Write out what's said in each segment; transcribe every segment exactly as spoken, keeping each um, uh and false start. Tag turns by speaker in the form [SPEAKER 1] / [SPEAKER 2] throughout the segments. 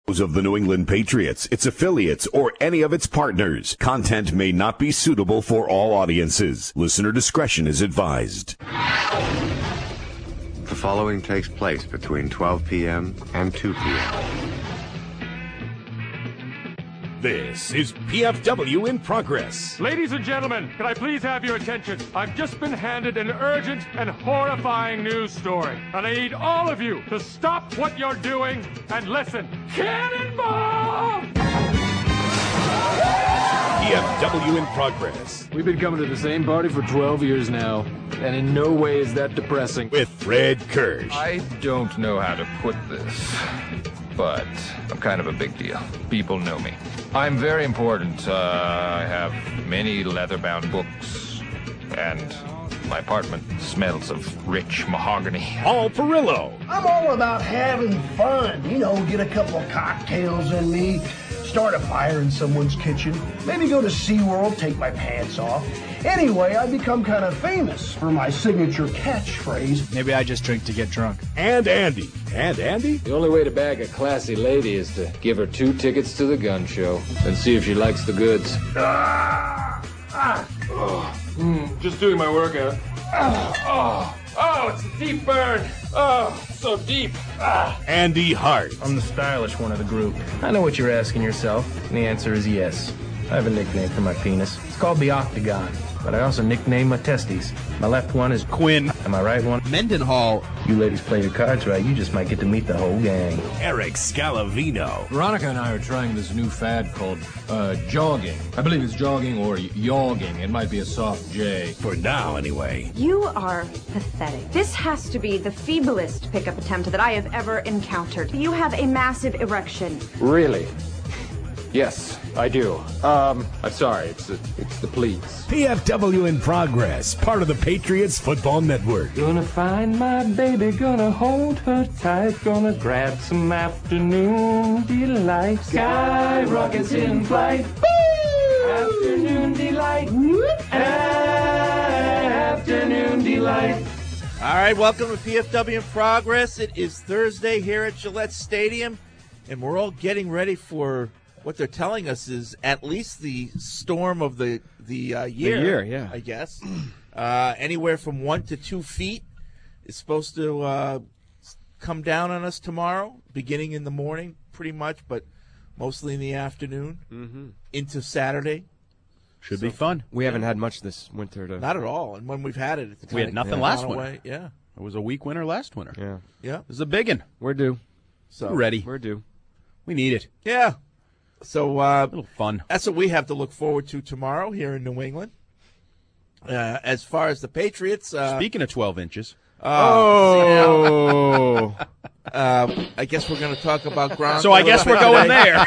[SPEAKER 1] Of the New England Patriots, its affiliates, or any of its partners. Content may not be suitable for all audiences. Listener discretion is advised.
[SPEAKER 2] The following takes place between twelve p.m. and two p.m.
[SPEAKER 1] This is P F W in progress.
[SPEAKER 3] Ladies and gentlemen, can I please have your attention? I've just been handed an urgent and horrifying news story, and I need all of you to stop what you're doing and listen. Cannonball!
[SPEAKER 1] P F W in progress.
[SPEAKER 4] We've been coming to the same party for twelve years now, and in no way is that depressing.
[SPEAKER 1] With Fred Kirsch.
[SPEAKER 5] I don't know how to put this, but I'm kind of a big deal. People know me. I'm very important. Uh, I have many leather-bound books, and my apartment smells of rich mahogany.
[SPEAKER 1] Paul Perillo.
[SPEAKER 6] I'm all about having fun. You know, get a couple of cocktails in me, start a fire in someone's kitchen, maybe go to SeaWorld, take my pants off. Anyway, I become kind of famous for my signature catchphrase.
[SPEAKER 7] Maybe I just drink to get drunk.
[SPEAKER 1] And Andy. And Andy?
[SPEAKER 4] The only way to bag a classy lady is to give her two tickets to the gun show and see if she likes the goods.
[SPEAKER 6] Ah, ah,
[SPEAKER 3] Oh, mm, just doing my workout. Oh, oh, oh, it's a deep burn. Oh, so deep. Ah.
[SPEAKER 1] Andy Hart.
[SPEAKER 8] I'm the stylish one of the group. I know what you're asking yourself, and the answer is yes. I have a nickname for my penis. It's called the Octagon, but I also nickname my testes. My left one is
[SPEAKER 7] Quinn.
[SPEAKER 8] And my right one,
[SPEAKER 7] Mendenhall.
[SPEAKER 8] You ladies play your cards right, you just might get to meet the whole gang.
[SPEAKER 1] Eric Scalavino.
[SPEAKER 4] Veronica and I are trying this new fad called uh, jogging. I believe it's jogging or yogging. It might be a soft J.
[SPEAKER 1] For now, anyway.
[SPEAKER 9] You are pathetic. This has to be the feeblest pickup attempt that I have ever encountered. You have a massive erection.
[SPEAKER 4] Really? Yes, I do. Um, I'm sorry, it's the, it's the pleats.
[SPEAKER 1] P F W in progress, part of the Patriots Football Network.
[SPEAKER 8] Gonna find my baby, gonna hold her tight, gonna grab some afternoon delight. Sky rockets in flight. Woo! Afternoon delight. Afternoon delight.
[SPEAKER 10] All right, welcome to P F W in progress. It is Thursday here at Gillette Stadium, and we're all getting ready for what they're telling us is at least the storm of the the uh, year.
[SPEAKER 11] The year, yeah.
[SPEAKER 10] I guess uh, anywhere from one to two feet is supposed to uh, come down on us tomorrow, beginning in the morning, pretty much, but mostly in the afternoon
[SPEAKER 11] mm-hmm.
[SPEAKER 10] into Saturday.
[SPEAKER 7] Should
[SPEAKER 10] so,
[SPEAKER 7] be fun.
[SPEAKER 11] We yeah. haven't had much this winter. To...
[SPEAKER 10] Not at all. And when we've had it, it's
[SPEAKER 7] we had nothing
[SPEAKER 10] yeah.
[SPEAKER 7] last winter.
[SPEAKER 10] Away. Yeah,
[SPEAKER 7] it was a weak winter last winter.
[SPEAKER 11] Yeah,
[SPEAKER 10] yeah.
[SPEAKER 7] This is a big one.
[SPEAKER 11] We're due.
[SPEAKER 10] So
[SPEAKER 7] we're ready.
[SPEAKER 11] We're due.
[SPEAKER 7] We need it.
[SPEAKER 10] Yeah. So uh,
[SPEAKER 7] a little fun.
[SPEAKER 10] That's what we have to look forward to tomorrow here in New England. Uh, as far as the Patriots, uh,
[SPEAKER 7] speaking of twelve inches.
[SPEAKER 10] Uh,
[SPEAKER 11] oh,
[SPEAKER 10] uh, I guess we're going to talk about Gronk.
[SPEAKER 7] So I guess we're going there.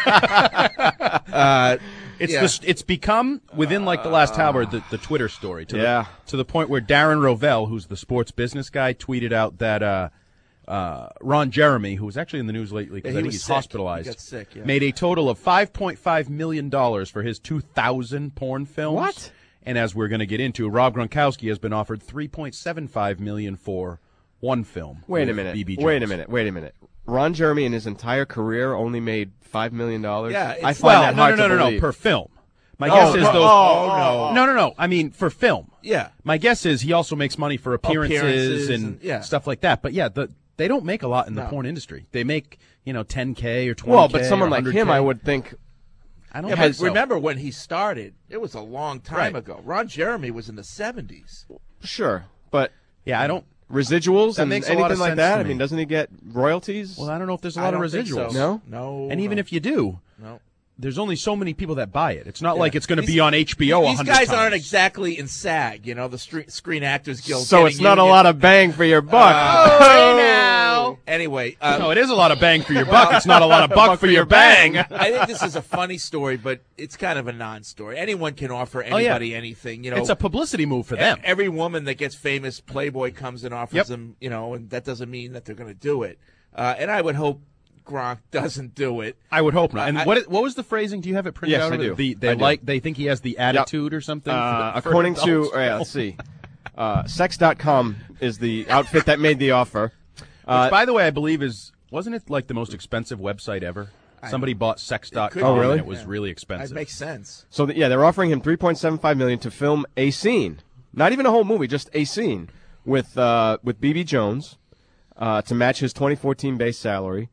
[SPEAKER 10] uh,
[SPEAKER 7] it's
[SPEAKER 10] yeah.
[SPEAKER 7] the, it's become within like the last hour the, the Twitter story to
[SPEAKER 11] yeah.
[SPEAKER 7] the, to the point where Darren Rovell, who's the sports business guy, tweeted out that. Uh, Uh, Ron Jeremy, who was actually in the news lately because
[SPEAKER 10] yeah,
[SPEAKER 7] I think he's
[SPEAKER 10] sick.
[SPEAKER 7] hospitalized,
[SPEAKER 10] he got sick, yeah.
[SPEAKER 7] made a total of five point five million dollars for his two thousand porn films.
[SPEAKER 11] What?
[SPEAKER 7] And as we're going to get into, Rob Gronkowski has been offered three point seven five million dollars for one film.
[SPEAKER 11] Wait a minute.
[SPEAKER 7] B B Jones.
[SPEAKER 11] Wait a minute. Wait a minute. Ron Jeremy in his entire career only made five million dollars?
[SPEAKER 10] Yeah.
[SPEAKER 11] I find
[SPEAKER 7] well,
[SPEAKER 11] that
[SPEAKER 7] no,
[SPEAKER 11] hard
[SPEAKER 7] no, no,
[SPEAKER 11] to
[SPEAKER 7] no,
[SPEAKER 11] believe.
[SPEAKER 7] no, per film. My
[SPEAKER 11] oh,
[SPEAKER 7] guess is
[SPEAKER 11] oh,
[SPEAKER 7] those.
[SPEAKER 11] Oh,
[SPEAKER 10] no.
[SPEAKER 7] No, no, no. I mean, for film.
[SPEAKER 10] Yeah.
[SPEAKER 7] My guess is he also makes money for appearances,
[SPEAKER 10] appearances
[SPEAKER 7] and,
[SPEAKER 10] and yeah.
[SPEAKER 7] stuff like that. But yeah, the. They don't make a lot in the
[SPEAKER 10] no.
[SPEAKER 7] porn industry. They make, you know, ten K or twenty K.
[SPEAKER 11] Well, but someone
[SPEAKER 7] or
[SPEAKER 11] like him, I would think.
[SPEAKER 7] I don't
[SPEAKER 10] yeah,
[SPEAKER 7] think
[SPEAKER 10] but
[SPEAKER 7] so.
[SPEAKER 10] remember when he started, it was a long time
[SPEAKER 7] Right.
[SPEAKER 10] ago. Ron Jeremy was in the seventies.
[SPEAKER 11] Sure, but
[SPEAKER 7] yeah, I don't.
[SPEAKER 11] Residuals
[SPEAKER 7] That
[SPEAKER 11] and
[SPEAKER 7] makes a lot
[SPEAKER 11] anything
[SPEAKER 7] of
[SPEAKER 11] like
[SPEAKER 7] sense
[SPEAKER 11] that?
[SPEAKER 7] to
[SPEAKER 11] I
[SPEAKER 7] me.
[SPEAKER 11] mean, doesn't he get royalties?
[SPEAKER 7] Well, I don't know if there's a
[SPEAKER 10] I
[SPEAKER 7] lot of
[SPEAKER 10] don't think
[SPEAKER 7] residuals.
[SPEAKER 10] so.
[SPEAKER 11] No?
[SPEAKER 10] No.
[SPEAKER 7] And even
[SPEAKER 10] no.
[SPEAKER 7] if you do,
[SPEAKER 10] no.
[SPEAKER 7] there's only so many people that buy it. It's not
[SPEAKER 10] Yeah.
[SPEAKER 7] like it's going to
[SPEAKER 10] These-
[SPEAKER 7] be on H B O a
[SPEAKER 10] These
[SPEAKER 7] hundred
[SPEAKER 10] guys
[SPEAKER 7] times.
[SPEAKER 10] aren't exactly in SAG, you know, the Stre- Screen Actors Guild.
[SPEAKER 11] So it's not a lot of bang for your buck.
[SPEAKER 10] Uh,
[SPEAKER 11] oh, now.
[SPEAKER 10] Anyway. Uh,
[SPEAKER 7] no, it is a lot of bang for your buck. It's not a lot of buck, for your bang.
[SPEAKER 10] I think this is a funny story, but it's kind of a non-story. Anyone can offer
[SPEAKER 7] Oh, yeah.
[SPEAKER 10] anybody anything. You know,
[SPEAKER 7] It's a publicity move for them.
[SPEAKER 10] Every woman that gets famous, Playboy comes and offers
[SPEAKER 7] Yep.
[SPEAKER 10] them, you know, and that doesn't mean that they're going to do it. Uh, and I would hope Gronk doesn't do it.
[SPEAKER 7] I would hope not. And
[SPEAKER 10] I-
[SPEAKER 7] what what was the phrasing? Do you have it printed
[SPEAKER 11] Yes,
[SPEAKER 7] out?
[SPEAKER 11] I do.
[SPEAKER 7] The, they
[SPEAKER 11] I do.
[SPEAKER 7] like they think he has the attitude or something.
[SPEAKER 11] Uh,
[SPEAKER 7] for the, for
[SPEAKER 11] according to,
[SPEAKER 7] adults?
[SPEAKER 11] uh, yeah, let's see, uh, sex dot com is the outfit that made the offer. Uh,
[SPEAKER 7] Which, by the way, I believe is wasn't it like the most expensive website ever? Somebody bought sex dot com
[SPEAKER 11] Oh, really?
[SPEAKER 7] and it was
[SPEAKER 10] Yeah.
[SPEAKER 7] really expensive.
[SPEAKER 10] That makes sense.
[SPEAKER 11] So th- yeah, they're offering him three point seven five million dollars to film a scene, not even a whole movie, just a scene with uh, with B B Jones uh, to match his twenty fourteen base salary.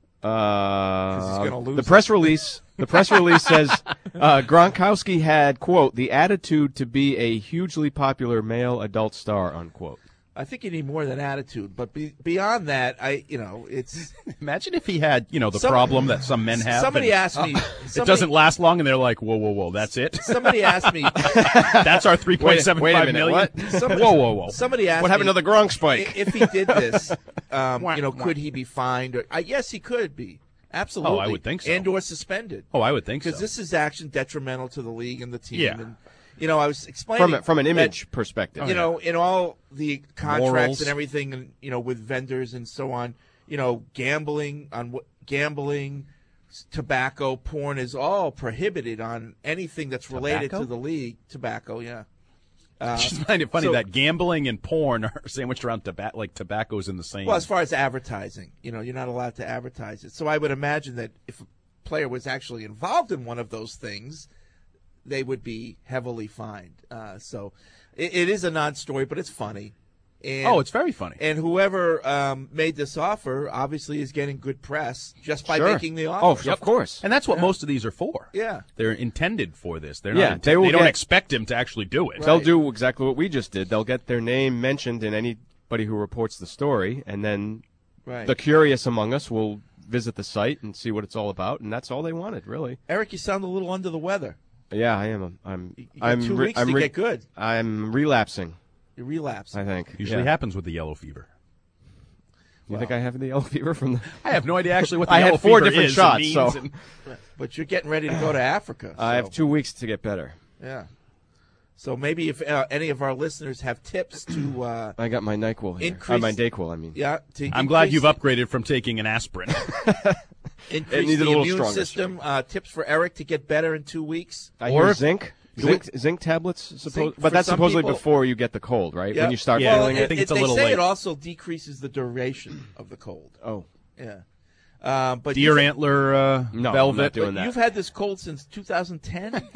[SPEAKER 11] Uh,
[SPEAKER 10] he's gonna lose
[SPEAKER 11] the
[SPEAKER 10] it.
[SPEAKER 11] press release. The press release says uh, Gronkowski had, quote, the attitude to be a hugely popular male adult star, unquote.
[SPEAKER 10] I think you need more than attitude, but be, beyond that, I you know it's.
[SPEAKER 7] Imagine if he had, you know, the
[SPEAKER 10] Some-
[SPEAKER 7] problem that some men have.
[SPEAKER 10] Somebody
[SPEAKER 7] and-
[SPEAKER 10] asked me.
[SPEAKER 7] it
[SPEAKER 10] somebody-
[SPEAKER 7] doesn't last long, and they're like, whoa, whoa, whoa, that's it?
[SPEAKER 10] Somebody asked me.
[SPEAKER 7] That's our three point seven
[SPEAKER 11] Wait a
[SPEAKER 7] five
[SPEAKER 11] minute,
[SPEAKER 7] million?
[SPEAKER 11] what?
[SPEAKER 10] Somebody,
[SPEAKER 7] Whoa, whoa, whoa.
[SPEAKER 10] Somebody asked
[SPEAKER 11] What happened
[SPEAKER 10] me
[SPEAKER 11] to the Gronk spike?
[SPEAKER 10] i- if he did this. Um, you know, could he be fined? Or, uh, yes, he could be. Absolutely.
[SPEAKER 7] Oh, I would think so.
[SPEAKER 10] And or suspended.
[SPEAKER 7] Oh, I would think so.
[SPEAKER 10] Because this is action detrimental to the league and the team.
[SPEAKER 7] Yeah.
[SPEAKER 10] And, you know, I was explaining
[SPEAKER 11] From a- from an
[SPEAKER 10] that,
[SPEAKER 11] image perspective.
[SPEAKER 10] You know, in all the contracts
[SPEAKER 7] Morals.
[SPEAKER 10] and everything, and you know, with vendors and so on, you know, gambling on what gambling, s- tobacco, porn is all prohibited on anything that's related
[SPEAKER 7] Tobacco?
[SPEAKER 10] to the league. Tobacco, yeah. Uh,
[SPEAKER 7] I just find it funny
[SPEAKER 10] so-
[SPEAKER 7] that gambling and porn are sandwiched around tobacco, like tobacco's in the same.
[SPEAKER 10] Well, as far as advertising, you know, you're not allowed to advertise it. So I would imagine that if a player was actually involved in one of those things, they would be heavily fined. Uh, so it, it is a non-story, but it's funny. And,
[SPEAKER 7] oh, it's very funny.
[SPEAKER 10] And whoever um, made this offer obviously is getting good press just by
[SPEAKER 11] Sure.
[SPEAKER 10] making the
[SPEAKER 11] Oh,
[SPEAKER 10] offer.
[SPEAKER 11] of course.
[SPEAKER 7] And that's what most of these are for.
[SPEAKER 10] Yeah.
[SPEAKER 7] They're intended for this. They're
[SPEAKER 11] Yeah,
[SPEAKER 7] not.
[SPEAKER 11] they will
[SPEAKER 7] they don't
[SPEAKER 11] get-
[SPEAKER 7] expect him to actually do it.
[SPEAKER 11] They'll do exactly what we just did. They'll get their name mentioned in anybody who reports the story, and then
[SPEAKER 10] Right.
[SPEAKER 11] the curious among us will visit the site and see what it's all about, and that's all they wanted, really.
[SPEAKER 10] Eric, you sound a little under the weather.
[SPEAKER 11] Yeah, I am. I'm.
[SPEAKER 10] You got
[SPEAKER 11] I'm.
[SPEAKER 10] two
[SPEAKER 11] re-
[SPEAKER 10] weeks
[SPEAKER 11] I'm
[SPEAKER 10] to
[SPEAKER 11] re-
[SPEAKER 10] get good.
[SPEAKER 11] I'm relapsing.
[SPEAKER 10] You relapse.
[SPEAKER 11] I think
[SPEAKER 7] Usually
[SPEAKER 11] yeah.
[SPEAKER 7] happens with the yellow fever.
[SPEAKER 11] You think I have the yellow fever from the?
[SPEAKER 7] I have no idea actually what the
[SPEAKER 11] I
[SPEAKER 7] yellow
[SPEAKER 11] had four
[SPEAKER 7] fever
[SPEAKER 11] different
[SPEAKER 7] is
[SPEAKER 11] shots,
[SPEAKER 7] and means
[SPEAKER 11] so
[SPEAKER 7] and-
[SPEAKER 10] But you're getting ready to go to Africa.
[SPEAKER 11] I have
[SPEAKER 10] so-
[SPEAKER 11] two weeks to get better.
[SPEAKER 10] Yeah. So maybe if uh, any of our listeners have tips to uh,
[SPEAKER 11] I got my Nyquil here.
[SPEAKER 10] Increase-
[SPEAKER 11] Uh, my Dayquil, I mean.
[SPEAKER 10] yeah, to
[SPEAKER 7] I'm glad
[SPEAKER 10] increase
[SPEAKER 7] you've
[SPEAKER 10] the-
[SPEAKER 7] upgraded from taking an aspirin.
[SPEAKER 10] increase
[SPEAKER 11] needed a
[SPEAKER 10] the
[SPEAKER 11] little
[SPEAKER 10] immune
[SPEAKER 11] stronger,
[SPEAKER 10] system. Uh, tips for Eric to get better in two weeks.
[SPEAKER 11] I
[SPEAKER 7] Or
[SPEAKER 11] hear
[SPEAKER 7] if-
[SPEAKER 11] zinc.
[SPEAKER 7] Do
[SPEAKER 11] Zinc, zinc tablets, suppose,
[SPEAKER 10] Zinc
[SPEAKER 11] but
[SPEAKER 10] for
[SPEAKER 11] that's
[SPEAKER 10] some
[SPEAKER 11] supposedly
[SPEAKER 10] people.
[SPEAKER 11] before you get the cold, right?
[SPEAKER 10] Yeah.
[SPEAKER 11] When you start
[SPEAKER 7] Yeah,
[SPEAKER 11] feeling
[SPEAKER 10] well,
[SPEAKER 11] it.
[SPEAKER 7] I think
[SPEAKER 10] it,
[SPEAKER 7] it's a
[SPEAKER 10] they
[SPEAKER 7] little
[SPEAKER 10] say
[SPEAKER 7] late.
[SPEAKER 10] it also decreases the duration of the cold.
[SPEAKER 11] Oh,
[SPEAKER 10] Yeah. Um, but
[SPEAKER 7] Deer
[SPEAKER 10] you've-
[SPEAKER 7] antler uh,
[SPEAKER 11] No, I'm
[SPEAKER 7] velvet.
[SPEAKER 11] not doing
[SPEAKER 10] but
[SPEAKER 11] that.
[SPEAKER 10] You've had this cold since two thousand ten.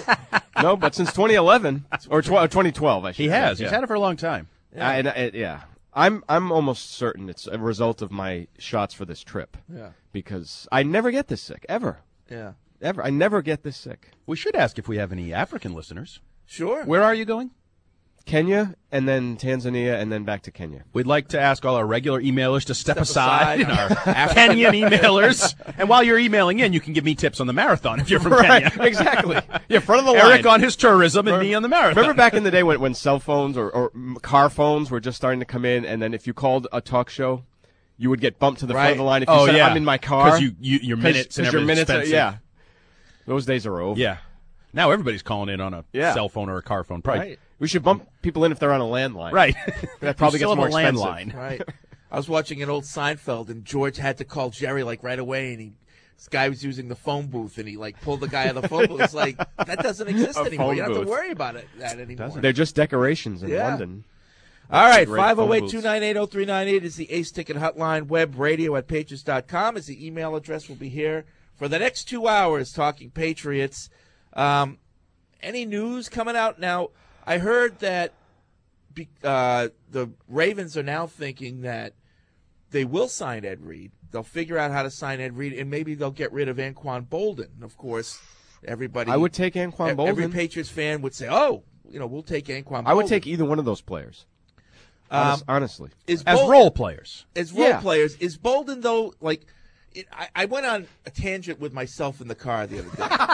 [SPEAKER 11] no, but since twenty eleven or tw- twenty twelve, I should
[SPEAKER 7] He
[SPEAKER 11] say.
[SPEAKER 7] has.
[SPEAKER 11] Yeah.
[SPEAKER 7] He's had it for a long time.
[SPEAKER 11] I- and I- yeah. I'm I'm almost certain it's a result of my shots for this trip.
[SPEAKER 10] Yeah.
[SPEAKER 11] Because I never get this sick ever,
[SPEAKER 10] Yeah.
[SPEAKER 11] ever. I never get this sick.
[SPEAKER 7] We should ask if we have any African listeners.
[SPEAKER 10] Sure.
[SPEAKER 7] Where are you going?
[SPEAKER 11] Kenya and then Tanzania and then back to Kenya.
[SPEAKER 7] We'd like to ask all our regular emailers to step,
[SPEAKER 10] Step
[SPEAKER 7] aside,
[SPEAKER 10] aside.
[SPEAKER 7] and our Kenyan emailers. And while you're emailing in, you can give me tips on the marathon if you're from
[SPEAKER 11] Right,
[SPEAKER 7] Kenya.
[SPEAKER 11] exactly. Yeah, front of the line.
[SPEAKER 7] Eric on his tourism and me on the marathon.
[SPEAKER 11] Remember back in the day when, when cell phones or, or mm, car phones were just starting to come in, and then if you called a talk show, you would get bumped to the front of the
[SPEAKER 10] Right.
[SPEAKER 11] line if you
[SPEAKER 7] Oh,
[SPEAKER 11] said,
[SPEAKER 7] yeah.
[SPEAKER 11] I'm in my car.
[SPEAKER 7] Because you, you, your minutes and
[SPEAKER 11] your
[SPEAKER 7] everything's
[SPEAKER 11] minutes are-
[SPEAKER 7] expensive.
[SPEAKER 11] yeah. Those days are over.
[SPEAKER 7] Yeah. Now everybody's calling in on a
[SPEAKER 11] Yeah.
[SPEAKER 7] cell phone or a car phone. Probably.
[SPEAKER 10] Right.
[SPEAKER 11] We should bump people in if they're on a landline.
[SPEAKER 7] Right.
[SPEAKER 11] That probably
[SPEAKER 7] You still
[SPEAKER 11] gets more
[SPEAKER 7] have a
[SPEAKER 11] expensive.
[SPEAKER 7] landline.
[SPEAKER 10] Right. I was watching an old Seinfeld, and George had to call Jerry like right away, and he. This guy was using the phone booth, and he like pulled the guy out of the phone booth. It's like that doesn't exist
[SPEAKER 11] A
[SPEAKER 10] anymore.
[SPEAKER 11] phone
[SPEAKER 10] You don't have
[SPEAKER 11] booth.
[SPEAKER 10] to worry about it that anymore.
[SPEAKER 11] They're just decorations in
[SPEAKER 10] Yeah.
[SPEAKER 11] London.
[SPEAKER 10] All right,
[SPEAKER 11] great
[SPEAKER 10] five
[SPEAKER 11] phone
[SPEAKER 10] oh eight,
[SPEAKER 11] booths.
[SPEAKER 10] two nine eight, oh three nine eight is the Ace Ticket Hotline. Web radio at patriots dot com is the email address. We'll be here for the next two hours talking Patriots. Um, any news coming out now? I heard that be, uh, the Ravens are now thinking that they will sign Ed Reed. They'll figure out how to sign Ed Reed, and maybe they'll get rid of Anquan Bolden. Of course, everybody.
[SPEAKER 11] I would take Anquan
[SPEAKER 10] e- Every
[SPEAKER 11] Bolden.
[SPEAKER 10] Patriots fan would say, "Oh, you know, we'll take Anquan Bolden."
[SPEAKER 11] I would take either one of those players. Honest,
[SPEAKER 10] Um,
[SPEAKER 11] honestly.
[SPEAKER 10] Is
[SPEAKER 7] As
[SPEAKER 10] Bol-
[SPEAKER 7] role players.
[SPEAKER 10] as role
[SPEAKER 11] Yeah.
[SPEAKER 10] players. Is Bolden though? Like, it, I, I went on a tangent with myself in the car the other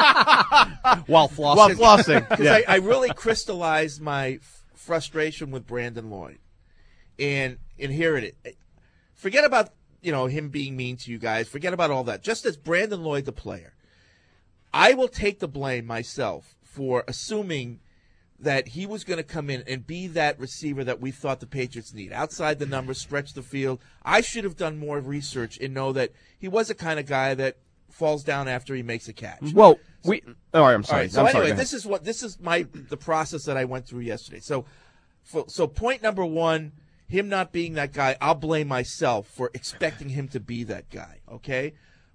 [SPEAKER 10] day
[SPEAKER 7] While flossing.
[SPEAKER 11] While flossing.
[SPEAKER 10] because
[SPEAKER 11] Yeah.
[SPEAKER 10] I, I really crystallized my f- frustration with Brandon Lloyd, and and here it is. Forget about you know him being mean to you guys. Forget about all that. Just as Brandon Lloyd, the player, I will take the blame myself for assuming that he was going to come in and be that receiver that we thought the Patriots need. Outside the numbers, stretch the field. I should have done more research and know that he was the kind of guy that falls down after he makes a catch.
[SPEAKER 11] Well, we. All right, I'm
[SPEAKER 10] All
[SPEAKER 11] sorry.
[SPEAKER 10] right, so
[SPEAKER 11] I'm
[SPEAKER 10] anyway,
[SPEAKER 11] sorry. go ahead.
[SPEAKER 10] this is what this is my the process that I went through yesterday. So, for, so point number one, him not being that guy, I'll blame myself for expecting him to be that guy. Okay,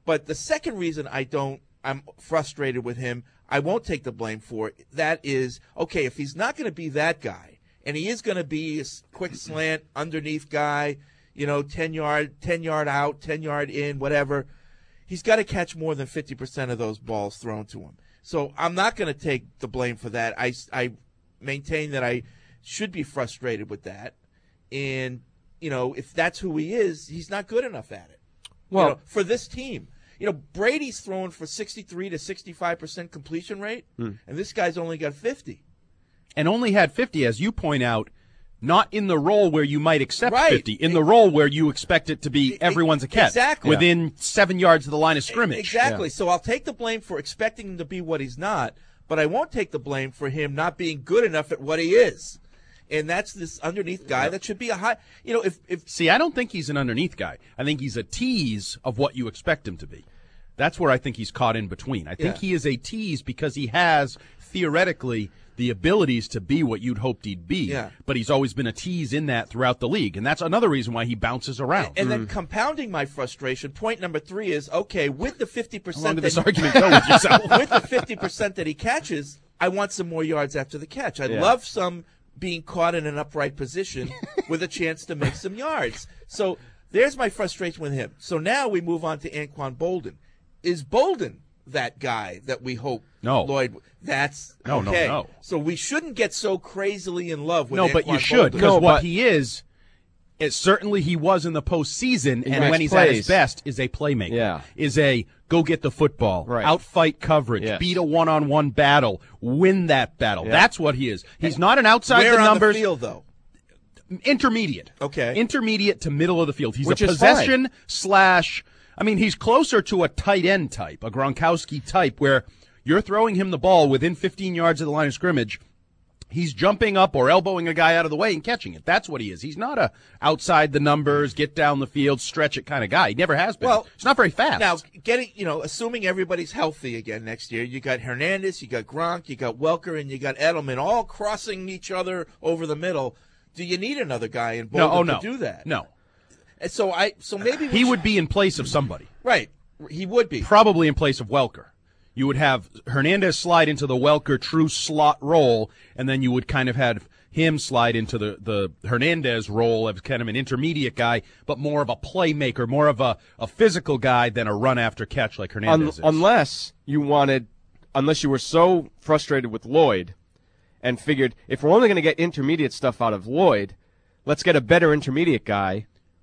[SPEAKER 10] But the second reason I don't, I'm frustrated with him, I won't take the blame for it. That is, okay, if he's not going to be that guy, and he is going to be a quick slant underneath guy, you know, ten yard, ten yard out, ten yard in, whatever, he's got to catch more than fifty percent of those balls thrown to him. So I'm not going to take the blame for that. I, I maintain that I should be frustrated with that. And, you know, if that's who he is, he's not good enough at it. Well, you know, for this team. You know, Brady's throwing for sixty-three to sixty-five percent completion rate, hmm. and this guy's only got fifty.
[SPEAKER 7] And only had fifty, as you point out, not in the role where you might accept
[SPEAKER 10] right.
[SPEAKER 7] fifty, in the role where you expect it to be everyone's a catch.
[SPEAKER 10] Exactly.
[SPEAKER 7] Within
[SPEAKER 10] yeah.
[SPEAKER 7] seven yards of the line of scrimmage.
[SPEAKER 10] Exactly.
[SPEAKER 7] Yeah.
[SPEAKER 10] So I'll take the blame for expecting him to be what he's not, but I won't take the blame for him not being good enough at what he is. And that's this underneath guy that should be a high, you know, if, if.
[SPEAKER 7] See, I don't think he's an underneath guy. I think he's a tease of what you expect him to be. That's where I think he's caught in between. I think
[SPEAKER 10] yeah.
[SPEAKER 7] he is a tease because he has, theoretically, the abilities to be what you'd hoped he'd be.
[SPEAKER 10] Yeah.
[SPEAKER 7] But he's always been a tease in that throughout the league. And that's another reason why he bounces around.
[SPEAKER 10] And, and
[SPEAKER 7] mm.
[SPEAKER 10] then compounding my frustration, point number three is, okay, with the fifty percent.
[SPEAKER 7] How long did
[SPEAKER 10] that
[SPEAKER 7] this argument go with yourself?
[SPEAKER 10] With the fifty percent that he catches, I want some more yards after the catch. I
[SPEAKER 7] yeah.
[SPEAKER 10] love some being caught in an upright position with a chance to make some yards. So there's my frustration with him. So now we move on to Anquan Bolden. Is Bolden that guy that we hope
[SPEAKER 7] no.
[SPEAKER 10] Lloyd? That's
[SPEAKER 7] no,
[SPEAKER 10] okay.
[SPEAKER 7] no, no.
[SPEAKER 10] So we shouldn't get so crazily in love with
[SPEAKER 7] no,
[SPEAKER 10] Anquan
[SPEAKER 7] but you should because
[SPEAKER 10] Bolden.
[SPEAKER 7] no, what
[SPEAKER 11] but,
[SPEAKER 7] he is, is certainly he was in the postseason, and
[SPEAKER 11] when
[SPEAKER 7] when he's
[SPEAKER 11] plays.
[SPEAKER 7] at his best, is a playmaker.
[SPEAKER 11] Yeah.
[SPEAKER 7] Is a go get the football,
[SPEAKER 11] right.
[SPEAKER 7] outfight coverage,
[SPEAKER 11] yes.
[SPEAKER 7] beat a one-on-one battle, win that battle.
[SPEAKER 11] Yeah.
[SPEAKER 7] That's what he is. He's not an outside
[SPEAKER 10] Where
[SPEAKER 7] the
[SPEAKER 10] on
[SPEAKER 7] numbers.
[SPEAKER 10] the field though?
[SPEAKER 7] Intermediate.
[SPEAKER 10] Okay.
[SPEAKER 7] Intermediate to middle of the field. He's
[SPEAKER 11] Which
[SPEAKER 7] a
[SPEAKER 11] is
[SPEAKER 7] possession
[SPEAKER 11] fine.
[SPEAKER 7] slash. I mean, he's closer to a tight end type, a Gronkowski type, where you're throwing him the ball within fifteen yards of the line of scrimmage. He's jumping up or elbowing a guy out of the way and catching it. That's what he is. He's not a outside the numbers, get down the field, stretch it kind of guy. He never has been.
[SPEAKER 10] Well,
[SPEAKER 7] he's not very fast.
[SPEAKER 10] Now, getting you know, assuming everybody's healthy again next year, you got Hernandez, you got Gronk, you got Welker, and you got Edelman all crossing each other over the middle. Do you need another guy in Bolden
[SPEAKER 7] no, oh, no.
[SPEAKER 10] to do that?
[SPEAKER 7] No.
[SPEAKER 10] And so I, so maybe we
[SPEAKER 7] he
[SPEAKER 10] should,
[SPEAKER 7] would be in place of somebody.
[SPEAKER 10] Right. He would be
[SPEAKER 7] probably in place of Welker. You would have Hernandez slide into the Welker true slot role, and then you would kind of have him slide into the, the Hernandez role as kind of an intermediate guy, but more of a playmaker, more of a, a physical guy than a run-after catch like Hernandez
[SPEAKER 11] Un-
[SPEAKER 7] is.
[SPEAKER 11] Unless you wanted, unless you were so frustrated with Lloyd and figured, if we're only going to get intermediate stuff out of Lloyd, let's get a better intermediate guy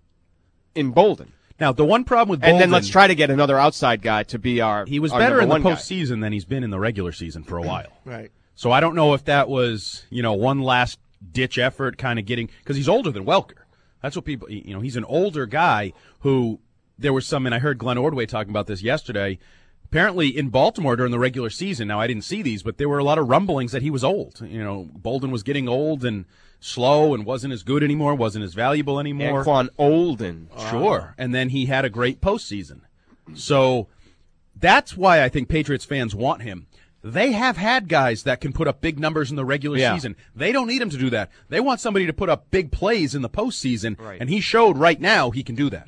[SPEAKER 11] in Bolden.
[SPEAKER 7] Now, the one problem with Bolden...
[SPEAKER 11] And then let's try to get another outside guy to be our
[SPEAKER 7] He was
[SPEAKER 11] our
[SPEAKER 7] better in the
[SPEAKER 11] number one
[SPEAKER 7] postseason than he's been in the regular season for a while.
[SPEAKER 10] Right.
[SPEAKER 7] So I don't know if that was, you know, one last-ditch effort kind of getting... Because he's older than Welker. That's what people... You know, he's an older guy who... There was some... And I heard Glenn Ordway talking about this yesterday. Apparently in Baltimore during the regular season, now I didn't see these, but there were a lot of rumblings that he was old. You know, Bolden was getting old and slow and wasn't as good anymore, wasn't as valuable anymore.
[SPEAKER 11] Anquan Olden.
[SPEAKER 7] Sure. And then he had a great postseason. So that's why I think Patriots fans want him. They have had guys that can put up big numbers in the regular
[SPEAKER 11] yeah.
[SPEAKER 7] season. They don't need him to do that. They want somebody to put up big plays in the postseason,
[SPEAKER 11] right.
[SPEAKER 7] and he showed right now he can do that.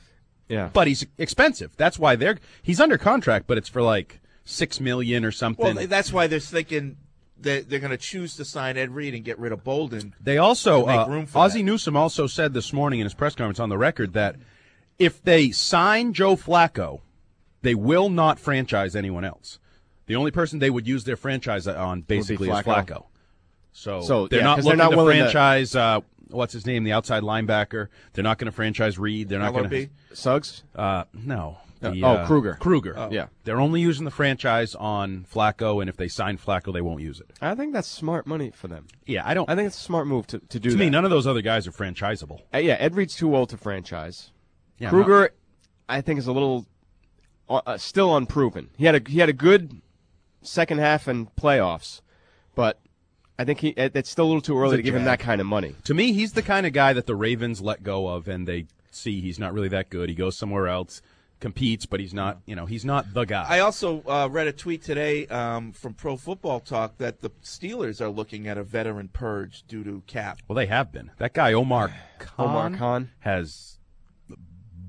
[SPEAKER 11] Yeah.
[SPEAKER 7] But he's expensive. That's why they're he's under contract, but it's for like six million or something.
[SPEAKER 10] Well, that's why they're thinking that they're going to choose to sign Ed Reed and get rid of Bolden.
[SPEAKER 7] They also,
[SPEAKER 10] to make
[SPEAKER 7] uh,
[SPEAKER 10] room for
[SPEAKER 7] Ozzie
[SPEAKER 10] that.
[SPEAKER 7] Newsome also said this morning in his press conference on the record that if they sign Joe Flacco, they will not franchise anyone else. The only person they would use their franchise on basically is
[SPEAKER 11] Flacco.
[SPEAKER 7] Flacco. So,
[SPEAKER 11] So,
[SPEAKER 7] they're
[SPEAKER 11] yeah,
[SPEAKER 7] not
[SPEAKER 11] 'cause
[SPEAKER 7] looking
[SPEAKER 11] they're not
[SPEAKER 7] to
[SPEAKER 11] willing to-
[SPEAKER 7] franchise. Uh, what's his name? The outside linebacker. They're not going to franchise Reed. They're not going to.
[SPEAKER 11] Suggs?
[SPEAKER 7] Uh, no. The,
[SPEAKER 11] oh,
[SPEAKER 7] uh,
[SPEAKER 11] Kruger.
[SPEAKER 7] Kruger.
[SPEAKER 11] Oh. Yeah.
[SPEAKER 7] They're only using the franchise on Flacco, and if they sign Flacco, they won't use it.
[SPEAKER 11] I think that's smart money for them.
[SPEAKER 7] Yeah, I don't.
[SPEAKER 11] I think it's a smart move to, to do
[SPEAKER 7] To
[SPEAKER 11] that.
[SPEAKER 7] me, none of those other guys are franchisable.
[SPEAKER 11] Uh, yeah, Ed Reed's too old to franchise.
[SPEAKER 7] Yeah,
[SPEAKER 11] Kruger, I think, is a little uh, uh, still unproven. He had a he had a good second half and playoffs, but I think he it, it's still a little too early
[SPEAKER 7] He's a
[SPEAKER 11] to give him
[SPEAKER 7] jag.
[SPEAKER 11] that kind of money.
[SPEAKER 7] To me, he's the kind of guy that the Ravens let go of, and they see he's not really that good. He goes somewhere else, competes, but he's not. You know, he's not the guy.
[SPEAKER 10] I also uh, read a tweet today um, from Pro Football Talk that the Steelers are looking at a veteran purge due to cap.
[SPEAKER 7] Well, they have been. That guy Omar Khan,
[SPEAKER 11] Omar Khan
[SPEAKER 7] has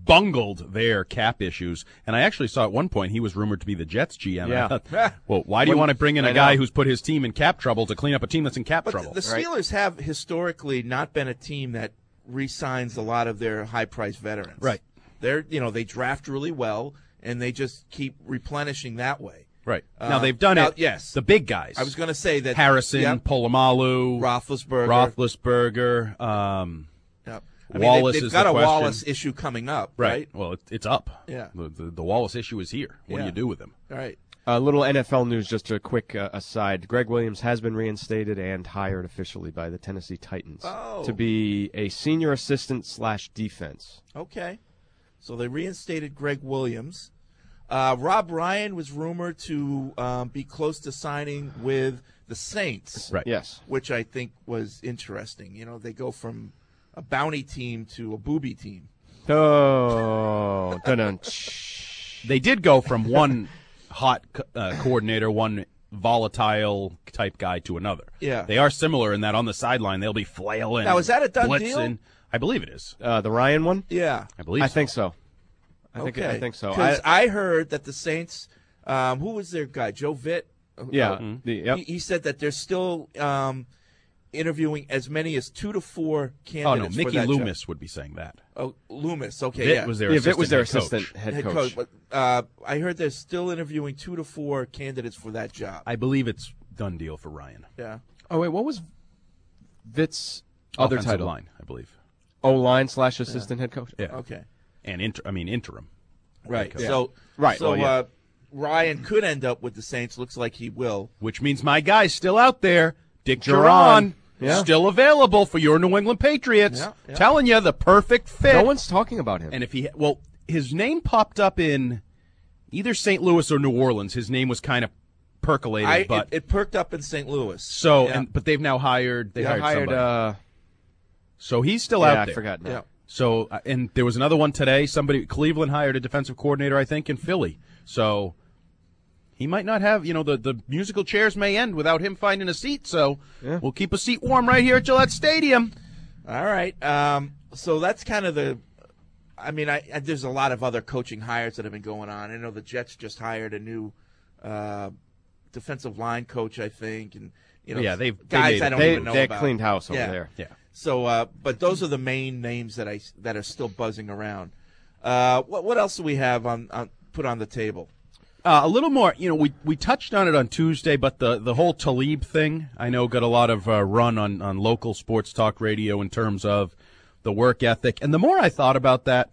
[SPEAKER 7] bungled their cap issues. And I actually saw at one point he was rumored to be the Jets G M.
[SPEAKER 11] Yeah.
[SPEAKER 7] I thought, well, why do you
[SPEAKER 11] When-
[SPEAKER 7] want to bring in a
[SPEAKER 11] I
[SPEAKER 7] guy
[SPEAKER 11] know.
[SPEAKER 7] who's put his team in cap trouble to clean up a team that's in cap
[SPEAKER 10] But
[SPEAKER 7] trouble?
[SPEAKER 10] the Steelers have historically not been a team that re-signs a lot of their high-priced veterans.
[SPEAKER 7] Right.
[SPEAKER 10] They're, you know, they draft really well, and they just keep replenishing that way.
[SPEAKER 7] Right.
[SPEAKER 10] Uh,
[SPEAKER 7] now, they've done
[SPEAKER 10] now,
[SPEAKER 7] it.
[SPEAKER 10] Yes.
[SPEAKER 7] The big guys.
[SPEAKER 10] I was going to say that
[SPEAKER 7] Harrison,
[SPEAKER 10] Yep.
[SPEAKER 7] Polamalu,
[SPEAKER 10] Roethlisberger.
[SPEAKER 7] Roethlisberger. Um,
[SPEAKER 10] Yep. I mean,
[SPEAKER 7] Wallace
[SPEAKER 10] they've, they've
[SPEAKER 7] is
[SPEAKER 10] got
[SPEAKER 7] the
[SPEAKER 10] a
[SPEAKER 7] question.
[SPEAKER 10] Wallace issue coming up, right?
[SPEAKER 7] Well, it, it's up.
[SPEAKER 10] Yeah.
[SPEAKER 7] The, the, the Wallace issue is here. What do
[SPEAKER 10] Yeah.
[SPEAKER 7] you do with him?
[SPEAKER 10] All right.
[SPEAKER 11] A little N F L news, just a quick uh, aside. Greg Williams has been reinstated and hired officially by the Tennessee Titans
[SPEAKER 10] Oh.
[SPEAKER 11] to be a senior assistant slash defense.
[SPEAKER 10] Okay. So they reinstated Greg Williams. Uh, Rob Ryan was rumored to um, be close to signing with the Saints.
[SPEAKER 7] Right.
[SPEAKER 11] Yes.
[SPEAKER 10] Which I think was interesting. You know, they go from a bounty team to a booby team.
[SPEAKER 11] Oh, dun-dun.
[SPEAKER 7] They did go from one hot uh, coordinator, one volatile type guy to another.
[SPEAKER 10] Yeah.
[SPEAKER 7] They are similar in that on the sideline they'll be flailing.
[SPEAKER 10] Now, is that a done
[SPEAKER 7] blitzing.
[SPEAKER 10] deal?
[SPEAKER 7] I believe it is.
[SPEAKER 11] Uh, the Ryan one?
[SPEAKER 10] Yeah.
[SPEAKER 7] I believe
[SPEAKER 11] I
[SPEAKER 7] so.
[SPEAKER 11] think so. I think
[SPEAKER 10] okay.
[SPEAKER 11] I think so.
[SPEAKER 10] Because
[SPEAKER 11] I,
[SPEAKER 10] I, heard that the Saints, um, who was their guy? Joe Vitt?
[SPEAKER 11] yeah.
[SPEAKER 10] Uh,
[SPEAKER 11] the, yep.
[SPEAKER 10] he, he said that they're still um, interviewing as many as two to four
[SPEAKER 7] Oh,
[SPEAKER 10] candidates
[SPEAKER 7] no.
[SPEAKER 10] for
[SPEAKER 7] Mickey
[SPEAKER 10] that
[SPEAKER 7] Loomis
[SPEAKER 10] job.
[SPEAKER 7] would be saying that.
[SPEAKER 10] Oh, Loomis. Okay,
[SPEAKER 7] Vitt
[SPEAKER 10] yeah.
[SPEAKER 7] was their
[SPEAKER 11] yeah,
[SPEAKER 7] assistant
[SPEAKER 11] Vitt was their
[SPEAKER 7] head coach.
[SPEAKER 11] assistant head,
[SPEAKER 10] head
[SPEAKER 11] coach.
[SPEAKER 10] coach. But uh, I heard they're still interviewing two to four candidates for that job.
[SPEAKER 7] I believe it's done deal for Ryan.
[SPEAKER 10] Yeah.
[SPEAKER 11] Oh, wait, what was Vitt's other
[SPEAKER 7] Offensive
[SPEAKER 11] title?
[SPEAKER 7] line, I believe.
[SPEAKER 11] O-line slash assistant head coach?
[SPEAKER 7] Yeah.
[SPEAKER 10] Okay.
[SPEAKER 7] And inter- I mean interim.
[SPEAKER 10] Right.
[SPEAKER 7] coach.
[SPEAKER 10] So
[SPEAKER 11] Right,
[SPEAKER 10] So
[SPEAKER 11] well, yeah.
[SPEAKER 10] uh, Ryan could end up with the Saints. Looks like he will.
[SPEAKER 7] Which means my guy's still out there. Dick
[SPEAKER 11] Duran.
[SPEAKER 7] Duran.
[SPEAKER 11] Yeah.
[SPEAKER 7] Still available for your New England Patriots.
[SPEAKER 10] Yeah, yeah.
[SPEAKER 7] Telling you the perfect fit.
[SPEAKER 11] No one's talking about him.
[SPEAKER 7] And if he, well, his name popped up in either Saint Louis or New Orleans. His name was kind of percolating,
[SPEAKER 10] I,
[SPEAKER 7] but
[SPEAKER 10] it, it perked up in Saint Louis.
[SPEAKER 7] so,
[SPEAKER 10] Yeah.
[SPEAKER 7] and but they've now hired. They
[SPEAKER 11] They
[SPEAKER 7] hired,
[SPEAKER 11] hired,
[SPEAKER 7] somebody.
[SPEAKER 11] uh,
[SPEAKER 7] so he's still
[SPEAKER 11] yeah,
[SPEAKER 7] out
[SPEAKER 11] I
[SPEAKER 7] there.
[SPEAKER 11] forgot now.
[SPEAKER 10] Yeah.
[SPEAKER 7] So, uh, and there was another one today. Somebody, Cleveland hired a defensive coordinator, I think, in Philly. So he might not have, you know, the, the musical chairs may end without him finding a seat. So
[SPEAKER 11] Yeah.
[SPEAKER 7] we'll keep a seat warm right here at Gillette Stadium.
[SPEAKER 10] All right. Um, so that's kind of the. I mean, I, I there's a lot of other coaching hires that have been going on. I know the Jets just hired a new uh, defensive line coach, I think, and you know,
[SPEAKER 7] Yeah, they've- they
[SPEAKER 10] guys
[SPEAKER 7] made
[SPEAKER 10] I
[SPEAKER 7] it.
[SPEAKER 10] don't
[SPEAKER 11] They,
[SPEAKER 10] even know
[SPEAKER 11] they
[SPEAKER 10] about.
[SPEAKER 11] cleaned house over
[SPEAKER 10] Yeah.
[SPEAKER 11] there.
[SPEAKER 7] Yeah.
[SPEAKER 10] So, uh, but those are the main names that I that are still buzzing around. Uh, what what else do we have on, on put on the table?
[SPEAKER 7] Uh, a little more, you know, we we touched on it on Tuesday, but the, the whole Talib thing, I know, got a lot of uh, run on, on local sports talk radio in terms of the work ethic. And the more I thought about that,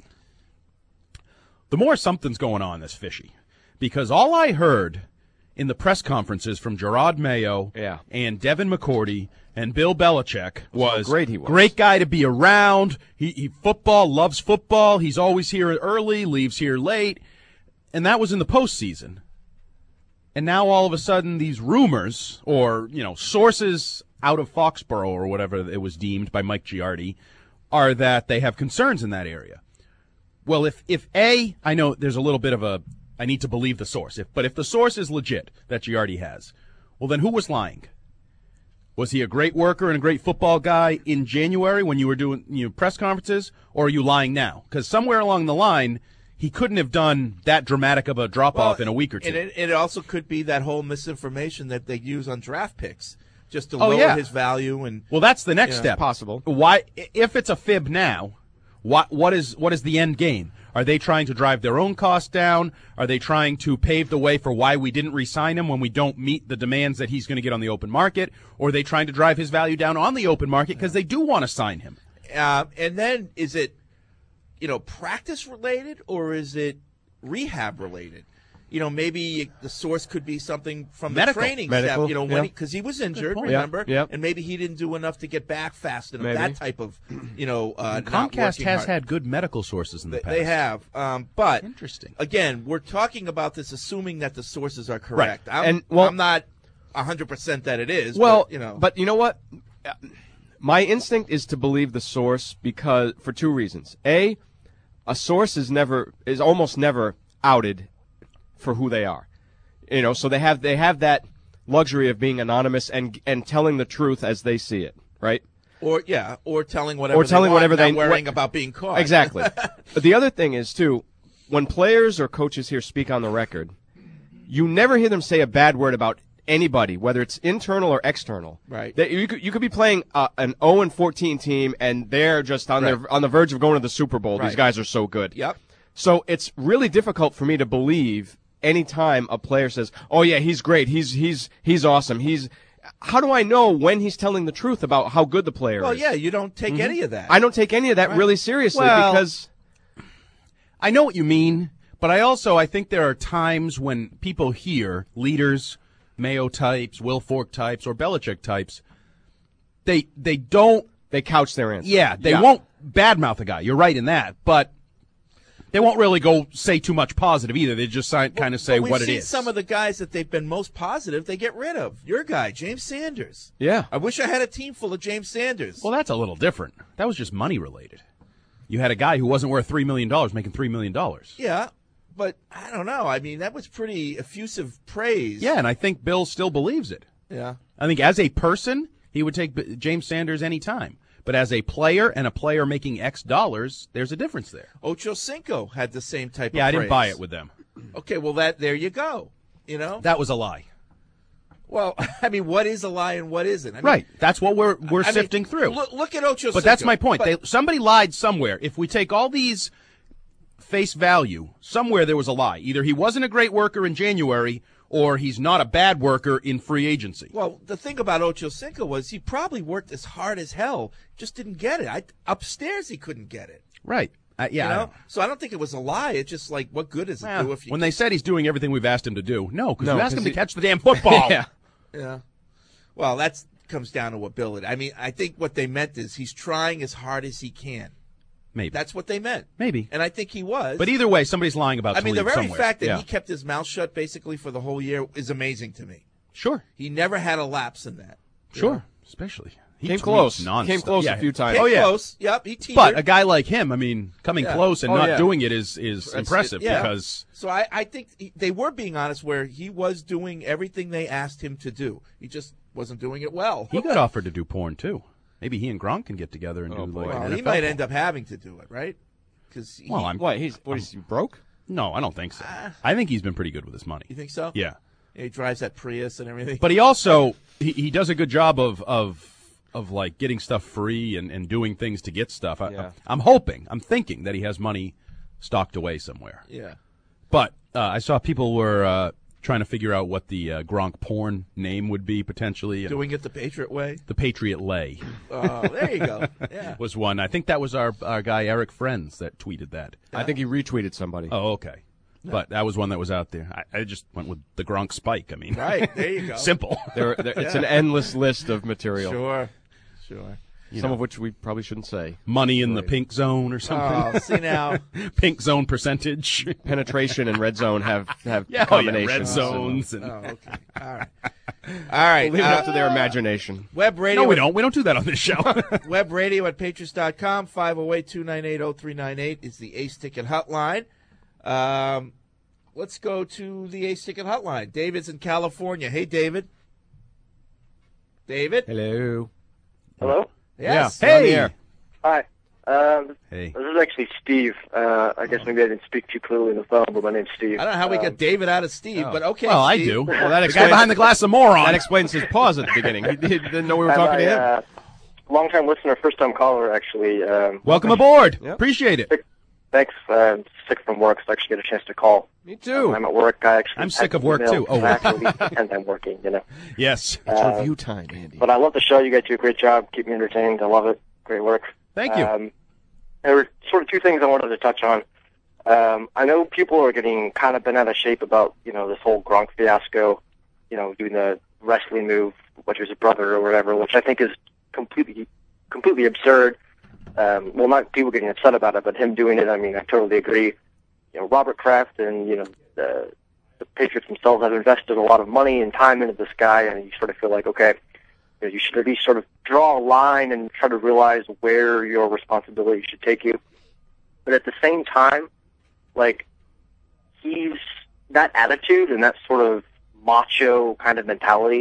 [SPEAKER 7] the more something's going on that's fishy. Because all I heard in the press conferences from Gerard Mayo
[SPEAKER 11] Yeah.
[SPEAKER 7] and Devin McCourty and Bill Belichick was,
[SPEAKER 11] how great he was.
[SPEAKER 7] great guy to be around. He, he football, loves football. He's always here early, leaves here late. And that was in the postseason. And now all of a sudden these rumors or, you know, sources out of Foxborough or whatever it was deemed by Mike Giardi are that they have concerns in that area. Well, if, if A, I know there's a little bit of a, I need to believe the source, if, but if the source is legit that Giardi has, well then who was lying? Was he a great worker and a great football guy in January when you were doing you know, press conferences, or are you lying now? Because somewhere along the line, he couldn't have done that dramatic of a drop-off
[SPEAKER 10] Well,
[SPEAKER 7] in a week or two.
[SPEAKER 10] And it, it also could be that whole misinformation that they use on draft picks just to
[SPEAKER 7] Oh,
[SPEAKER 10] lower
[SPEAKER 7] yeah.
[SPEAKER 10] his value. And
[SPEAKER 7] Well, that's the next
[SPEAKER 10] Yeah.
[SPEAKER 7] step.
[SPEAKER 11] Possible.
[SPEAKER 7] Why, if it's a fib now, what what is what is the end game? Are they trying to drive their own costs down? Are they trying to pave the way for why we didn't re-sign him when we don't meet the demands that he's going to get on the open market? Or are they trying to drive his value down on the open market because they do want to sign him?
[SPEAKER 10] uh, and then is it, you know, practice related or is it rehab related? You know, maybe the source could be something from the
[SPEAKER 7] Medical.
[SPEAKER 10] training
[SPEAKER 11] Medical,
[SPEAKER 10] staff. You know,
[SPEAKER 11] yeah.
[SPEAKER 10] when because he, he was injured,
[SPEAKER 7] point.
[SPEAKER 10] remember?
[SPEAKER 11] Yeah, yeah.
[SPEAKER 10] And maybe he didn't do enough to get back fast enough.
[SPEAKER 11] Maybe.
[SPEAKER 10] That type of, you know, uh, not
[SPEAKER 7] Comcast
[SPEAKER 10] working
[SPEAKER 7] has
[SPEAKER 10] hard.
[SPEAKER 7] had good medical sources in the
[SPEAKER 10] They,
[SPEAKER 7] past.
[SPEAKER 10] they have, um, but
[SPEAKER 7] Interesting.
[SPEAKER 10] Again, we're talking about this assuming that the sources are correct. I'm,
[SPEAKER 11] And, well-
[SPEAKER 10] I'm not a hundred percent that it is.
[SPEAKER 11] Well,
[SPEAKER 10] but, you know,
[SPEAKER 11] but you know what? Uh, My instinct is to believe the source because for two reasons. A, a source is never is almost never outed for who they are. You know, so they have they have that luxury of being anonymous and and telling the truth as they see it, right?
[SPEAKER 10] Or yeah, or telling whatever
[SPEAKER 11] or telling
[SPEAKER 10] they want,
[SPEAKER 11] whatever
[SPEAKER 10] not
[SPEAKER 11] they
[SPEAKER 10] worrying
[SPEAKER 11] what,
[SPEAKER 10] about being caught.
[SPEAKER 11] Exactly. But the other thing is too, when players or coaches here speak on the record, you never hear them say a bad word about anybody, whether it's internal or external.
[SPEAKER 10] Right.
[SPEAKER 11] That you could you could be playing uh, an oh and fourteen team, and they're just on
[SPEAKER 10] Right.
[SPEAKER 11] their on the verge of going to the Super Bowl.
[SPEAKER 10] Right.
[SPEAKER 11] These guys are so good.
[SPEAKER 10] Yep.
[SPEAKER 11] So it's really difficult for me to believe anytime a player says, "Oh yeah, he's great. He's he's he's awesome. He's." How do I know when he's telling the truth about how good the player
[SPEAKER 10] Well,
[SPEAKER 11] is?
[SPEAKER 10] yeah, you don't take
[SPEAKER 11] Mhm.
[SPEAKER 10] any of that.
[SPEAKER 11] I don't take any of that
[SPEAKER 10] Right.
[SPEAKER 11] really seriously
[SPEAKER 7] Well,
[SPEAKER 11] because
[SPEAKER 7] I know what you mean, but I also I think there are times when people hear leaders, Mayo types, Will Fork types, or Belichick types, they they don't
[SPEAKER 11] they couch their answer.
[SPEAKER 7] Yeah, they
[SPEAKER 11] Yeah.
[SPEAKER 7] won't badmouth a guy. You're right in that, but they won't really go say too much positive either. They just kind of say
[SPEAKER 10] But we've
[SPEAKER 7] what it
[SPEAKER 10] seen
[SPEAKER 7] is.
[SPEAKER 10] some of the guys that they've been most positive, they get rid of. Your guy, James Sanders.
[SPEAKER 11] Yeah.
[SPEAKER 10] I wish I had a team full of James Sanders.
[SPEAKER 7] Well, that's a little different. That was just money related. You had a guy who wasn't worth three million dollars making three million dollars.
[SPEAKER 10] Yeah, but I don't know. I mean, that was pretty effusive praise.
[SPEAKER 7] Yeah, and I think Bill still believes it.
[SPEAKER 10] Yeah.
[SPEAKER 7] I think as a person, he would take B- James Sanders any time. But as a player and a player making X dollars, there's a difference there.
[SPEAKER 10] Ocho Cinco had the same type
[SPEAKER 7] Yeah,
[SPEAKER 10] of
[SPEAKER 7] I didn't
[SPEAKER 10] praise.
[SPEAKER 7] buy it with them.
[SPEAKER 10] Okay, well, that there you go. You know?
[SPEAKER 7] That was a lie.
[SPEAKER 10] Well, I mean, what is a lie and what isn't? I mean,
[SPEAKER 7] Right. That's what we're we're
[SPEAKER 10] I mean,
[SPEAKER 7] sifting through.
[SPEAKER 10] Look, look at Ocho Cinco.
[SPEAKER 7] But that's my point.
[SPEAKER 10] But-
[SPEAKER 7] They, somebody lied somewhere. If we take all these face value, somewhere there was a lie. Either he wasn't a great worker in January, or he's not a bad worker in free agency.
[SPEAKER 10] Well, the thing about Ocho Cinco was he probably worked as hard as hell, just didn't get it. I, upstairs, he couldn't get it.
[SPEAKER 7] Right. Uh, yeah.
[SPEAKER 10] You
[SPEAKER 7] I
[SPEAKER 10] know?
[SPEAKER 7] know.
[SPEAKER 10] So I don't think it was a lie. It's just like, what good does it
[SPEAKER 7] Well,
[SPEAKER 10] do if you
[SPEAKER 7] when they said he's doing everything we've asked him to do, no, because
[SPEAKER 11] No,
[SPEAKER 7] we asked
[SPEAKER 11] 'cause
[SPEAKER 7] him to
[SPEAKER 11] he-
[SPEAKER 7] catch the damn football.
[SPEAKER 11] yeah.
[SPEAKER 10] Yeah. Well, that comes down to ability. I mean, I think what they meant is he's trying as hard as he can.
[SPEAKER 7] Maybe.
[SPEAKER 10] That's what they meant.
[SPEAKER 7] Maybe.
[SPEAKER 10] And I think he was.
[SPEAKER 7] But either way, somebody's lying about
[SPEAKER 10] I mean, the
[SPEAKER 7] Talib
[SPEAKER 10] very
[SPEAKER 7] somewhere.
[SPEAKER 10] fact that
[SPEAKER 7] Yeah.
[SPEAKER 10] he kept his mouth shut basically for the whole year is amazing to me.
[SPEAKER 7] Sure.
[SPEAKER 10] He never had a lapse in that. you
[SPEAKER 7] Sure.
[SPEAKER 10] know?
[SPEAKER 7] Especially. He
[SPEAKER 11] Came
[SPEAKER 7] tweets
[SPEAKER 11] close.
[SPEAKER 7] nonstop.
[SPEAKER 11] Came close
[SPEAKER 7] Yeah.
[SPEAKER 11] a few times.
[SPEAKER 10] Came
[SPEAKER 7] Oh, yeah.
[SPEAKER 10] close. Yep, he teetered.
[SPEAKER 7] But a guy like him, I mean, coming
[SPEAKER 10] Yeah.
[SPEAKER 7] close and
[SPEAKER 11] Oh,
[SPEAKER 7] not
[SPEAKER 11] yeah.
[SPEAKER 7] doing it is is
[SPEAKER 10] That's-
[SPEAKER 7] impressive
[SPEAKER 10] yeah.
[SPEAKER 7] because
[SPEAKER 10] So I, I think he, they were being honest where he was doing everything they asked him to do. He just wasn't doing it well.
[SPEAKER 7] he got offered to do porn too. Maybe he and Gronk can get together and
[SPEAKER 11] Oh,
[SPEAKER 7] do
[SPEAKER 11] boy.
[SPEAKER 7] like
[SPEAKER 10] Well,
[SPEAKER 7] N
[SPEAKER 10] he
[SPEAKER 7] F L
[SPEAKER 10] might
[SPEAKER 7] porn.
[SPEAKER 10] end up having to do it, right? Because
[SPEAKER 7] Well, I'm.
[SPEAKER 11] What? He's what is he broke?
[SPEAKER 7] No, I don't think so. I think he's been pretty good with his money.
[SPEAKER 10] you think so?
[SPEAKER 7] Yeah,
[SPEAKER 10] He drives that Prius and everything.
[SPEAKER 7] but he also he, he does a good job of of of like getting stuff free and, and doing things to get stuff. I,
[SPEAKER 11] Yeah.
[SPEAKER 7] I'm hoping, I'm thinking that he has money stocked away somewhere.
[SPEAKER 10] yeah.
[SPEAKER 7] But uh, I saw people were uh, trying to figure out what the uh, Gronk porn name would be potentially. and
[SPEAKER 10] Doing it the Patriot way.
[SPEAKER 7] the Patriot Lay
[SPEAKER 10] Oh, there you go. Yeah.
[SPEAKER 7] was one. I think that was our our guy Eric Friends that tweeted that.
[SPEAKER 11] I think he retweeted somebody.
[SPEAKER 7] Oh, okay. But that was one that was out there. I, I just went with the Gronk spike. I mean,
[SPEAKER 10] Right. There you go.
[SPEAKER 7] simple.
[SPEAKER 11] There, there, it's an endless list of material.
[SPEAKER 10] Sure. Sure.
[SPEAKER 11] Some of which we probably shouldn't say.
[SPEAKER 7] Money in the pink zone or something.
[SPEAKER 10] Oh, see now.
[SPEAKER 7] Pink zone percentage.
[SPEAKER 11] Penetration and red zone have have
[SPEAKER 7] Yeah, oh, yeah,
[SPEAKER 11] combinations.
[SPEAKER 7] red zones. And,
[SPEAKER 10] Oh, okay. All right. All right.
[SPEAKER 11] Leave it
[SPEAKER 10] uh,
[SPEAKER 11] up to their imagination.
[SPEAKER 10] Web radio.
[SPEAKER 7] no, we don't. We don't do that on this show.
[SPEAKER 10] Web radio at patriots dot com. five oh eight, two nine eight, oh three nine eight is the Ace Ticket hotline. Um, let's go to the Ace Ticket hotline. David's in California. Hey, David. David?
[SPEAKER 11] Hello.
[SPEAKER 12] Hello?
[SPEAKER 10] Yes.
[SPEAKER 11] You're on the
[SPEAKER 7] Hey.
[SPEAKER 11] air.
[SPEAKER 12] Hi. Um,
[SPEAKER 7] Hey.
[SPEAKER 12] This is actually Steve. Uh, I guess maybe I didn't speak too clearly in the phone, but my name's Steve.
[SPEAKER 10] I don't know how we
[SPEAKER 12] um,
[SPEAKER 10] got David out of Steve, but okay.
[SPEAKER 7] well, I
[SPEAKER 10] Steve.
[SPEAKER 7] do.
[SPEAKER 11] Well, that
[SPEAKER 7] the guy
[SPEAKER 11] explains,
[SPEAKER 7] behind the glass of moron.
[SPEAKER 11] that explains his pause at the beginning. He, he didn't know we were
[SPEAKER 12] I'm
[SPEAKER 11] talking
[SPEAKER 12] a,
[SPEAKER 11] to him.
[SPEAKER 12] Uh, long-time listener, first-time caller, actually. Um,
[SPEAKER 7] Welcome aboard.
[SPEAKER 11] Yep.
[SPEAKER 7] Appreciate it.
[SPEAKER 12] Thanks. Uh, I'm sick from work, so I actually get a chance to call.
[SPEAKER 11] Me too.
[SPEAKER 12] When I'm at work. I actually
[SPEAKER 7] I'm
[SPEAKER 12] type
[SPEAKER 7] sick of
[SPEAKER 12] an
[SPEAKER 7] work,
[SPEAKER 12] email
[SPEAKER 7] too. Oh.
[SPEAKER 12] back at least pretend I'm working, you know.
[SPEAKER 7] Yes.
[SPEAKER 11] It's
[SPEAKER 12] Uh,
[SPEAKER 11] review time, Andy.
[SPEAKER 12] But I love the show. You guys do a great job. Keep me entertained. I love it. Great work.
[SPEAKER 7] Thank you.
[SPEAKER 12] Um, there were sort of two things I wanted to touch on. Um, I know people are getting kind of bent out of shape about, you know, this whole Gronk fiasco, you know, doing the wrestling move, which is a brother or whatever, which I think is completely, completely absurd. Um, well, not people getting upset about it, but him doing it, I mean, I totally agree. You know, Robert Kraft and, you know, the, the Patriots themselves have invested a lot of money and time into this guy, and you sort of feel like, okay, you know, you should at least sort of draw a line and try to realize where your responsibility should take you. But at the same time, like, he's, that attitude and that sort of macho kind of mentality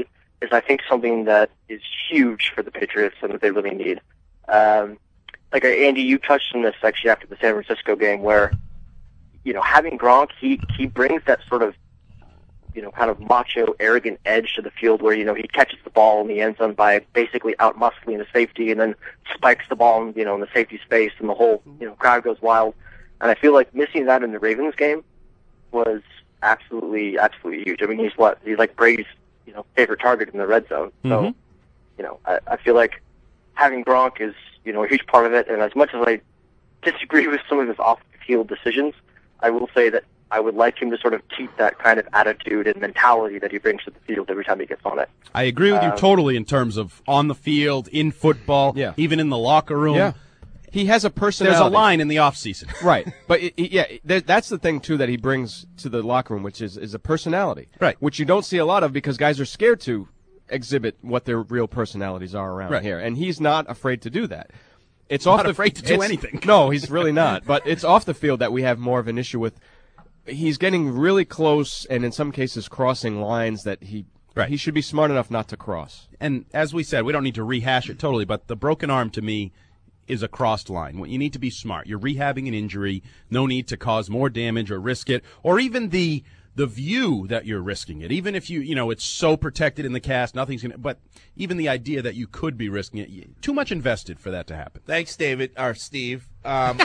[SPEAKER 12] is, I think, something that is huge for the Patriots and that they really need. Um, like, uh, Andy, you touched on this actually after the San Francisco game where, you know, having Gronk, he, he brings that sort of, you know, kind of macho, arrogant edge to the field where, you know, he catches the ball in the end zone by basically out-muscling the safety and then spikes the ball, in, you know, in the safety space and the whole, you know, crowd goes wild. And I feel like missing that in the Ravens game was absolutely, absolutely huge. I mean, he's what? He's like Brady's, you know, favorite target in the red zone. So,
[SPEAKER 7] Mm-hmm.
[SPEAKER 12] you know, I, I feel like having Gronk is, you know, a huge part of it. And as much as I disagree with some of his off-the-field decisions, I will say that I would like him to sort of keep that kind of attitude and mentality that he brings to the field every time he gets on it.
[SPEAKER 7] I agree with you
[SPEAKER 12] Um,
[SPEAKER 7] totally in terms of on the field, in football,
[SPEAKER 11] Yeah.
[SPEAKER 7] even in the locker room.
[SPEAKER 11] Yeah. He has a personality.
[SPEAKER 7] There's a line in the offseason.
[SPEAKER 11] Right. But, it, it- yeah, there, that's the thing, too, that he brings to the locker room, which is, is a personality.
[SPEAKER 7] Right.
[SPEAKER 11] Which you don't see a lot of because guys are scared to exhibit what their real personalities are around
[SPEAKER 7] Right.
[SPEAKER 11] here. And he's not afraid to do that. It's
[SPEAKER 7] Not
[SPEAKER 11] off the,
[SPEAKER 7] afraid to do
[SPEAKER 11] it's-
[SPEAKER 7] anything.
[SPEAKER 11] No, he's really not. But it's off the field that we have more of an issue with. He's getting really close and in some cases crossing lines that he
[SPEAKER 7] Right.
[SPEAKER 11] he should be smart enough not to cross.
[SPEAKER 7] And as we said, we don't need to rehash it totally, but the broken arm to me is a crossed line. You need to be smart. You're rehabbing an injury. No need to cause more damage or risk it, or even the the view that you're risking it. Even if you, you know, it's so protected in the cast, nothing's going to, but even the idea that you could be risking it, too much invested for that to happen.
[SPEAKER 10] Thanks, David, or Steve. Um,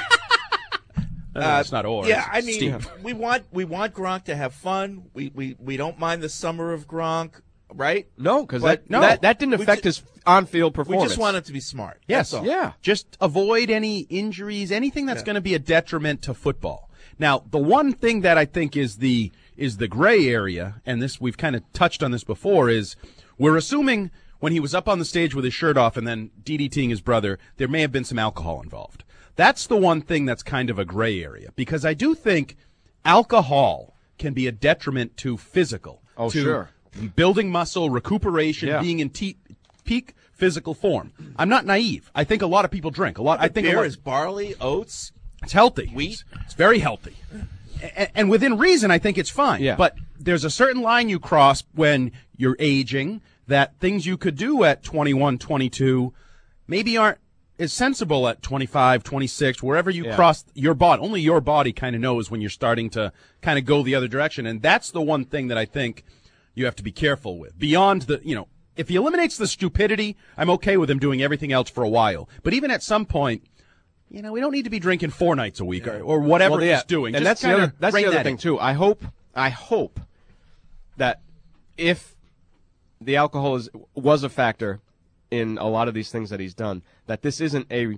[SPEAKER 7] No, no, it's not or.
[SPEAKER 10] Yeah,
[SPEAKER 7] it's
[SPEAKER 10] I mean,
[SPEAKER 7] Steve.
[SPEAKER 10] we want we want Gronk to have fun. We we, we don't mind the summer of Gronk, right?
[SPEAKER 11] No, because
[SPEAKER 10] But
[SPEAKER 11] that,
[SPEAKER 10] no.
[SPEAKER 11] that that didn't
[SPEAKER 10] We
[SPEAKER 11] affect
[SPEAKER 10] ju-
[SPEAKER 11] his on-field
[SPEAKER 10] We
[SPEAKER 11] performance.
[SPEAKER 10] just want him to be smart.
[SPEAKER 7] Yes.
[SPEAKER 10] That's all.
[SPEAKER 11] Yeah.
[SPEAKER 7] Just avoid any injuries, anything that's
[SPEAKER 10] Yeah.
[SPEAKER 7] going to be a detriment to football. Now, the one thing that I think is the is the gray area, and this we've kind of touched on this before, is we're assuming when he was up on the stage with his shirt off and then DDTing his brother, there may have been some alcohol involved. That's the one thing that's kind of a gray area, because I do think alcohol can be a detriment to physical.
[SPEAKER 11] Oh,
[SPEAKER 7] to
[SPEAKER 11] sure.
[SPEAKER 7] building muscle, recuperation,
[SPEAKER 11] Yeah.
[SPEAKER 7] being in te- peak physical form. I'm not naive. I think a lot of people drink. A lot. I think a
[SPEAKER 10] beer
[SPEAKER 7] lot,
[SPEAKER 10] is barley, oats.
[SPEAKER 7] it's healthy.
[SPEAKER 10] Wheat?
[SPEAKER 7] It's, it's very healthy. And, and within reason, I think it's fine.
[SPEAKER 11] Yeah.
[SPEAKER 7] But there's a certain line you cross when you're aging that things you could do at twenty-one, twenty-two maybe aren't as sensible at twenty-five, twenty-six, wherever you
[SPEAKER 11] Yeah.
[SPEAKER 7] cross your body. Only your body kind of knows when you're starting to kind of go the other direction. And that's the one thing that I think you have to be careful with. Beyond the, you know, if he eliminates the stupidity, I'm okay with him doing everything else for a while. But even at some point, you know, we don't need to be drinking four nights a week or, or whatever
[SPEAKER 11] Well, yeah.
[SPEAKER 7] he's doing.
[SPEAKER 11] And
[SPEAKER 7] Just
[SPEAKER 11] that's the
[SPEAKER 7] kinda
[SPEAKER 11] other, that's the
[SPEAKER 7] rein
[SPEAKER 11] other
[SPEAKER 7] that
[SPEAKER 11] thing
[SPEAKER 7] in.
[SPEAKER 11] too. I hope I hope that if the alcohol is was a factor in a lot of these things that he's done, that this isn't a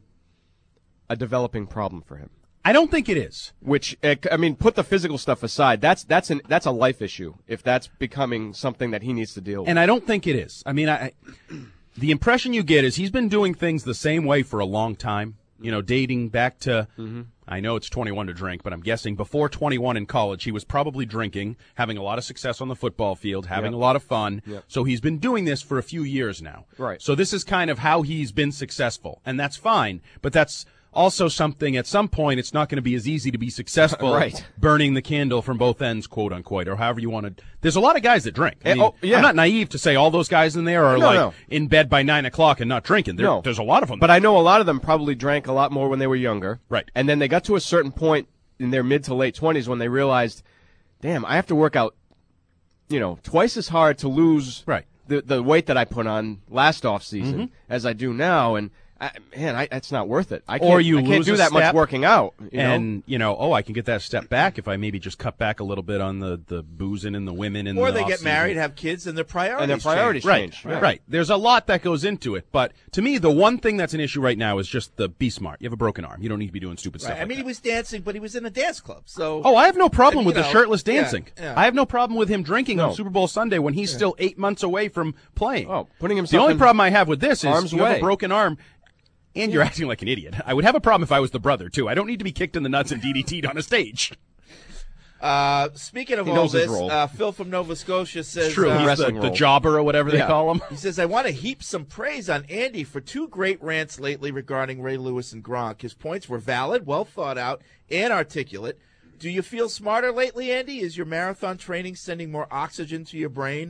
[SPEAKER 11] a developing problem for him.
[SPEAKER 7] I don't think it is.
[SPEAKER 11] Which uh, I mean, put the physical stuff aside. That's that's an that's a life issue. If that's becoming something that he needs to deal with.
[SPEAKER 7] And I don't think it is. I mean, I, the impression you get is he's been doing things the same way for a long time. You know, dating back to,
[SPEAKER 11] Mm-hmm.
[SPEAKER 7] I know it's twenty-one to drink, but I'm guessing before twenty-one in college, he was probably drinking, having a lot of success on the football field, having
[SPEAKER 11] Yep.
[SPEAKER 7] a lot of fun.
[SPEAKER 11] Yep.
[SPEAKER 7] So he's been doing this for a few years now.
[SPEAKER 11] Right.
[SPEAKER 7] So this is kind of how he's been successful, and that's fine. But that's also something, at some point, it's not going to be as easy to be successful
[SPEAKER 11] Right.
[SPEAKER 7] burning the candle from both ends, quote unquote, or however you want to. There's a lot of guys that drink. I
[SPEAKER 11] Eh,
[SPEAKER 7] mean,
[SPEAKER 11] oh, yeah.
[SPEAKER 7] I'm not naive to say all those guys in there are
[SPEAKER 11] No,
[SPEAKER 7] like
[SPEAKER 11] no.
[SPEAKER 7] in bed by nine o'clock and not drinking. There,
[SPEAKER 11] No.
[SPEAKER 7] There's a lot of them.
[SPEAKER 11] But I know a lot of them probably drank a lot more when they were younger.
[SPEAKER 7] Right.
[SPEAKER 11] And then they got to a certain point in their mid to late twenties when they realized, damn, I have to work out, you know, twice as hard to lose
[SPEAKER 7] Right.
[SPEAKER 11] the the weight that I put on last off season
[SPEAKER 7] Mhm.
[SPEAKER 11] as I do now. And I, man, I, it's not worth it. I can't,
[SPEAKER 7] or you
[SPEAKER 11] I can't
[SPEAKER 7] lose
[SPEAKER 11] do
[SPEAKER 7] a
[SPEAKER 11] that much
[SPEAKER 7] step,
[SPEAKER 11] working out. You
[SPEAKER 7] and
[SPEAKER 11] know?
[SPEAKER 7] you know, oh, I can get that step back if I maybe just cut back a little bit on the the boozing and the women and
[SPEAKER 10] Or
[SPEAKER 7] the
[SPEAKER 10] they get
[SPEAKER 7] off-season.
[SPEAKER 10] married, have kids, and their priorities
[SPEAKER 11] And their priorities
[SPEAKER 10] change.
[SPEAKER 11] change.
[SPEAKER 7] Right,
[SPEAKER 11] Yeah.
[SPEAKER 7] right. There's a lot that goes into it, but to me, the one thing that's an issue right now is just the be smart. You have a broken arm. You don't need to be doing stupid
[SPEAKER 10] Right.
[SPEAKER 7] stuff.
[SPEAKER 10] I
[SPEAKER 7] like
[SPEAKER 10] mean,
[SPEAKER 7] that.
[SPEAKER 10] he was dancing, but he was in a dance club. So
[SPEAKER 7] Oh, I have no problem
[SPEAKER 10] And,
[SPEAKER 7] with
[SPEAKER 10] you
[SPEAKER 7] the
[SPEAKER 10] know,
[SPEAKER 7] shirtless
[SPEAKER 10] yeah,
[SPEAKER 7] dancing.
[SPEAKER 10] yeah.
[SPEAKER 7] I have no problem with him drinking
[SPEAKER 11] No.
[SPEAKER 7] on Super Bowl Sunday when he's still eight months away from playing.
[SPEAKER 11] Oh, putting
[SPEAKER 7] The
[SPEAKER 11] himself
[SPEAKER 7] only
[SPEAKER 11] in
[SPEAKER 7] problem I have with this is
[SPEAKER 11] harm's
[SPEAKER 7] you have
[SPEAKER 11] way.
[SPEAKER 7] a broken arm, and you're acting like an idiot. I would have a problem if I was the brother, too. I don't need to be kicked in the nuts and D D T'd on a stage.
[SPEAKER 10] Uh, speaking of
[SPEAKER 11] He
[SPEAKER 10] all
[SPEAKER 11] knows his
[SPEAKER 10] this,
[SPEAKER 11] role.
[SPEAKER 10] uh, Phil from Nova Scotia says,
[SPEAKER 7] It's true.
[SPEAKER 10] uh,
[SPEAKER 7] He's the,
[SPEAKER 11] wrestling
[SPEAKER 7] the
[SPEAKER 11] role.
[SPEAKER 7] jobber or whatever they
[SPEAKER 11] Yeah.
[SPEAKER 7] call him.
[SPEAKER 10] he says, I want to heap some praise on Andy for two great rants lately regarding Ray Lewis and Gronk. His points were valid, well thought out, and articulate. Do you feel smarter lately, Andy? Is your marathon training sending more oxygen to your brain?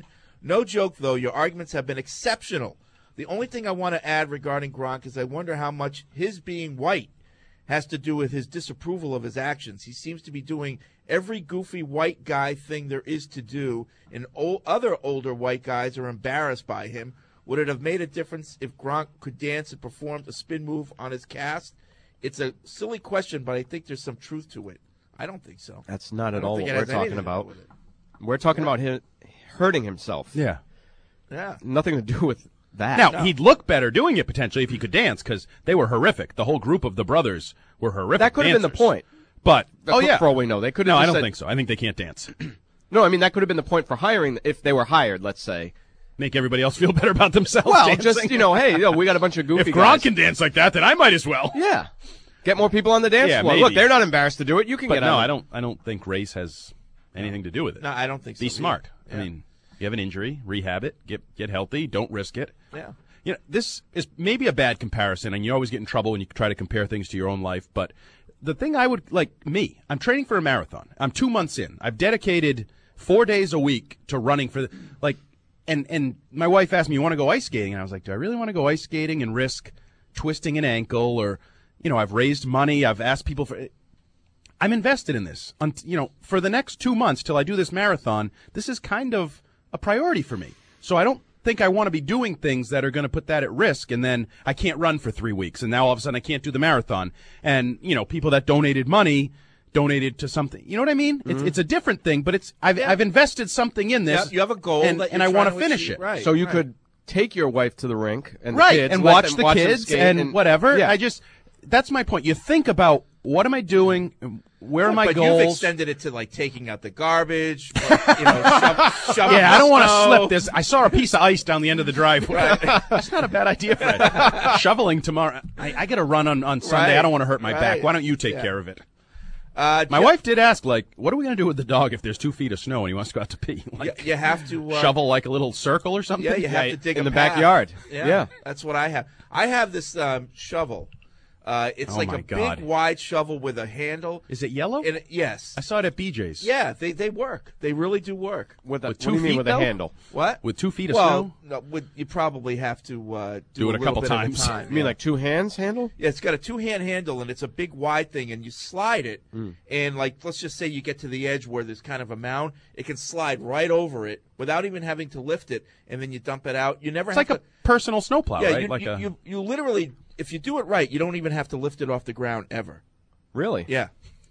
[SPEAKER 10] No joke, though, your arguments have been exceptional. The only thing I want to add regarding Gronk is I wonder how much his being white has to do with his disapproval of his actions. He seems to be doing every goofy white guy thing there is to do, and old, other older white guys are embarrassed by him. Would it have made a difference if Gronk could dance and performed a spin move on his cast? It's a silly question, but I think there's some truth to it. I don't think so.
[SPEAKER 11] That's not
[SPEAKER 10] I
[SPEAKER 11] at
[SPEAKER 10] don't
[SPEAKER 11] all
[SPEAKER 10] think
[SPEAKER 11] what
[SPEAKER 10] it
[SPEAKER 11] we're
[SPEAKER 10] has anything
[SPEAKER 11] talking
[SPEAKER 10] to do
[SPEAKER 11] about.
[SPEAKER 10] with it.
[SPEAKER 11] We're talking about him hurting himself.
[SPEAKER 7] Yeah.
[SPEAKER 10] Yeah.
[SPEAKER 11] Nothing to do with that.
[SPEAKER 7] Now,
[SPEAKER 11] No.
[SPEAKER 7] he'd look better doing it potentially if he could dance because they were horrific. The whole group of the brothers were horrific.
[SPEAKER 11] That could have been the
[SPEAKER 7] dancers.
[SPEAKER 11] point.
[SPEAKER 7] But,
[SPEAKER 11] For-
[SPEAKER 7] oh, yeah.
[SPEAKER 11] for all we know, they could have
[SPEAKER 7] No, I
[SPEAKER 11] just
[SPEAKER 7] don't
[SPEAKER 11] said-
[SPEAKER 7] think so. I think they can't dance.
[SPEAKER 11] No, I mean, that could have been the point for hiring if they were hired, let's say.
[SPEAKER 7] Make everybody else feel better about themselves.
[SPEAKER 11] Well,
[SPEAKER 7] dancing.
[SPEAKER 11] just, you know, hey, you know, we got a bunch of goofy
[SPEAKER 7] If Gronk
[SPEAKER 11] guys.
[SPEAKER 7] can dance like that, then I might as well.
[SPEAKER 11] Yeah. Get more people on the dance
[SPEAKER 7] Yeah,
[SPEAKER 11] floor.
[SPEAKER 7] maybe.
[SPEAKER 11] Look, they're not embarrassed to do it. You can
[SPEAKER 7] But
[SPEAKER 11] get
[SPEAKER 7] no,
[SPEAKER 11] out.
[SPEAKER 7] I don't. I don't think race has anything to do with it.
[SPEAKER 10] No, I don't think so
[SPEAKER 7] Be
[SPEAKER 10] either.
[SPEAKER 7] smart.
[SPEAKER 10] Yeah.
[SPEAKER 7] I mean, you have an injury, rehab it, get get healthy, don't risk it.
[SPEAKER 10] Yeah.
[SPEAKER 7] You know, this is maybe a bad comparison, and you always get in trouble when you try to compare things to your own life. But the thing I would like me, I'm training for a marathon. I'm two months in. I've dedicated four days a week to running for the, like, and and my wife asked me, "You want to go ice skating?" And I was like, "Do I really want to go ice skating and risk twisting an ankle or?" You know, I've raised money. I've asked people for. I'm invested in this. Um, you know, for the next two months till I do this marathon, this is kind of a priority for me. So I don't think I want to be doing things that are going to put that at risk, and then I can't run for three weeks, and now all of a sudden I can't do the marathon. And you know, people that donated money donated to something. You know what I mean? It's it's a different thing, but it's I've I've invested something in this.
[SPEAKER 10] Yeah, you have a goal
[SPEAKER 7] and,
[SPEAKER 10] that
[SPEAKER 7] and
[SPEAKER 10] you're
[SPEAKER 7] I want
[SPEAKER 10] trying
[SPEAKER 7] to
[SPEAKER 10] to
[SPEAKER 7] finish
[SPEAKER 10] achieve.
[SPEAKER 7] it.
[SPEAKER 10] Right.
[SPEAKER 11] So you
[SPEAKER 10] right.
[SPEAKER 11] could take your wife to the rink and the
[SPEAKER 7] right
[SPEAKER 11] kids,
[SPEAKER 7] and
[SPEAKER 11] let
[SPEAKER 7] watch
[SPEAKER 11] them-
[SPEAKER 7] the
[SPEAKER 11] watch them
[SPEAKER 7] kids
[SPEAKER 11] skate
[SPEAKER 7] and, whatever.
[SPEAKER 11] Yeah.
[SPEAKER 7] I just that's my point. You think about what am I doing? Where are
[SPEAKER 10] Yeah,
[SPEAKER 7] my
[SPEAKER 10] but
[SPEAKER 7] goals?
[SPEAKER 10] you've extended it to like taking out the garbage, like, you know, shove, shoving
[SPEAKER 7] Yeah,
[SPEAKER 10] the
[SPEAKER 7] I don't want to
[SPEAKER 10] snow.
[SPEAKER 7] slip this. I saw a piece of ice down the end of the driveway. That's not a bad idea, Fred. Shoveling tomorrow. I, I got to run on, on Sunday.
[SPEAKER 10] Right,
[SPEAKER 7] I don't want to hurt my
[SPEAKER 10] right.
[SPEAKER 7] back. Why don't you take
[SPEAKER 10] Yeah.
[SPEAKER 7] care of it?
[SPEAKER 10] Uh,
[SPEAKER 7] My
[SPEAKER 10] Jeff-
[SPEAKER 7] wife did ask, like, what are we going to do with the dog if there's two feet of snow and he wants to go out to pee? Like,
[SPEAKER 10] you, you have to uh,
[SPEAKER 7] shovel like a little circle or something?
[SPEAKER 10] Yeah, you have to dig
[SPEAKER 11] in
[SPEAKER 10] a
[SPEAKER 11] the
[SPEAKER 10] path.
[SPEAKER 11] backyard.
[SPEAKER 10] Yeah,
[SPEAKER 11] Yeah.
[SPEAKER 10] that's what I have. I have this um, shovel. Uh, it's
[SPEAKER 7] Oh
[SPEAKER 10] like
[SPEAKER 7] my
[SPEAKER 10] a
[SPEAKER 7] God.
[SPEAKER 10] big, wide shovel with a handle.
[SPEAKER 7] Is it yellow?
[SPEAKER 10] And it, yes.
[SPEAKER 7] I saw it at B J's.
[SPEAKER 10] Yeah, they they work. They really do work.
[SPEAKER 11] With, a,
[SPEAKER 7] With
[SPEAKER 11] what
[SPEAKER 7] two
[SPEAKER 11] do you mean
[SPEAKER 7] feet,
[SPEAKER 11] with
[SPEAKER 7] though?
[SPEAKER 11] a handle?
[SPEAKER 10] What?
[SPEAKER 7] With two feet of
[SPEAKER 10] well,
[SPEAKER 7] snow?
[SPEAKER 10] no, with, you probably have to uh, do,
[SPEAKER 7] Do it a
[SPEAKER 10] little
[SPEAKER 7] couple
[SPEAKER 10] bit at
[SPEAKER 7] times.
[SPEAKER 10] time.
[SPEAKER 11] You mean
[SPEAKER 10] yeah.
[SPEAKER 11] like two hands handle?
[SPEAKER 10] Yeah, it's got a two-hand handle, and it's a big, wide thing, and you slide it,
[SPEAKER 7] Mm.
[SPEAKER 10] and, like, let's just say you get to the edge where there's kind of a mound, it can slide right over it without even having to lift it, and then you dump it out. You never
[SPEAKER 7] It's
[SPEAKER 10] have
[SPEAKER 7] like
[SPEAKER 10] to...
[SPEAKER 7] a personal snowplow,
[SPEAKER 10] yeah,
[SPEAKER 7] right?
[SPEAKER 10] you,
[SPEAKER 7] like
[SPEAKER 10] you,
[SPEAKER 7] a,
[SPEAKER 10] you, you literally, if you do it right, you don't even have to lift it off the ground ever.
[SPEAKER 11] Really?
[SPEAKER 10] Yeah.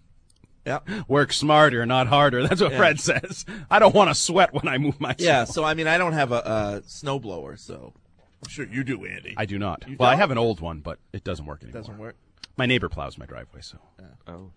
[SPEAKER 10] Yeah.
[SPEAKER 7] work smarter, not harder. That's what
[SPEAKER 10] Yeah.
[SPEAKER 7] Fred says. I don't want to sweat when I move myself.
[SPEAKER 10] Yeah, so, I mean, I don't have a, a snowblower, so I'm sure you do, Andy.
[SPEAKER 7] I do not.
[SPEAKER 10] You
[SPEAKER 7] Well, I
[SPEAKER 10] don't?
[SPEAKER 7] have an old one, but it doesn't work
[SPEAKER 10] It
[SPEAKER 7] anymore.
[SPEAKER 10] doesn't work.
[SPEAKER 7] My neighbor plows my driveway, so.
[SPEAKER 11] Oh.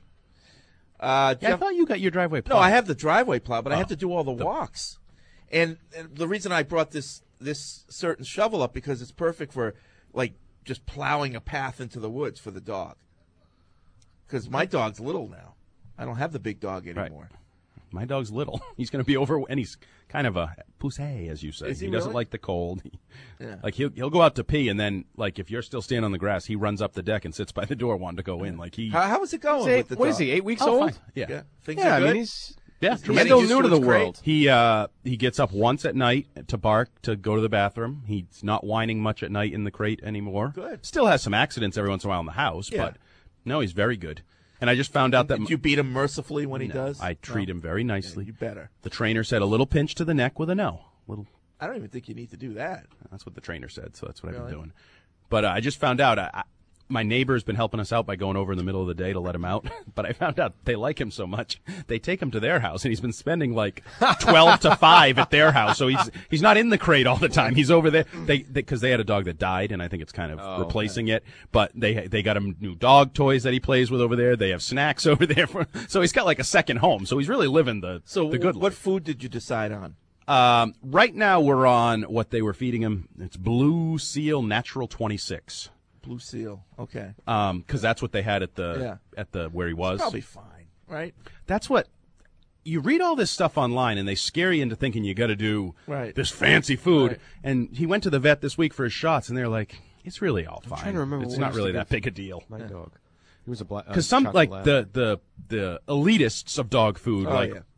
[SPEAKER 10] Uh,
[SPEAKER 7] Yeah, I
[SPEAKER 10] Jeff-
[SPEAKER 7] thought you got your driveway plowed.
[SPEAKER 10] No, I have the driveway plow, but I
[SPEAKER 7] Oh.
[SPEAKER 10] have to do all the walks. And, and the reason I brought this this certain shovel up because it's perfect for like just plowing a path into the woods for the dog. Because my dog's little now. I don't have the big dog anymore.
[SPEAKER 7] My dog's little. He's going to be over, and he's kind of a poussé, as you say.
[SPEAKER 10] Is he
[SPEAKER 7] doesn't
[SPEAKER 10] really?
[SPEAKER 7] like the cold. He-
[SPEAKER 10] Yeah.
[SPEAKER 7] Like he'll he'll go out to pee, and then like if you're still standing on the grass, he runs up the deck and sits by the door wanting to go in. Like he.
[SPEAKER 10] How, how is it going?
[SPEAKER 11] Is he-
[SPEAKER 10] with the
[SPEAKER 11] what
[SPEAKER 10] dog?
[SPEAKER 11] is he, eight weeks
[SPEAKER 7] Oh,
[SPEAKER 11] old?
[SPEAKER 7] fine. Yeah.
[SPEAKER 10] Yeah, things
[SPEAKER 11] Yeah,
[SPEAKER 10] are
[SPEAKER 11] I
[SPEAKER 10] good.
[SPEAKER 11] mean, he's,
[SPEAKER 7] Yeah,
[SPEAKER 10] He's
[SPEAKER 11] he's
[SPEAKER 10] getting
[SPEAKER 11] still
[SPEAKER 10] used
[SPEAKER 11] new to
[SPEAKER 10] his
[SPEAKER 11] the
[SPEAKER 10] crate.
[SPEAKER 11] world.
[SPEAKER 7] He uh he gets up once at night to bark to go to the bathroom. He's not whining much at night in the crate anymore.
[SPEAKER 10] Good.
[SPEAKER 7] Still has some accidents every once in a while in the house,
[SPEAKER 10] Yeah.
[SPEAKER 7] but no, he's very good. And I just found out that
[SPEAKER 10] Did you beat him mercifully when he
[SPEAKER 7] No,
[SPEAKER 10] does?
[SPEAKER 7] I treat
[SPEAKER 10] No?
[SPEAKER 7] him very nicely.
[SPEAKER 10] Yeah, you better.
[SPEAKER 7] The trainer said a little pinch to the neck with a no. Little.
[SPEAKER 10] I don't even think you need to do that.
[SPEAKER 7] That's what the trainer said, so that's what I've
[SPEAKER 10] Really?
[SPEAKER 7] been doing. But uh, I just found out. I, I, my neighbor's been helping us out by going over in the middle of the day to let him out. But I found out they like him so much, they take him to their house, and he's been spending like twelve to five at their house. So he's he's not in the crate all the time. He's over there. They because they, they had a dog that died, and I think it's kind of
[SPEAKER 11] Oh,
[SPEAKER 7] replacing it. But they they got him new dog toys that he plays with over there. They have snacks over there. For, so he's got like a second home. So he's really living the
[SPEAKER 10] So
[SPEAKER 7] the good
[SPEAKER 10] what
[SPEAKER 7] life.
[SPEAKER 10] food did you decide on?
[SPEAKER 7] Um, right now we're on what they were feeding him. It's Blue Seal Natural twenty-six.
[SPEAKER 10] Blue Seal. Okay.
[SPEAKER 7] Um, because that's what they had at the
[SPEAKER 10] Yeah.
[SPEAKER 7] at the where he was.
[SPEAKER 10] Probably fine, right?
[SPEAKER 7] That's what you read all this stuff online, and they scare you into thinking you got to do
[SPEAKER 10] Right.
[SPEAKER 7] this fancy food.
[SPEAKER 10] Right.
[SPEAKER 7] And he went to the vet this week for his shots, and they're like, "It's really all fine.
[SPEAKER 11] trying to remember
[SPEAKER 7] it's
[SPEAKER 11] what
[SPEAKER 7] not
[SPEAKER 11] we used
[SPEAKER 7] really
[SPEAKER 11] to
[SPEAKER 7] that
[SPEAKER 11] give
[SPEAKER 7] big a deal."
[SPEAKER 11] My dog. He was a black.
[SPEAKER 7] Because some like the, the the elitists of dog food,
[SPEAKER 10] Oh,
[SPEAKER 7] like
[SPEAKER 10] yeah.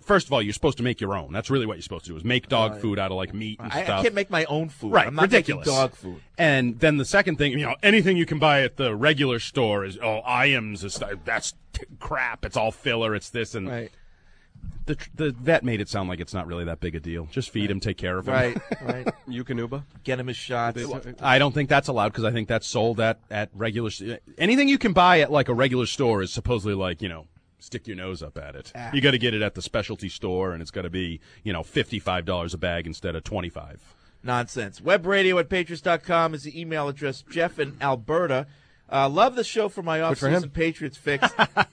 [SPEAKER 7] first of all, you're supposed to make your own. That's really what you're supposed to do, is make dog
[SPEAKER 10] Right.
[SPEAKER 7] food out of, like, meat and
[SPEAKER 10] I,
[SPEAKER 7] stuff.
[SPEAKER 10] I can't make my own food.
[SPEAKER 7] Right,
[SPEAKER 10] I'm not
[SPEAKER 7] ridiculous.
[SPEAKER 10] making dog food.
[SPEAKER 7] And then the second thing, you know, anything you can buy at the regular store is, oh, I Ms is that's t- crap. It's all filler. It's this and
[SPEAKER 10] Right.
[SPEAKER 7] the the vet made it sound like it's not really that big a deal. Just feed him, take care of him.
[SPEAKER 10] Right, right.
[SPEAKER 11] Eukanuba.
[SPEAKER 10] Get him his shots.
[SPEAKER 7] I don't think that's allowed because I think that's sold at at regular. Anything you can buy at like a regular store is supposedly like, you know, stick your nose up at it.
[SPEAKER 10] Ah.
[SPEAKER 7] You got to get it at the specialty store, and it's got to be, you know, fifty-five dollars a bag instead of twenty-five.
[SPEAKER 10] Nonsense. Webradio at Patriots dot com is the email address. Jeff in Alberta. Uh, love the show for my
[SPEAKER 11] for
[SPEAKER 10] off-season
[SPEAKER 11] him.
[SPEAKER 10] Patriots fix.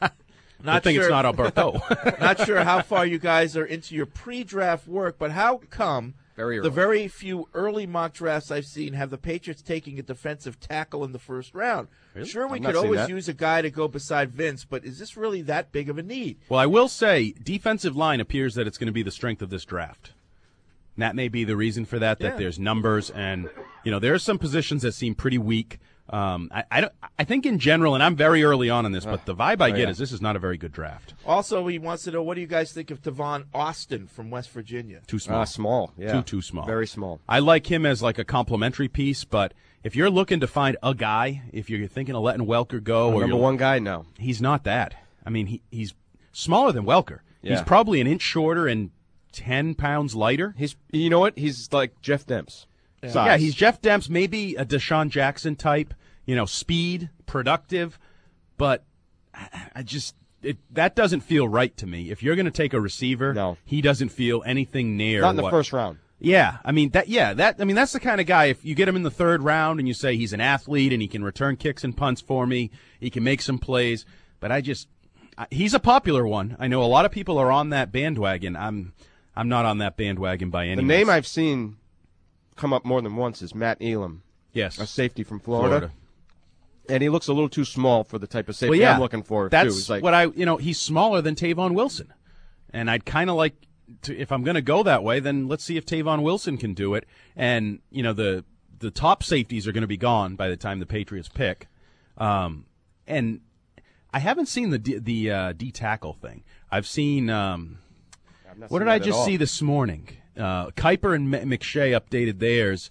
[SPEAKER 7] Not think
[SPEAKER 10] sure,
[SPEAKER 7] it's not Alberto.
[SPEAKER 10] Not sure how far you guys are into your pre-draft work, but how come
[SPEAKER 11] Very
[SPEAKER 10] the
[SPEAKER 11] early.
[SPEAKER 10] very few early mock drafts I've seen have the Patriots taking a defensive tackle in the first round?
[SPEAKER 7] Really?
[SPEAKER 10] Sure, we
[SPEAKER 11] I've
[SPEAKER 10] could
[SPEAKER 11] not seen
[SPEAKER 10] always
[SPEAKER 11] that.
[SPEAKER 10] use a guy to go beside Vince, but is this really that big of a need?
[SPEAKER 7] Well, I will say defensive line appears that it's going to be the strength of this draft. And that may be the reason for that, that
[SPEAKER 10] Yeah.
[SPEAKER 7] there's numbers and, you know, there are some positions that seem pretty weak. Um, I, I, don't, I think in general, and I'm very early on in this, but the vibe I
[SPEAKER 11] Oh,
[SPEAKER 7] get
[SPEAKER 11] yeah.
[SPEAKER 7] is this is not a very good draft.
[SPEAKER 10] Also, he wants to know, what do you guys think of Tavon Austin from West Virginia?
[SPEAKER 7] Too small.
[SPEAKER 11] Uh, small. Yeah.
[SPEAKER 7] Too, too small.
[SPEAKER 11] Very small.
[SPEAKER 7] I like him as like a complimentary piece, but if you're looking to find a guy, if you're thinking of letting Welker go, or
[SPEAKER 11] Number
[SPEAKER 7] you're-
[SPEAKER 11] one guy, no.
[SPEAKER 7] he's not that. I mean, he, he's smaller than Welker. He's
[SPEAKER 11] Yeah.
[SPEAKER 7] probably an inch shorter and ten pounds lighter.
[SPEAKER 11] He's, you know what? He's like Jeff Demps. Size.
[SPEAKER 7] Yeah, he's Jeff Demps, maybe a Deshaun Jackson type, you know, speed, productive, but I- I just it, that doesn't feel right to me. If you're going to take a receiver,
[SPEAKER 11] No.
[SPEAKER 7] he doesn't feel anything near
[SPEAKER 11] not in the
[SPEAKER 7] what-
[SPEAKER 11] first round.
[SPEAKER 7] Yeah, I mean that. Yeah, that. I mean that's the kind of guy. If you get him in the third round and you say he's an athlete and he can return kicks and punts for me, he can make some plays. But I just, I, he's a popular one. I know a lot of people are on that bandwagon. I'm, I'm not on that bandwagon by any
[SPEAKER 11] The
[SPEAKER 7] means.
[SPEAKER 11] name I've seen come up more than once is Matt Elam,
[SPEAKER 7] yes,
[SPEAKER 11] a safety from Florida. And he looks a little too small for the type of safety
[SPEAKER 7] Well, yeah,
[SPEAKER 11] I'm looking for,
[SPEAKER 7] that's
[SPEAKER 11] too. He's like,
[SPEAKER 7] what I, you know, he's smaller than Tavon Wilson, and I'd kind of like to, if I'm going to go that way, then let's see if Tavon Wilson can do it. And you know, the the top safeties are going to be gone by the time the Patriots pick, um, and I haven't seen the D, the uh, D tackle thing. I've seen. Um,
[SPEAKER 11] I've not
[SPEAKER 7] what
[SPEAKER 11] seen
[SPEAKER 7] did I
[SPEAKER 11] that at
[SPEAKER 7] just
[SPEAKER 11] all.
[SPEAKER 7] see this morning? Uh, Kuiper and M- McShay updated theirs.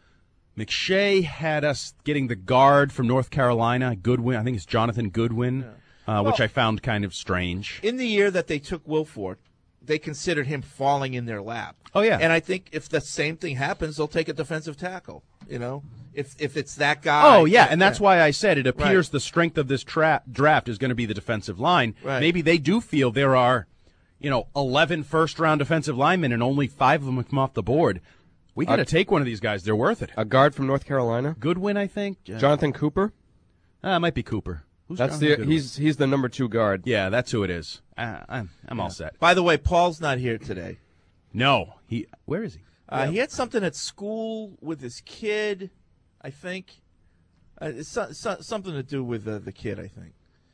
[SPEAKER 7] McShay had us getting the guard from North Carolina, Goodwin. I think it's Jonathan Goodwin, uh, which
[SPEAKER 10] Well-
[SPEAKER 7] I found kind of strange.
[SPEAKER 10] In the year that they took Wilford, they considered him falling in their lap.
[SPEAKER 7] Oh, yeah.
[SPEAKER 10] And I think if the same thing happens, they'll take a defensive tackle. You know, if if it's that guy.
[SPEAKER 7] Oh, yeah, and that's why I said it appears
[SPEAKER 10] Right.
[SPEAKER 7] the strength of this tra- draft is going to be the defensive line.
[SPEAKER 10] Right.
[SPEAKER 7] Maybe they do feel there are, you know, eleven first-round defensive linemen and only five of them come off the board. We got to
[SPEAKER 11] Uh,
[SPEAKER 7] take one of these guys. They're worth it.
[SPEAKER 11] a guard from North Carolina,
[SPEAKER 7] Goodwin, I think. Uh,
[SPEAKER 11] Jonathan Cooper.
[SPEAKER 7] uh, it might be Cooper. Who's
[SPEAKER 11] That's
[SPEAKER 7] Jonathan
[SPEAKER 11] the
[SPEAKER 7] Goodwin?
[SPEAKER 11] he's he's the number two guard.
[SPEAKER 7] Yeah, that's who it is. Uh, I'm I'm all set.
[SPEAKER 10] By the way, Paul's not here today.
[SPEAKER 7] No, he. Where is he?
[SPEAKER 10] Uh, He had something at school with his kid, I think. Uh, it's so, so, something to do with uh, the kid, I think.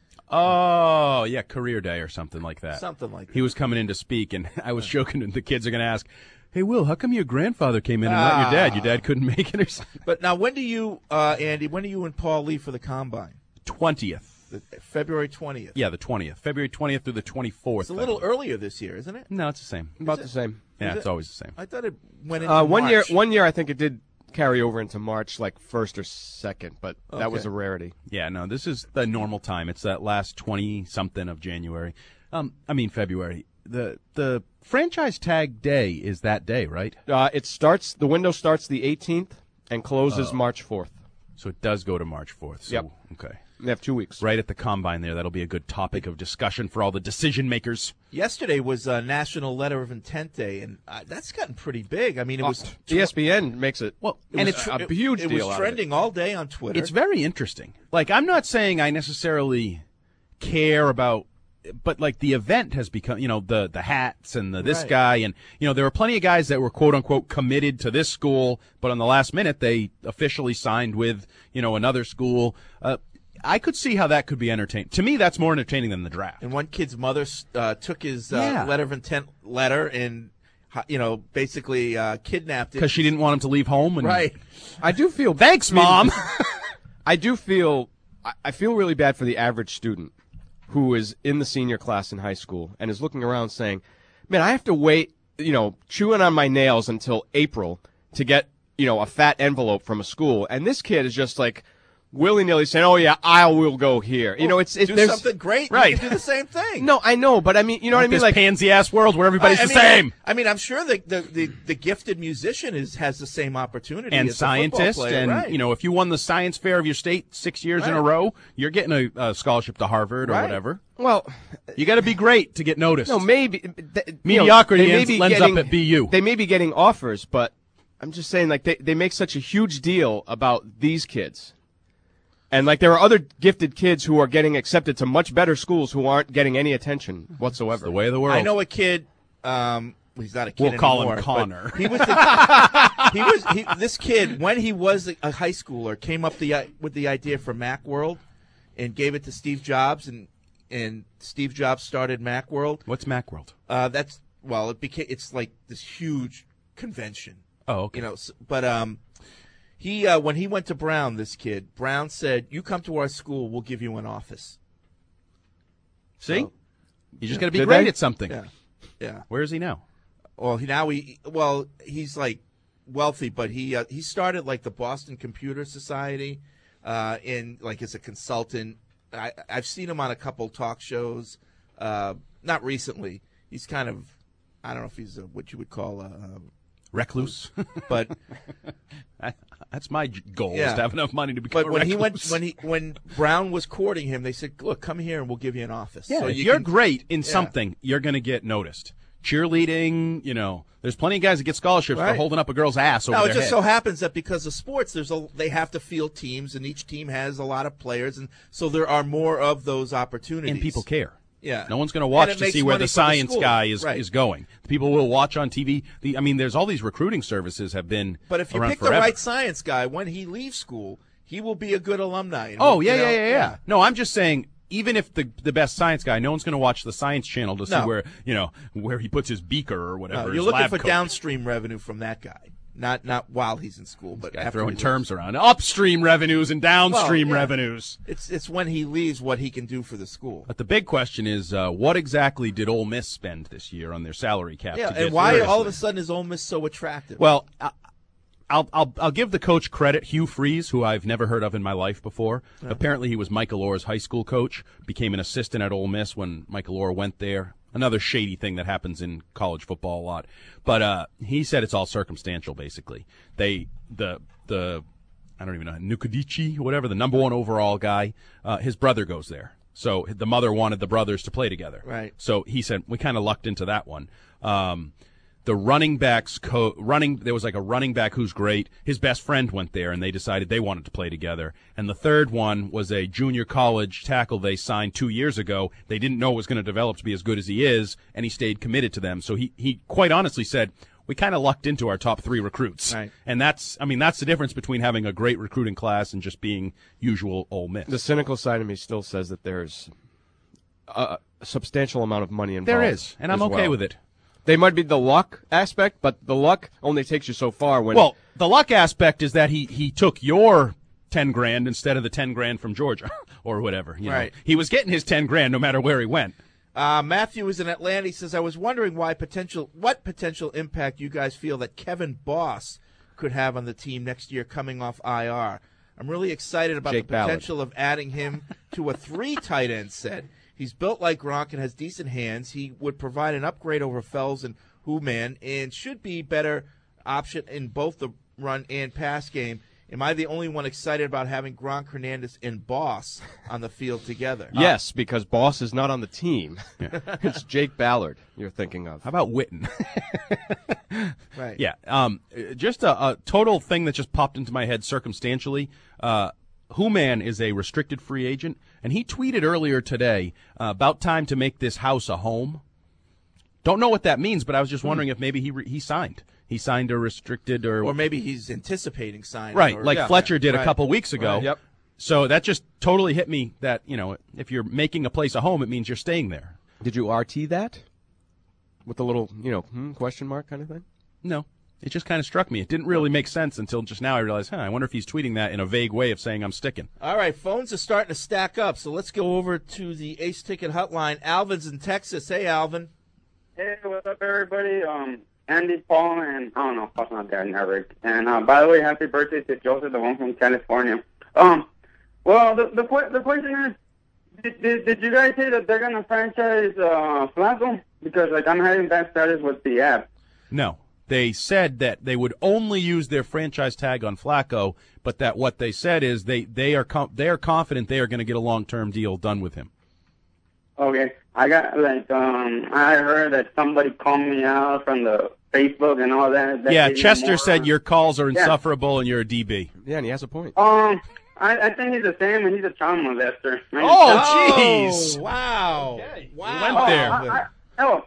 [SPEAKER 7] Oh, yeah, career day or something like that.
[SPEAKER 10] Something like that.
[SPEAKER 7] He was coming in to speak, and I was joking, and the kids are going to ask, hey, Will, how come your grandfather came in and not your dad? Your dad couldn't make it or something?
[SPEAKER 10] But now, when do you, uh, Andy, when do you and Paul leave for the Combine?
[SPEAKER 7] twentieth.
[SPEAKER 10] The, February twentieth.
[SPEAKER 7] Yeah, the twentieth. February twentieth through the twenty-fourth.
[SPEAKER 10] It's a little earlier this year, isn't it?
[SPEAKER 7] No, it's the same.
[SPEAKER 11] About
[SPEAKER 10] it?
[SPEAKER 11] the same.
[SPEAKER 7] Yeah,
[SPEAKER 10] Is
[SPEAKER 7] it's
[SPEAKER 10] it?
[SPEAKER 7] always the same.
[SPEAKER 10] I thought it went into
[SPEAKER 11] Uh, one
[SPEAKER 10] March.
[SPEAKER 11] year, one year, I think it did carry over into March, like first or second, but that
[SPEAKER 10] Okay.
[SPEAKER 11] was a rarity.
[SPEAKER 7] Yeah, no, this is the normal time. It's that last twenty-something of January. Um, I mean, February. The the franchise tag day is that day, right?
[SPEAKER 11] Uh, it starts. The window starts the eighteenth and closes
[SPEAKER 7] Oh.
[SPEAKER 11] March fourth.
[SPEAKER 7] So it does go to March fourth. So,
[SPEAKER 11] Yep.
[SPEAKER 7] Okay.
[SPEAKER 11] They have two weeks.
[SPEAKER 7] Right at the Combine there. That'll be a good topic of discussion for all the decision makers.
[SPEAKER 10] Yesterday was uh, National Letter of Intent Day, and uh, that's gotten pretty big. I mean, it was
[SPEAKER 11] E S P N makes it.
[SPEAKER 7] Well,
[SPEAKER 11] it
[SPEAKER 7] and
[SPEAKER 11] was
[SPEAKER 7] it's
[SPEAKER 11] a,
[SPEAKER 10] it,
[SPEAKER 11] huge
[SPEAKER 10] It
[SPEAKER 11] deal.
[SPEAKER 10] was
[SPEAKER 11] out of it.
[SPEAKER 10] trending all day on Twitter.
[SPEAKER 7] It's very interesting. Like, I'm not saying I necessarily care about, but like the event has become, you know, the the hats and the this
[SPEAKER 10] Right.
[SPEAKER 7] guy, and you know, there were plenty of guys that were quote unquote committed to this school, but on the last minute they officially signed with, you know, another school. Uh, I could see how that could be entertaining. To me, that's more entertaining than the draft.
[SPEAKER 10] And one kid's mother uh, took his uh,
[SPEAKER 7] Yeah.
[SPEAKER 10] letter of intent letter and, you know, basically uh, kidnapped it.
[SPEAKER 7] Because she didn't want him to leave home. And,
[SPEAKER 10] Right.
[SPEAKER 11] I do feel.
[SPEAKER 7] Thanks,
[SPEAKER 11] I mean,
[SPEAKER 7] Mom.
[SPEAKER 11] I do feel. I, I feel really bad for the average student who is in the senior class in high school and is looking around saying, man, I have to wait, you know, chewing on my nails until April to get, you know, a fat envelope from a school. And this kid is just like willy-nilly saying, oh, yeah, I will go here. You know, it's, it's
[SPEAKER 10] do
[SPEAKER 11] there's
[SPEAKER 10] something great.
[SPEAKER 11] Right.
[SPEAKER 10] You can do the same thing.
[SPEAKER 11] No, I know, but I mean, you know
[SPEAKER 7] like
[SPEAKER 11] what I mean?
[SPEAKER 7] This
[SPEAKER 11] Like
[SPEAKER 7] pansy-ass world where everybody's
[SPEAKER 10] I, I
[SPEAKER 7] the
[SPEAKER 10] mean,
[SPEAKER 7] same.
[SPEAKER 10] I mean, I'm sure the the, the, the gifted musician is has the same opportunity
[SPEAKER 7] And
[SPEAKER 10] as a football
[SPEAKER 7] scientist,
[SPEAKER 10] player,
[SPEAKER 7] and
[SPEAKER 10] right.
[SPEAKER 7] you know, if you won the science fair of your state six years in a
[SPEAKER 10] Right.
[SPEAKER 7] row, you're getting a, a scholarship to Harvard or
[SPEAKER 10] Right.
[SPEAKER 7] whatever.
[SPEAKER 11] Well,
[SPEAKER 7] you got to be great to get noticed.
[SPEAKER 11] no, maybe th- you
[SPEAKER 7] Mediocrity
[SPEAKER 11] know, they may
[SPEAKER 7] ends,
[SPEAKER 11] be
[SPEAKER 7] ends
[SPEAKER 11] getting,
[SPEAKER 7] up at B U.
[SPEAKER 11] They may be getting offers, but I'm just saying, like they they make such a huge deal about these kids. And, like, there are other gifted kids who are getting accepted to much better schools who aren't getting any attention whatsoever.
[SPEAKER 7] It's the way of the world.
[SPEAKER 10] I know a kid. Um, well, he's not a kid
[SPEAKER 7] We'll call him
[SPEAKER 10] anymore,
[SPEAKER 7] Connor.
[SPEAKER 10] but He was. The, he was. He, this kid, when he was a high schooler, came up the with the idea for Macworld, and gave it to Steve Jobs, and and Steve Jobs started Macworld.
[SPEAKER 7] What's Macworld?
[SPEAKER 10] Uh, that's well, it became. It's like this huge convention.
[SPEAKER 7] Oh, okay.
[SPEAKER 10] You know, s- but um. He uh, when he went to Brown, this kid, Brown said, "You come to our school, we'll give you an office."
[SPEAKER 7] See,
[SPEAKER 10] So,
[SPEAKER 7] you just
[SPEAKER 10] yeah.
[SPEAKER 7] got to be
[SPEAKER 11] Did
[SPEAKER 7] great
[SPEAKER 11] they?
[SPEAKER 7] at something.
[SPEAKER 10] Yeah, yeah.
[SPEAKER 7] Where is he now?
[SPEAKER 10] Well, he now he well he's like wealthy, but he uh, he started like the Boston Computer Society, uh, in like as a consultant. I, I've seen him on a couple talk shows. Uh, not recently. He's kind of I don't know if he's a, what you would call a. a
[SPEAKER 7] Recluse,
[SPEAKER 10] but
[SPEAKER 7] that's my j- goal:
[SPEAKER 10] Yeah.
[SPEAKER 7] is to have enough money to become
[SPEAKER 10] But
[SPEAKER 7] a
[SPEAKER 10] when he went,
[SPEAKER 7] recluse.
[SPEAKER 10] when he when Brown was courting him, they said, "Look, come here and we'll give you an office."
[SPEAKER 7] Yeah,
[SPEAKER 10] so
[SPEAKER 7] if
[SPEAKER 10] you
[SPEAKER 7] you're
[SPEAKER 10] can-
[SPEAKER 7] great in
[SPEAKER 10] Yeah.
[SPEAKER 7] something, you're going to get noticed. Cheerleading, you know, there's plenty of guys that get scholarships for
[SPEAKER 10] Right.
[SPEAKER 7] holding up a girl's ass over
[SPEAKER 10] Now it
[SPEAKER 7] their
[SPEAKER 10] just
[SPEAKER 7] head.
[SPEAKER 10] so happens that because of sports, there's a they have to field teams, and each team has a lot of players, and so there are more of those opportunities.
[SPEAKER 7] and people care.
[SPEAKER 10] Yeah,
[SPEAKER 7] No one's going to
[SPEAKER 10] And
[SPEAKER 7] watch
[SPEAKER 10] it
[SPEAKER 7] to
[SPEAKER 10] makes
[SPEAKER 7] see where
[SPEAKER 10] money
[SPEAKER 7] the
[SPEAKER 10] for
[SPEAKER 7] science
[SPEAKER 10] school.
[SPEAKER 7] guy is
[SPEAKER 10] Right.
[SPEAKER 7] is going. People will watch on T V. The, I mean, there's all these recruiting services have been
[SPEAKER 10] But if you
[SPEAKER 7] around
[SPEAKER 10] pick
[SPEAKER 7] forever.
[SPEAKER 10] the right science guy, when he leaves school, he will be a good alumni. And
[SPEAKER 7] Oh
[SPEAKER 10] you
[SPEAKER 7] yeah,
[SPEAKER 10] know,
[SPEAKER 7] yeah, yeah, yeah. No, I'm just saying. Even if the the best science guy, no one's going to watch the Science Channel to see
[SPEAKER 10] No.
[SPEAKER 7] where you know where he puts his beaker or whatever.
[SPEAKER 10] No,
[SPEAKER 7] his
[SPEAKER 10] you're looking
[SPEAKER 7] lab
[SPEAKER 10] for
[SPEAKER 7] coat.
[SPEAKER 10] downstream revenue from that guy, not not while he's in school, but
[SPEAKER 7] Guy
[SPEAKER 10] after
[SPEAKER 7] throwing
[SPEAKER 10] he leaves.
[SPEAKER 7] terms around upstream revenues and downstream
[SPEAKER 10] Well, yeah.
[SPEAKER 7] revenues.
[SPEAKER 10] It's it's when he leaves what he can do for the school.
[SPEAKER 7] But the big question is, uh, what exactly did Ole Miss spend this year on their salary cap?
[SPEAKER 10] Yeah,
[SPEAKER 7] to get
[SPEAKER 10] and why
[SPEAKER 7] seriously?
[SPEAKER 10] all of a sudden is Ole Miss so attractive?
[SPEAKER 7] Well, I- I'll, I'll I'll give the coach credit, Hugh Freeze, who I've never heard of in my life before.
[SPEAKER 10] Yeah.
[SPEAKER 7] Apparently, he was Michael Orr's high school coach. Became an assistant at Ole Miss when Michael Orr went there. Another shady thing that happens in college football a lot. But uh, he said it's all circumstantial. Basically, they the the I don't even know Nukadici, whatever the number one overall guy. Uh, his brother goes there. So the mother wanted the brothers to play together.
[SPEAKER 10] Right.
[SPEAKER 7] So he said we kind of lucked into that one. Um, the running backs co- running there was like a running back who's great. His best friend went there, and they decided they wanted to play together. And the third one was a junior college tackle they signed two years ago. They didn't know it was going to develop to be as good as he is, and he stayed committed to them. So he he quite honestly said, we kind of lucked into our top three recruits.
[SPEAKER 10] Right.
[SPEAKER 7] And that's, I mean, that's the difference between having a great recruiting class and just being usual Ole Miss.
[SPEAKER 11] The cynical side of me still says that there's a, a substantial amount of money involved.
[SPEAKER 7] There is, and I'm
[SPEAKER 11] as
[SPEAKER 7] okay
[SPEAKER 11] well.
[SPEAKER 7] with it.
[SPEAKER 11] They might be the luck aspect, but the luck only takes you so far. When
[SPEAKER 7] Well, the luck aspect is that he, he took your ten grand instead of the ten grand from Georgia or whatever. You know.
[SPEAKER 10] Right.
[SPEAKER 7] He was getting his ten grand no matter where he went.
[SPEAKER 10] Uh, Matthew is in Atlanta. He says, I was wondering why potential, what potential impact you guys feel that Kevin Boss could have on the team next year coming off I R. I'm really excited about
[SPEAKER 11] Jake
[SPEAKER 10] the
[SPEAKER 11] Ballard.
[SPEAKER 10] potential of adding him to a three tight end set. He's built like Gronk and has decent hands. He would provide an upgrade over Fells and Hooman and should be better option in both the run and pass game. Am I the only one excited about having Gronk, Hernandez, and Boss on the field together?
[SPEAKER 11] yes, because Boss is not on the team. It's Jake Ballard you're thinking of.
[SPEAKER 7] How about Witten?
[SPEAKER 10] Right.
[SPEAKER 7] Yeah. Um, uh, just a, a total thing that just popped into my head circumstantially. Uh, Hooman is a restricted free agent, and he tweeted earlier today uh, about time to make this house a home. Don't know what that means, but I was just wondering if maybe he re- he signed. He signed a restricted or
[SPEAKER 10] Or maybe he's anticipating signing.
[SPEAKER 7] right,
[SPEAKER 10] or,
[SPEAKER 7] like
[SPEAKER 10] yeah.
[SPEAKER 7] Fletcher did
[SPEAKER 10] Right.
[SPEAKER 7] a couple weeks ago.
[SPEAKER 10] Right.
[SPEAKER 11] Yep.
[SPEAKER 7] So that just totally hit me that, you know, if you're making a place a home, it means you're staying there.
[SPEAKER 11] Did you R T that with the little, you know, hmm, question mark kind of thing?
[SPEAKER 7] No. It just kind of struck me. It didn't really make sense until just now I realized, huh, I wonder if he's tweeting that in a vague way of saying I'm sticking.
[SPEAKER 10] All right, phones are starting to stack up, so let's go over to the Ace Ticket Hotline. Alvin's in Texas. Hey, Alvin.
[SPEAKER 13] Hey, what's up, everybody? Um, Andy, Paul, and I don't know, Paul's not there, Eric. And uh, by the way, happy birthday to Joseph, the one from California. Um, well, the the, que- the question is, did, did, did you guys say that they're gonna franchise uh, Flacco? Because like I'm having bad status with the app.
[SPEAKER 7] No. They said that they would only use their franchise tag on Flacco, but that what they said is they, they are com- they are confident they are going to get a long-term deal done with him.
[SPEAKER 13] Okay, I got like um I heard that somebody called me out from the Facebook and all that. that
[SPEAKER 7] Yeah,
[SPEAKER 13] they
[SPEAKER 7] Chester
[SPEAKER 13] more-
[SPEAKER 7] said your calls are
[SPEAKER 13] Yeah.
[SPEAKER 7] insufferable and you're a D B.
[SPEAKER 11] Yeah, and he has a point.
[SPEAKER 13] Um, I, I think he's the same, and he's a child molester.
[SPEAKER 7] Oh, jeez.
[SPEAKER 10] Oh, wow. Wow.
[SPEAKER 7] Went there.
[SPEAKER 13] I, I, oh,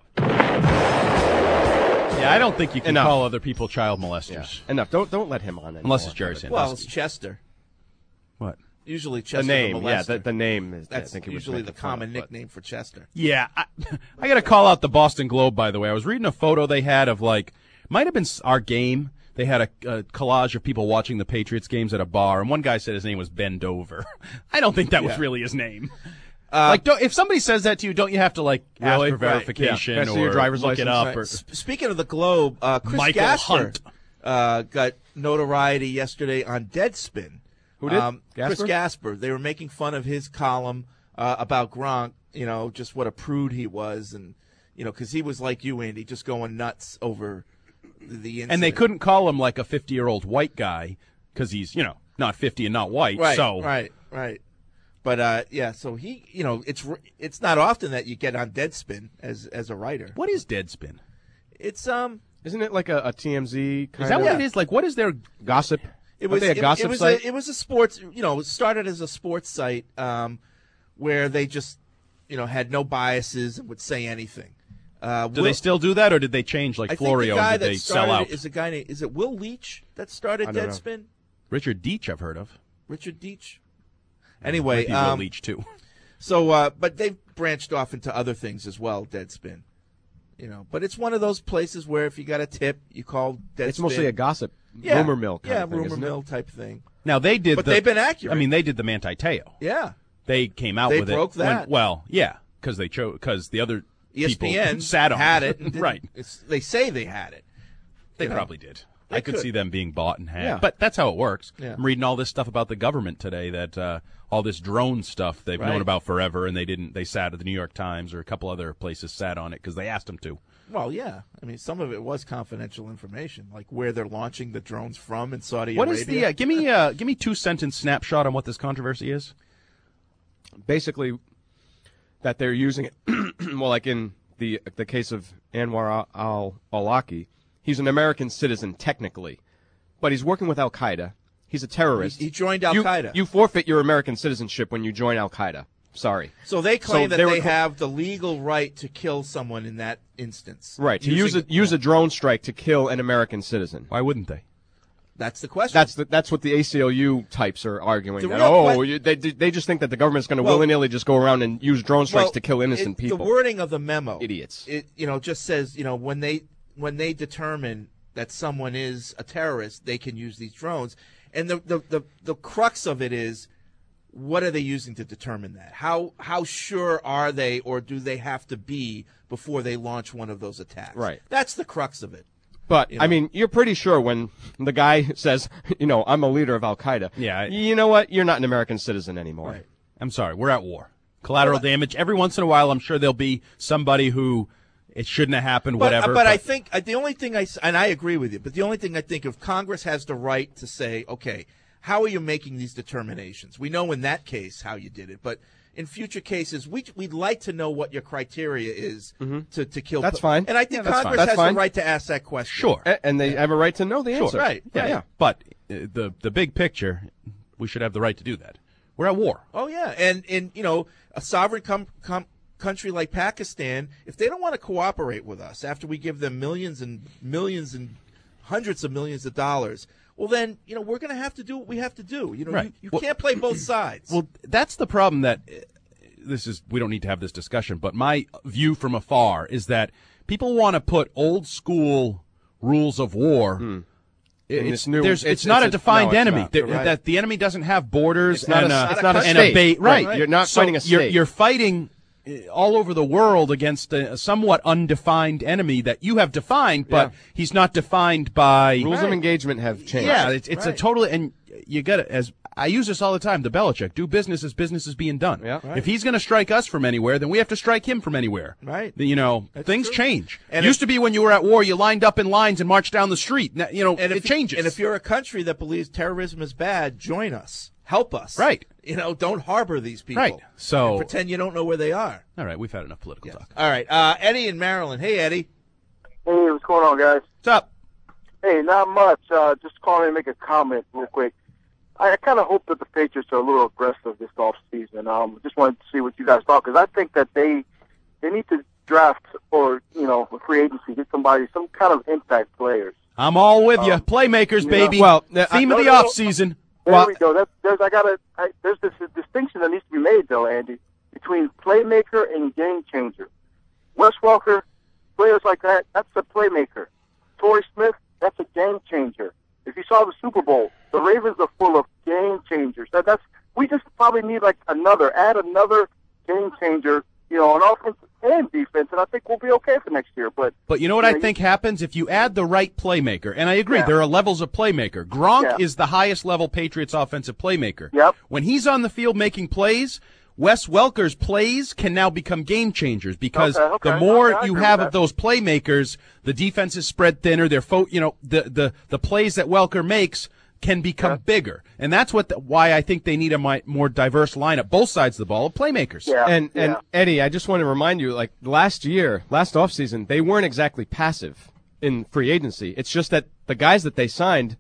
[SPEAKER 7] Yeah, I don't think you can
[SPEAKER 11] Enough.
[SPEAKER 7] call other people child molesters.
[SPEAKER 11] Enough. Don't don't let him on anymore.
[SPEAKER 7] Unless it's Jerry Sandusky.
[SPEAKER 10] Well, it's Chester.
[SPEAKER 7] What?
[SPEAKER 10] Usually Chester
[SPEAKER 11] The name,
[SPEAKER 10] the
[SPEAKER 11] yeah,
[SPEAKER 10] molester.
[SPEAKER 11] the, the name is.
[SPEAKER 10] That's
[SPEAKER 11] I think he was
[SPEAKER 10] usually the
[SPEAKER 11] making fun
[SPEAKER 10] common
[SPEAKER 11] of, but-
[SPEAKER 10] nickname for Chester.
[SPEAKER 7] Yeah, I, I got to call out the Boston Globe, by the way. I was reading a photo they had of, like, might have been our game. They had a, a collage of people watching the Patriots games at a bar, and one guy said his name was Ben Dover. I don't think that was
[SPEAKER 10] Yeah.
[SPEAKER 7] really his name.
[SPEAKER 10] Uh,
[SPEAKER 7] like, don't, if somebody says that to you, don't you have to, like,
[SPEAKER 11] Really?
[SPEAKER 7] ask for
[SPEAKER 11] Right,
[SPEAKER 7] verification
[SPEAKER 11] yeah. Can I
[SPEAKER 7] or
[SPEAKER 11] see your driver's
[SPEAKER 7] look it
[SPEAKER 11] license?
[SPEAKER 7] up?
[SPEAKER 10] Right.
[SPEAKER 7] Or,
[SPEAKER 10] S- Speaking of the Globe, uh, Chris
[SPEAKER 7] Michael
[SPEAKER 10] Gasper
[SPEAKER 7] Hunt.
[SPEAKER 10] Uh, got notoriety yesterday on Deadspin.
[SPEAKER 11] Who did?
[SPEAKER 10] Um, Chris
[SPEAKER 11] Gasper?
[SPEAKER 10] Gasper. They were making fun of his column uh, about Gronk, you know, just what a prude he was. And, you know, because he was like you, Andy, just going nuts over the incident.
[SPEAKER 7] and they couldn't call him, like, a fifty-year-old white guy because he's, you know, not fifty and not white.
[SPEAKER 10] Right,
[SPEAKER 7] so
[SPEAKER 10] right, right. But, uh, yeah, so he, you know, it's it's not often that you get on Deadspin as as a writer.
[SPEAKER 7] What is Deadspin?
[SPEAKER 10] It's, um...
[SPEAKER 11] Isn't it like a, a T M Z kind
[SPEAKER 7] Is that
[SPEAKER 11] of
[SPEAKER 7] what it is? Like, what is their
[SPEAKER 11] gossip?
[SPEAKER 10] It
[SPEAKER 11] Aren't
[SPEAKER 10] was
[SPEAKER 11] they a
[SPEAKER 10] it,
[SPEAKER 11] gossip
[SPEAKER 10] it was
[SPEAKER 11] site?
[SPEAKER 10] A, it was a sports, you know, it started as a sports site um, where they just, you know, had no biases and would say anything. Uh,
[SPEAKER 7] Do
[SPEAKER 10] Will-
[SPEAKER 7] they still do that, or did they change, like
[SPEAKER 10] I think
[SPEAKER 7] Florio,
[SPEAKER 10] the guy
[SPEAKER 7] and did
[SPEAKER 10] that
[SPEAKER 7] they sell
[SPEAKER 10] started
[SPEAKER 7] out?
[SPEAKER 10] it is a guy named, is it Will Leach that started
[SPEAKER 11] I don't know.
[SPEAKER 10] Deadspin?
[SPEAKER 7] Richard Deitch, I've heard of.
[SPEAKER 10] Richard Deitch? Anyway,
[SPEAKER 7] Might be Will
[SPEAKER 10] um,
[SPEAKER 7] Leach, too.
[SPEAKER 10] so, uh, but they've branched off into other things as well, Deadspin. You know, but it's one of those places where if you got a tip, you call Deadspin.
[SPEAKER 11] It's mostly a gossip,
[SPEAKER 10] yeah.
[SPEAKER 11] rumor mill kind
[SPEAKER 10] yeah,
[SPEAKER 11] of thing,
[SPEAKER 10] rumor
[SPEAKER 11] isn't it?
[SPEAKER 10] mill type thing.
[SPEAKER 7] Now, they did
[SPEAKER 10] But
[SPEAKER 7] the,
[SPEAKER 10] they've been accurate.
[SPEAKER 7] I mean, they did the Manti Te'o.
[SPEAKER 10] Yeah.
[SPEAKER 7] They came out
[SPEAKER 10] They
[SPEAKER 7] with
[SPEAKER 10] broke
[SPEAKER 7] it. when-
[SPEAKER 10] that.
[SPEAKER 7] well, yeah, because they chose because the other
[SPEAKER 10] E S P
[SPEAKER 7] people
[SPEAKER 10] N
[SPEAKER 7] sat on
[SPEAKER 10] had it. And didn't-
[SPEAKER 7] right.
[SPEAKER 10] It's, they say they had it.
[SPEAKER 7] They
[SPEAKER 10] You know,
[SPEAKER 7] probably did.
[SPEAKER 10] they
[SPEAKER 7] I could,
[SPEAKER 10] could.
[SPEAKER 7] see them being bought and had.
[SPEAKER 10] Yeah.
[SPEAKER 7] But that's how it works.
[SPEAKER 10] Yeah.
[SPEAKER 7] I'm reading all this stuff about the government today, that uh, all this drone stuff they've
[SPEAKER 10] Right.
[SPEAKER 7] known about forever, and they didn't. They sat at the New York Times or a couple other places sat on it because they asked them to.
[SPEAKER 10] Well, yeah. I mean, some of it was confidential information, like where they're launching the drones from in Saudi
[SPEAKER 7] What
[SPEAKER 10] Arabia.
[SPEAKER 7] is the? Uh, give me uh, give me two sentence snapshot on what this controversy is.
[SPEAKER 11] Basically, that they're using it. Well, like in the the case of Anwar al-Awlaki, he's an American citizen technically, but he's working with Al Qaeda. He's a terrorist.
[SPEAKER 10] He- he joined Al
[SPEAKER 11] You-
[SPEAKER 10] Qaeda.
[SPEAKER 11] You forfeit your American citizenship when you join Al Qaeda. Sorry.
[SPEAKER 10] So they claim
[SPEAKER 11] So
[SPEAKER 10] that
[SPEAKER 11] they were
[SPEAKER 10] they
[SPEAKER 11] co-
[SPEAKER 10] have the legal right to kill someone in that instance.
[SPEAKER 11] Right. To use
[SPEAKER 10] Using-
[SPEAKER 11] a use a drone strike to kill an American citizen.
[SPEAKER 7] Why wouldn't they?
[SPEAKER 10] That's the question.
[SPEAKER 11] That's the, that's what the A C L U types are arguing.
[SPEAKER 10] The
[SPEAKER 11] That,
[SPEAKER 10] real
[SPEAKER 11] oh,
[SPEAKER 10] que-
[SPEAKER 11] you, they they just think that the government's going to
[SPEAKER 10] Well-
[SPEAKER 11] willy nilly just go around and use drone strikes
[SPEAKER 10] Well,
[SPEAKER 11] to kill innocent
[SPEAKER 10] it-
[SPEAKER 11] people.
[SPEAKER 10] The wording of the memo,
[SPEAKER 11] Idiots.
[SPEAKER 10] It you know just says you know when they when they determine that someone is a terrorist, they can use these drones. And the the the, the crux of it is, what are they using to determine that? How how sure are they, or do they have to be before they launch one of those attacks?
[SPEAKER 11] Right.
[SPEAKER 10] That's the crux of it.
[SPEAKER 11] But,
[SPEAKER 10] You
[SPEAKER 11] I
[SPEAKER 10] know.
[SPEAKER 11] mean, you're pretty sure when the guy says, you know, I'm a leader of Al Qaeda.
[SPEAKER 7] Yeah, I-
[SPEAKER 11] you know what? You're not an American citizen anymore.
[SPEAKER 10] Right.
[SPEAKER 7] I'm sorry, we're at war. Collateral damage. Every once in a while, I'm sure there'll be somebody who it shouldn't have happened.
[SPEAKER 10] But,
[SPEAKER 7] Whatever.
[SPEAKER 10] but I think uh, the only thing I s- and I agree with you. But the only thing I think, if Congress has the right to say, okay, how are you making these determinations? We know in that case how you did it, but in future cases, we, we'd like to know what your criteria is to, to kill.
[SPEAKER 11] That's
[SPEAKER 10] pe-
[SPEAKER 11] fine.
[SPEAKER 10] And I think
[SPEAKER 11] Yeah, that's
[SPEAKER 10] Congress
[SPEAKER 11] fine. That's
[SPEAKER 10] has
[SPEAKER 11] fine.
[SPEAKER 10] the right to ask that question.
[SPEAKER 7] Sure.
[SPEAKER 11] A- and they have a right to know the
[SPEAKER 7] Sure.
[SPEAKER 11] answer.
[SPEAKER 10] Right.
[SPEAKER 11] Yeah,
[SPEAKER 10] right.
[SPEAKER 11] yeah.
[SPEAKER 7] But uh, the the big picture, we should have the right to do that. We're at war.
[SPEAKER 10] Oh yeah, and and you know, a sovereign com- com- country like Pakistan, if they don't want to cooperate with us after we give them millions and millions and hundreds of millions of dollars, well then, you know, we're going to have to do what we have to do. You know,
[SPEAKER 7] Right.
[SPEAKER 10] you, you
[SPEAKER 7] Well-
[SPEAKER 10] can't play both sides.
[SPEAKER 7] Well, that's the problem that uh, this is. We don't need to have this discussion, but my view from afar is that people want to put old school rules of war.
[SPEAKER 11] In
[SPEAKER 7] It's,
[SPEAKER 11] this new-
[SPEAKER 7] there's, it's,
[SPEAKER 11] it's-
[SPEAKER 7] not
[SPEAKER 11] it's
[SPEAKER 7] a
[SPEAKER 11] a-
[SPEAKER 7] defined
[SPEAKER 11] no, it's
[SPEAKER 7] enemy.
[SPEAKER 11] not.
[SPEAKER 7] There-
[SPEAKER 11] Right.
[SPEAKER 7] That the enemy doesn't have borders
[SPEAKER 11] It's not
[SPEAKER 7] and
[SPEAKER 11] a-
[SPEAKER 7] a,
[SPEAKER 11] it's
[SPEAKER 10] not a
[SPEAKER 7] and
[SPEAKER 11] state.
[SPEAKER 7] a ba- right.
[SPEAKER 11] Right. You're not
[SPEAKER 7] So
[SPEAKER 11] fighting a
[SPEAKER 7] You're,
[SPEAKER 11] state.
[SPEAKER 7] you're fighting uh, all over the world against a somewhat undefined enemy that you have defined, but
[SPEAKER 11] Yeah.
[SPEAKER 7] he's not defined by
[SPEAKER 11] Rules of engagement have changed.
[SPEAKER 7] Yeah, it's, it's
[SPEAKER 10] Right.
[SPEAKER 7] a totally, and you get it as I use this all the time. The Belichick, do business as business is being done.
[SPEAKER 11] Yeah.
[SPEAKER 10] Right.
[SPEAKER 7] If he's going to strike us from anywhere, then we have to strike him from anywhere.
[SPEAKER 10] Right.
[SPEAKER 7] You know,
[SPEAKER 10] That's
[SPEAKER 7] things
[SPEAKER 10] true.
[SPEAKER 7] change.
[SPEAKER 10] And
[SPEAKER 7] Used
[SPEAKER 10] if-
[SPEAKER 7] to be when you were at war, you lined up in lines and marched down the street. Now, you know,
[SPEAKER 10] And
[SPEAKER 7] it
[SPEAKER 10] if,
[SPEAKER 7] changes.
[SPEAKER 10] And if you're a country that believes terrorism is bad, join us. Help us.
[SPEAKER 7] Right.
[SPEAKER 10] You know, don't harbor these people.
[SPEAKER 7] Right. So-
[SPEAKER 10] And pretend you don't know where they are.
[SPEAKER 7] all right, we've had enough political talk.
[SPEAKER 10] All right. Uh, Eddie in Maryland. Hey, Eddie.
[SPEAKER 14] Hey, what's going on, guys?
[SPEAKER 7] What's up?
[SPEAKER 14] Hey, not much. Uh, just calling to make a comment real quick. I kind of hope that the Patriots are a little aggressive this off season. Um, just wanted to see what you guys thought because I think that they they need to draft or you know for free agency get somebody some kind of impact players.
[SPEAKER 7] I'm all with you.
[SPEAKER 14] Um,
[SPEAKER 7] Playmakers,
[SPEAKER 14] you
[SPEAKER 7] baby.
[SPEAKER 14] know-
[SPEAKER 11] Well,
[SPEAKER 7] theme
[SPEAKER 14] I-
[SPEAKER 7] of the
[SPEAKER 14] no, no, no.
[SPEAKER 7] off season.
[SPEAKER 14] There
[SPEAKER 11] Well-
[SPEAKER 14] we go. That's, there's I gotta. I, there's this distinction that needs to be made though, Andy, between playmaker and game changer. Wes Welker, players like that, that's a playmaker. Torrey Smith, that's a game changer. If you saw the Super Bowl, the Ravens are full of game changers. That, that's we just probably need like another, add another game changer, you know, on offense and defense, and I think we'll be okay for next year. But
[SPEAKER 7] But you know what
[SPEAKER 14] you
[SPEAKER 7] I
[SPEAKER 14] know,
[SPEAKER 7] think happens if you add the right playmaker, and I agree
[SPEAKER 14] Yeah.
[SPEAKER 7] there are levels of playmaker. Gronk
[SPEAKER 14] Yeah.
[SPEAKER 7] is the highest level Patriots offensive playmaker.
[SPEAKER 14] Yep.
[SPEAKER 7] When he's on the field making plays, Wes Welker's plays can now become game changers because
[SPEAKER 14] Okay, okay.
[SPEAKER 7] the more
[SPEAKER 14] Okay, I
[SPEAKER 7] you
[SPEAKER 14] agree
[SPEAKER 7] have
[SPEAKER 14] with
[SPEAKER 7] of
[SPEAKER 14] that.
[SPEAKER 7] those playmakers, the defense is spread thinner. They're fo- you know the the the plays that Welker makes can become
[SPEAKER 14] Yeah.
[SPEAKER 7] bigger, and that's what the, why I think they need a mi- more diverse lineup, both sides of the ball, of playmakers.
[SPEAKER 14] Yeah.
[SPEAKER 11] And and
[SPEAKER 14] yeah.
[SPEAKER 11] Eddie, I just want to remind you, like last year, last offseason, they weren't exactly passive in free agency. It's just that the guys that they signed,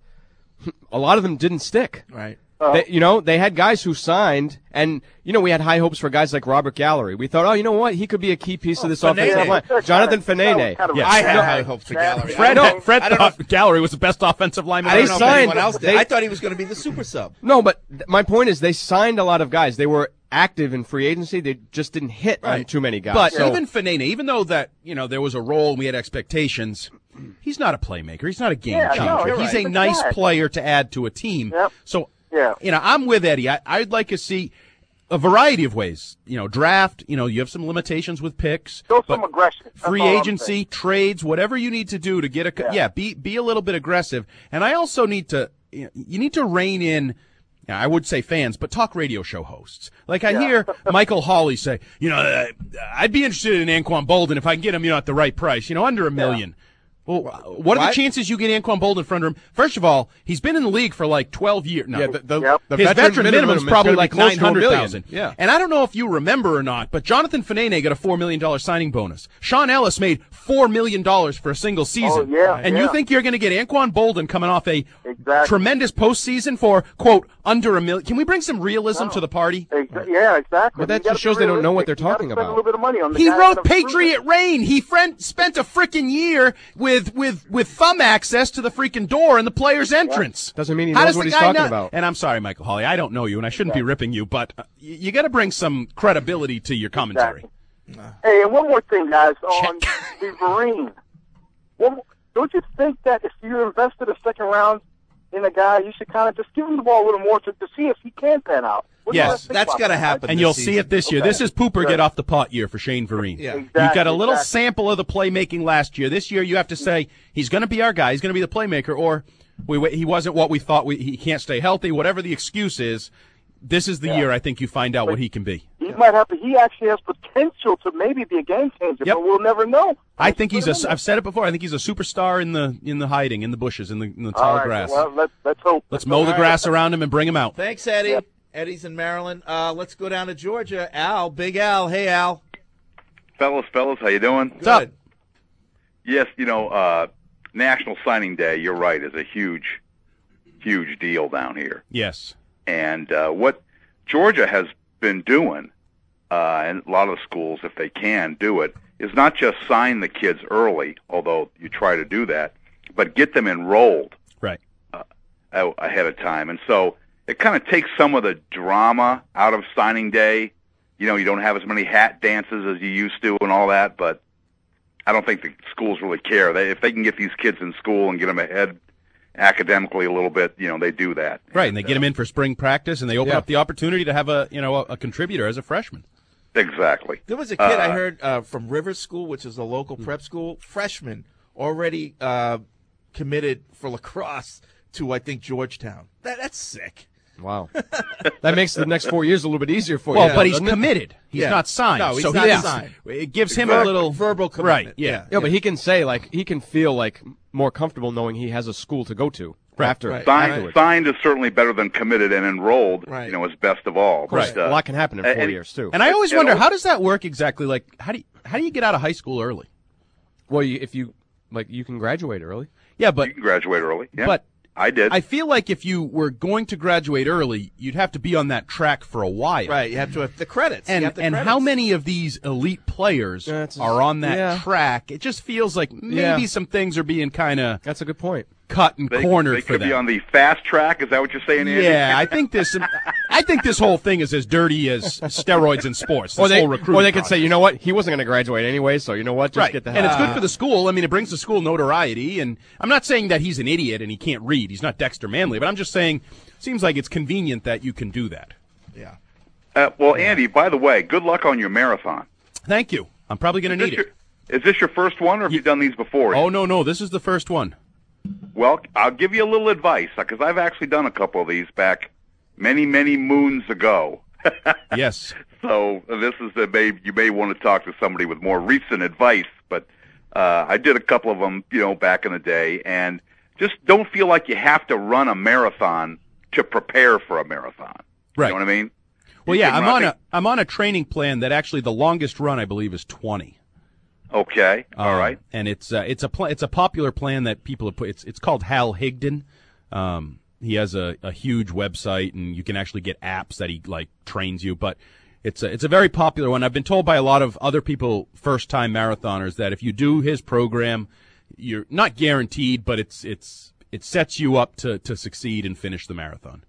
[SPEAKER 11] a lot of them didn't stick.
[SPEAKER 10] Right.
[SPEAKER 14] Uh,
[SPEAKER 11] They, you know, they had guys who signed, and you know, we had high hopes for guys like Robert Gallery. We thought, oh, you know what, he could be a key piece of this
[SPEAKER 10] Fanene.
[SPEAKER 11] offensive line.
[SPEAKER 14] Yeah,
[SPEAKER 11] Jonathan
[SPEAKER 14] kind of- that was
[SPEAKER 11] Fanene.
[SPEAKER 14] kind of
[SPEAKER 7] Yeah.
[SPEAKER 10] I
[SPEAKER 14] a
[SPEAKER 10] had
[SPEAKER 14] bad-
[SPEAKER 10] high hopes for
[SPEAKER 14] bad-
[SPEAKER 10] Gallery.
[SPEAKER 7] Fred,
[SPEAKER 10] I don't-
[SPEAKER 7] Fred
[SPEAKER 10] I don't know
[SPEAKER 7] thought Gallery was the best offensive lineman.
[SPEAKER 10] I
[SPEAKER 11] They
[SPEAKER 10] don't know if
[SPEAKER 11] signed-
[SPEAKER 10] anyone else did.
[SPEAKER 11] they-
[SPEAKER 10] I thought he was going to be the super sub.
[SPEAKER 11] No, but th- my point is, they signed a lot of guys. They were active in free agency. They just didn't hit on
[SPEAKER 7] Right.
[SPEAKER 11] too many guys.
[SPEAKER 7] But
[SPEAKER 11] So-
[SPEAKER 7] even Fanene, even though that you know there was a role and we had expectations, he's not a playmaker. He's not a game
[SPEAKER 14] Yeah,
[SPEAKER 7] changer.
[SPEAKER 14] no, you're
[SPEAKER 7] he's
[SPEAKER 14] right.
[SPEAKER 7] a nice
[SPEAKER 14] Exactly.
[SPEAKER 7] player to add to a team.
[SPEAKER 14] Yep.
[SPEAKER 7] So
[SPEAKER 14] Yeah.
[SPEAKER 7] you know, I'm with Eddie. I, I'd like to see a variety of ways. You know, draft. You know, you have some limitations with picks.
[SPEAKER 14] Show
[SPEAKER 7] but
[SPEAKER 14] some aggression. That's
[SPEAKER 7] Free
[SPEAKER 14] all I'm
[SPEAKER 7] agency,
[SPEAKER 14] saying.
[SPEAKER 7] trades, whatever you need to do to get a yeah.
[SPEAKER 14] Yeah.
[SPEAKER 7] be be a little bit aggressive. And I also need to you know, you need to rein in. I would say fans, but talk radio show hosts. Like I
[SPEAKER 14] Yeah.
[SPEAKER 7] hear Michael Hawley say, you know, uh, I'd be interested in Anquan Bolden if I can get him, you know, at the right price, you know, under a million. Well, what are
[SPEAKER 10] What?
[SPEAKER 7] the chances you get Anquan Bolden for under him? First of all, he's been in the league for like twelve years. No.
[SPEAKER 11] yeah, the, the,
[SPEAKER 14] Yep.
[SPEAKER 11] the
[SPEAKER 7] His veteran, minimum
[SPEAKER 11] minimum
[SPEAKER 7] is
[SPEAKER 11] is
[SPEAKER 7] probably
[SPEAKER 11] gonna be
[SPEAKER 7] like
[SPEAKER 11] close
[SPEAKER 7] nine
[SPEAKER 11] to a
[SPEAKER 7] hundred
[SPEAKER 11] million.
[SPEAKER 7] thousand.
[SPEAKER 11] Yeah.
[SPEAKER 7] And I don't know if you remember or not, but Jonathan Fanene got a four million dollars signing bonus. Sean Ellis made four million dollars for a single season.
[SPEAKER 14] Oh, yeah,
[SPEAKER 7] and you
[SPEAKER 14] yeah.
[SPEAKER 7] think you're going to get Anquan Bolden coming off a
[SPEAKER 14] Exactly.
[SPEAKER 7] tremendous postseason for, quote, under a million? Can we bring some realism to the party?
[SPEAKER 14] Exa- yeah, exactly.
[SPEAKER 11] But that
[SPEAKER 14] You gotta
[SPEAKER 11] just shows
[SPEAKER 14] be
[SPEAKER 11] they don't know what
[SPEAKER 14] realistic.
[SPEAKER 11] they're
[SPEAKER 14] You gotta
[SPEAKER 11] talking
[SPEAKER 14] spend
[SPEAKER 11] about.
[SPEAKER 14] A little bit of money on the
[SPEAKER 7] He
[SPEAKER 14] guy
[SPEAKER 7] wrote
[SPEAKER 14] that's gonna prove
[SPEAKER 7] Patriot
[SPEAKER 14] it.
[SPEAKER 7] Rain. He friend, spent a freaking year with with with thumb access to the freaking door in the player's entrance.
[SPEAKER 11] Doesn't mean he
[SPEAKER 7] How
[SPEAKER 11] knows
[SPEAKER 7] does
[SPEAKER 11] what
[SPEAKER 7] the
[SPEAKER 11] he's
[SPEAKER 7] guy
[SPEAKER 11] talking
[SPEAKER 7] not-
[SPEAKER 11] about.
[SPEAKER 7] And I'm sorry, Michael Hawley, I don't know you, and I shouldn't be ripping you, but uh, you, you got to bring some credibility to your commentary.
[SPEAKER 14] Hey, and one more thing, guys, on the Vereen. One, don't you think that if you invested a second round in a guy, you should kind of just give him the ball a little more to, to see if he can pan out? What do you
[SPEAKER 7] Yes,
[SPEAKER 14] guys think
[SPEAKER 10] that's
[SPEAKER 14] about
[SPEAKER 10] gotta
[SPEAKER 14] that?
[SPEAKER 10] happen.
[SPEAKER 7] And
[SPEAKER 10] this
[SPEAKER 7] you'll
[SPEAKER 10] season.
[SPEAKER 7] see it this year.
[SPEAKER 14] Okay.
[SPEAKER 7] This is Pooper
[SPEAKER 14] Good.
[SPEAKER 7] get off the pot year for Shane Vereen.
[SPEAKER 10] Yeah.
[SPEAKER 7] You've got a little
[SPEAKER 14] Exactly.
[SPEAKER 7] sample of the playmaking last year. This year, you have to say he's going to be our guy. He's going to be the playmaker, or we, he wasn't what we thought. We, he can't stay healthy. Whatever the excuse is, this is the year I think you find out what he can be.
[SPEAKER 14] He might have to. He actually has potential to maybe be a game changer,
[SPEAKER 7] Yep.
[SPEAKER 14] but we'll never know.
[SPEAKER 7] I think he's
[SPEAKER 14] Put him
[SPEAKER 7] a.
[SPEAKER 14] in there.
[SPEAKER 7] I've said it before. I think he's a superstar in the in the hiding, in the bushes, in the in the
[SPEAKER 14] All
[SPEAKER 7] tall
[SPEAKER 14] right,
[SPEAKER 7] grass.
[SPEAKER 14] Well, let's let's hope.
[SPEAKER 7] Let's mow the
[SPEAKER 10] All
[SPEAKER 7] grass
[SPEAKER 10] right.
[SPEAKER 7] around him and bring him out.
[SPEAKER 10] Thanks, Eddie. Eddie's in Maryland. Uh, let's go down to Georgia. Al, Big Al. Hey, Al.
[SPEAKER 15] Fellas, fellas, how you doing?
[SPEAKER 7] What's up?
[SPEAKER 15] Yes, you know, uh, National Signing Day, you're right, is a huge, huge deal down here.
[SPEAKER 7] Yes.
[SPEAKER 15] And uh, what Georgia has been doing, uh, and a lot of the schools, if they can do it, is not just sign the kids early, although you try to do that, but get them enrolled
[SPEAKER 7] Right.
[SPEAKER 15] uh, ahead of time. And so it kind of takes some of the drama out of signing day. You know, you don't have as many hat dances as you used to and all that, but I don't think the schools really care. They, if they can get these kids in school and get them ahead academically a little bit, you know, they do that.
[SPEAKER 7] Right, and they get him in for spring practice, and they open
[SPEAKER 11] Yeah.
[SPEAKER 7] up the opportunity to have a you know a, a contributor as a freshman.
[SPEAKER 15] Exactly.
[SPEAKER 10] There was a kid
[SPEAKER 15] Uh,
[SPEAKER 10] I heard uh, from River School, which is a local prep school, freshman, already uh, committed for lacrosse to, I think, Georgetown. That, that's sick.
[SPEAKER 11] Wow. That makes the next four years a little bit easier for
[SPEAKER 7] Well,
[SPEAKER 11] you.
[SPEAKER 7] but he's
[SPEAKER 11] doesn't it?
[SPEAKER 7] committed. He's
[SPEAKER 10] Yeah.
[SPEAKER 7] not signed.
[SPEAKER 10] No, he's
[SPEAKER 7] so
[SPEAKER 10] not
[SPEAKER 7] he,
[SPEAKER 10] signed.
[SPEAKER 7] It gives him
[SPEAKER 10] Ver-
[SPEAKER 7] a little
[SPEAKER 10] verbal commitment.
[SPEAKER 7] Right. Yeah.
[SPEAKER 11] Yeah, but he can say, like, he can feel, like, more comfortable knowing he has a school to go to
[SPEAKER 7] Right,
[SPEAKER 11] after.
[SPEAKER 10] right.
[SPEAKER 15] Signed,
[SPEAKER 11] afterwards.
[SPEAKER 15] signed is certainly better than committed, and enrolled,
[SPEAKER 10] Right.
[SPEAKER 15] you know, is best of all.
[SPEAKER 11] Of course,
[SPEAKER 15] But, uh,
[SPEAKER 11] a lot can happen in four
[SPEAKER 15] and-
[SPEAKER 11] years, too.
[SPEAKER 7] And I always
[SPEAKER 15] You
[SPEAKER 7] wonder,
[SPEAKER 15] know-
[SPEAKER 7] how does that work exactly? Like, how do you, how do you get out of high school early?
[SPEAKER 11] Well, you, if you, like, you can graduate early.
[SPEAKER 7] Yeah, but
[SPEAKER 15] you can graduate early. Yeah.
[SPEAKER 7] but
[SPEAKER 15] I did.
[SPEAKER 7] I feel like if you were going to graduate early, you'd have to be on that track for a while.
[SPEAKER 10] Right, you have to have the credits. You
[SPEAKER 7] And
[SPEAKER 10] have the
[SPEAKER 7] and
[SPEAKER 10] credits.
[SPEAKER 7] how many of these elite players
[SPEAKER 11] That's-
[SPEAKER 7] are on that
[SPEAKER 11] yeah.
[SPEAKER 7] track? It just feels like maybe
[SPEAKER 11] Yeah.
[SPEAKER 7] some things are being kind of
[SPEAKER 11] That's a good point.
[SPEAKER 7] cut and
[SPEAKER 15] they,
[SPEAKER 7] cornered
[SPEAKER 15] they
[SPEAKER 7] for
[SPEAKER 15] could
[SPEAKER 7] them.
[SPEAKER 15] be on the fast track. Is that what you're saying, Andy?
[SPEAKER 7] Yeah, I think this. I think this whole thing is as dirty as steroids in sports. This
[SPEAKER 11] Or they,
[SPEAKER 7] whole recruiting
[SPEAKER 11] or they could
[SPEAKER 7] process.
[SPEAKER 11] say, you know what, he wasn't going to graduate anyway, so you know what, just
[SPEAKER 7] right,
[SPEAKER 11] get the hell
[SPEAKER 7] and it's
[SPEAKER 11] out.
[SPEAKER 7] good for the school. I mean, it brings the school notoriety. And I'm not saying that he's an idiot and he can't read. He's not Dexter Manley, but I'm just saying, it seems like it's convenient that you can do that.
[SPEAKER 10] Yeah.
[SPEAKER 15] Uh, well, Andy, by the way, good luck on your marathon.
[SPEAKER 7] Thank you. I'm probably going to
[SPEAKER 15] Is
[SPEAKER 7] need
[SPEAKER 15] this
[SPEAKER 7] it.
[SPEAKER 15] your- Is this your first one, or have you done these before?
[SPEAKER 7] Oh no, no, this is the first one.
[SPEAKER 15] Well, I'll give you a little advice, because I've actually done a couple of these back many, many moons ago.
[SPEAKER 7] Yes.
[SPEAKER 15] So this is a may you may want to talk to somebody with more recent advice, but uh, I did a couple of them, you know, back in the day, and just don't feel like you have to run a marathon to prepare for a marathon.
[SPEAKER 7] Right.
[SPEAKER 15] You know what I mean?
[SPEAKER 7] Well,
[SPEAKER 15] You
[SPEAKER 7] yeah,
[SPEAKER 15] can
[SPEAKER 7] I'm
[SPEAKER 15] run
[SPEAKER 7] on
[SPEAKER 15] it-
[SPEAKER 7] a I'm on a training plan that actually the longest run I believe is twenty.
[SPEAKER 15] Okay. All
[SPEAKER 7] Um,
[SPEAKER 15] right.
[SPEAKER 7] and it's uh, it's a pl- it's a popular plan that people have put. It's it's called Hal Higdon. Um, he has a, a huge website, and you can actually get apps that he like trains you. But it's a, it's a very popular one. I've been told by a lot of other people, first time marathoners, that if you do his program, you're not guaranteed, but it's it's it sets you up to to succeed and finish the marathon.